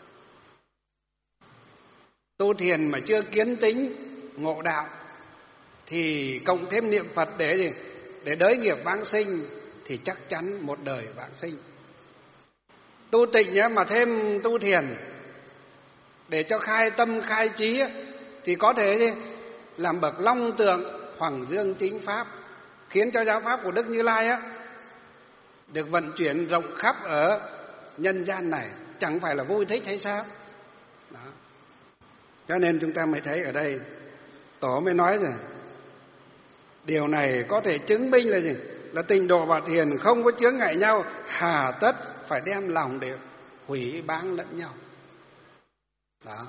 Tu thiền mà chưa kiến tính ngộ đạo thì cộng thêm niệm Phật để gì? Để đới nghiệp vãng sinh thì chắc chắn một đời vãng sinh. Tu tịnh nhé, mà thêm tu thiền để cho khai tâm khai trí thì có thể gì? Làm bậc long tượng hoàng dương chính pháp, khiến cho giáo pháp của Đức Như Lai á được vận chuyển rộng khắp ở nhân gian này, chẳng phải là vui thích hay sao? Đó. Cho nên chúng ta mới thấy ở đây Tổ mới nói rồi, điều này có thể chứng minh là gì? Là tịnh độ và thiền không có chướng ngại nhau, hà tất phải đem lòng để hủy báng lẫn nhau. Đó.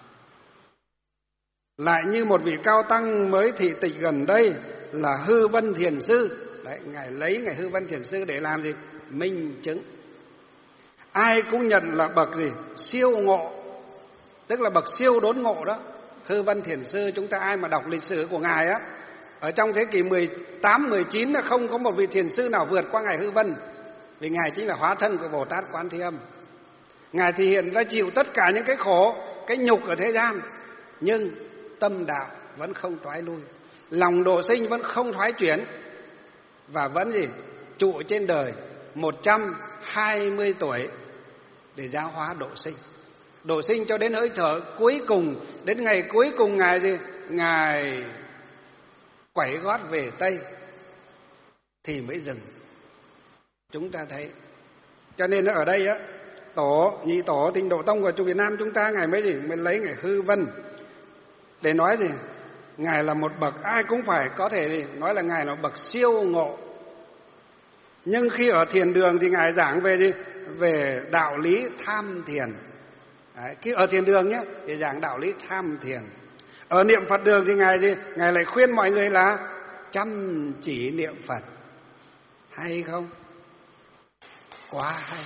Lại như một vị cao tăng mới thị tịch gần đây là Hư Vân Thiền Sư. Đấy, ngài lấy ngài Hư Vân Thiền Sư để làm gì? Minh chứng. Ai cũng nhận là bậc gì? Siêu ngộ, tức là bậc siêu đốn ngộ đó. Hư Vân Thiền Sư, chúng ta ai mà đọc lịch sử của ngài á, ở trong thế kỷ mười tám, mười chín là không có một vị thiền sư nào vượt qua ngài Hư Vân, vì ngài chính là hóa thân của Bồ Tát Quán Thế Âm. Ngài thì hiện ra chịu tất cả những cái khổ, cái nhục ở thế gian, nhưng tâm đạo vẫn không thoái lui, lòng độ sinh vẫn không thoái chuyển, và vẫn gì? Trụ trên đời một trăm hai mươi tuổi để giáo hóa độ sinh. Độ sinh cho đến hơi thở cuối cùng, đến ngày cuối cùng ngài gì? Ngài quẩy gót về Tây thì mới dừng. Chúng ta thấy. Cho nên ở đây á, tổ nhị tổ Tịnh Độ Tông của chùa Việt Nam chúng ta ngài mới gì? Mới lấy ngài Hư Vân để nói gì? Ngài là một bậc ai cũng phải có thể gì? Nói là ngài là một bậc siêu ngộ. Nhưng khi ở thiền đường thì ngài giảng về gì? Về đạo lý tham thiền. Đấy, khi ở thiền đường nhé thì giảng đạo lý tham thiền. Ở niệm Phật đường thì ngài gì? Ngài lại khuyên mọi người là chăm chỉ niệm Phật. Hay không? Quá hay.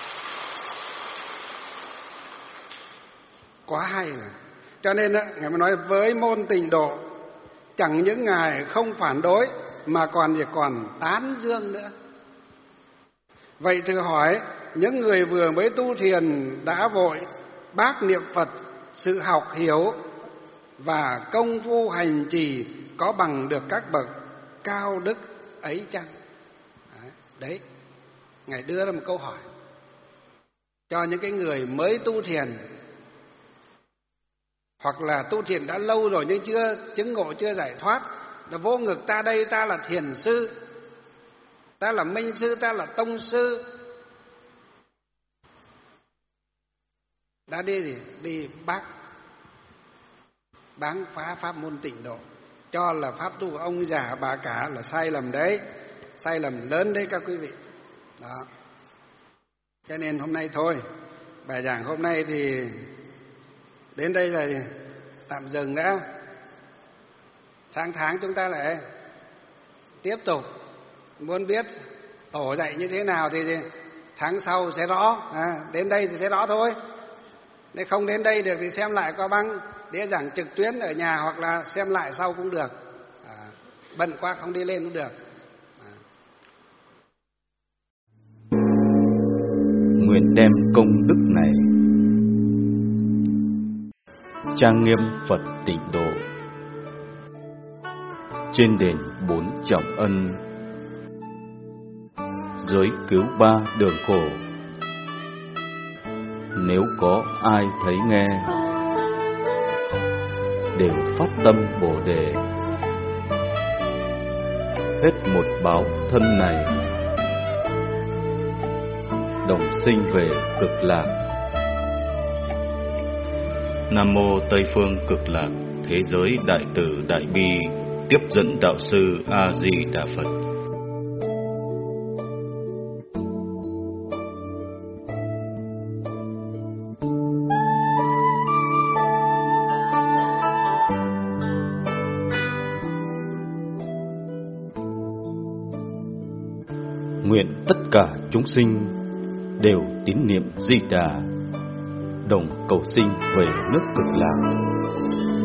Quá hay rồi. Cho nên đó, ngài mới nói với môn Tịnh Độ chẳng những ngài không phản đối mà còn gì? Còn tán dương nữa. Vậy thử hỏi, những người vừa mới tu thiền đã vội bác niệm Phật, sự học hiểu và công phu hành trì có bằng được các bậc cao đức ấy chăng? Đấy, Ngài đưa ra một câu hỏi cho những cái người mới tu thiền, hoặc là tu thiền đã lâu rồi nhưng chưa chứng ngộ, chưa giải thoát. Là vô ngực ta đây, ta là thiền sư, ta là minh sư, ta là tông sư. Đã đi gì? Đi bác bán phá pháp môn tịnh độ, cho là pháp tu của ông già bà cả là sai lầm đấy, sai lầm lớn đấy các quý vị. Đó. Cho nên hôm nay thôi, bài giảng hôm nay thì đến đây là tạm dừng đã. Sáng tháng chúng ta lại tiếp tục. Muốn biết tổ dạy như thế nào thì tháng sau sẽ rõ. À, đến đây thì sẽ rõ thôi. Nếu không đến đây được thì xem lại qua băng đĩa giảng trực tuyến ở nhà, hoặc là xem lại sau cũng được. À, bận quá không đi lên cũng được. À. Nguyện đem công đức này trang nghiêm Phật Tịnh Độ, trên đền bốn trọng ân, dưới cứu ba đường khổ. Nếu có ai thấy nghe, đều phát tâm Bồ Đề, hết một báo thân này, đồng sinh về Cực Lạc. Nam mô Tây phương Cực Lạc Thế giới Đại Từ Đại Bi Tiếp dẫn Đạo sư A Di Đà Phật. Nguyện tất cả chúng sinh đều tín niệm Di Đà, đồng cầu sinh về nước Cực Lạc.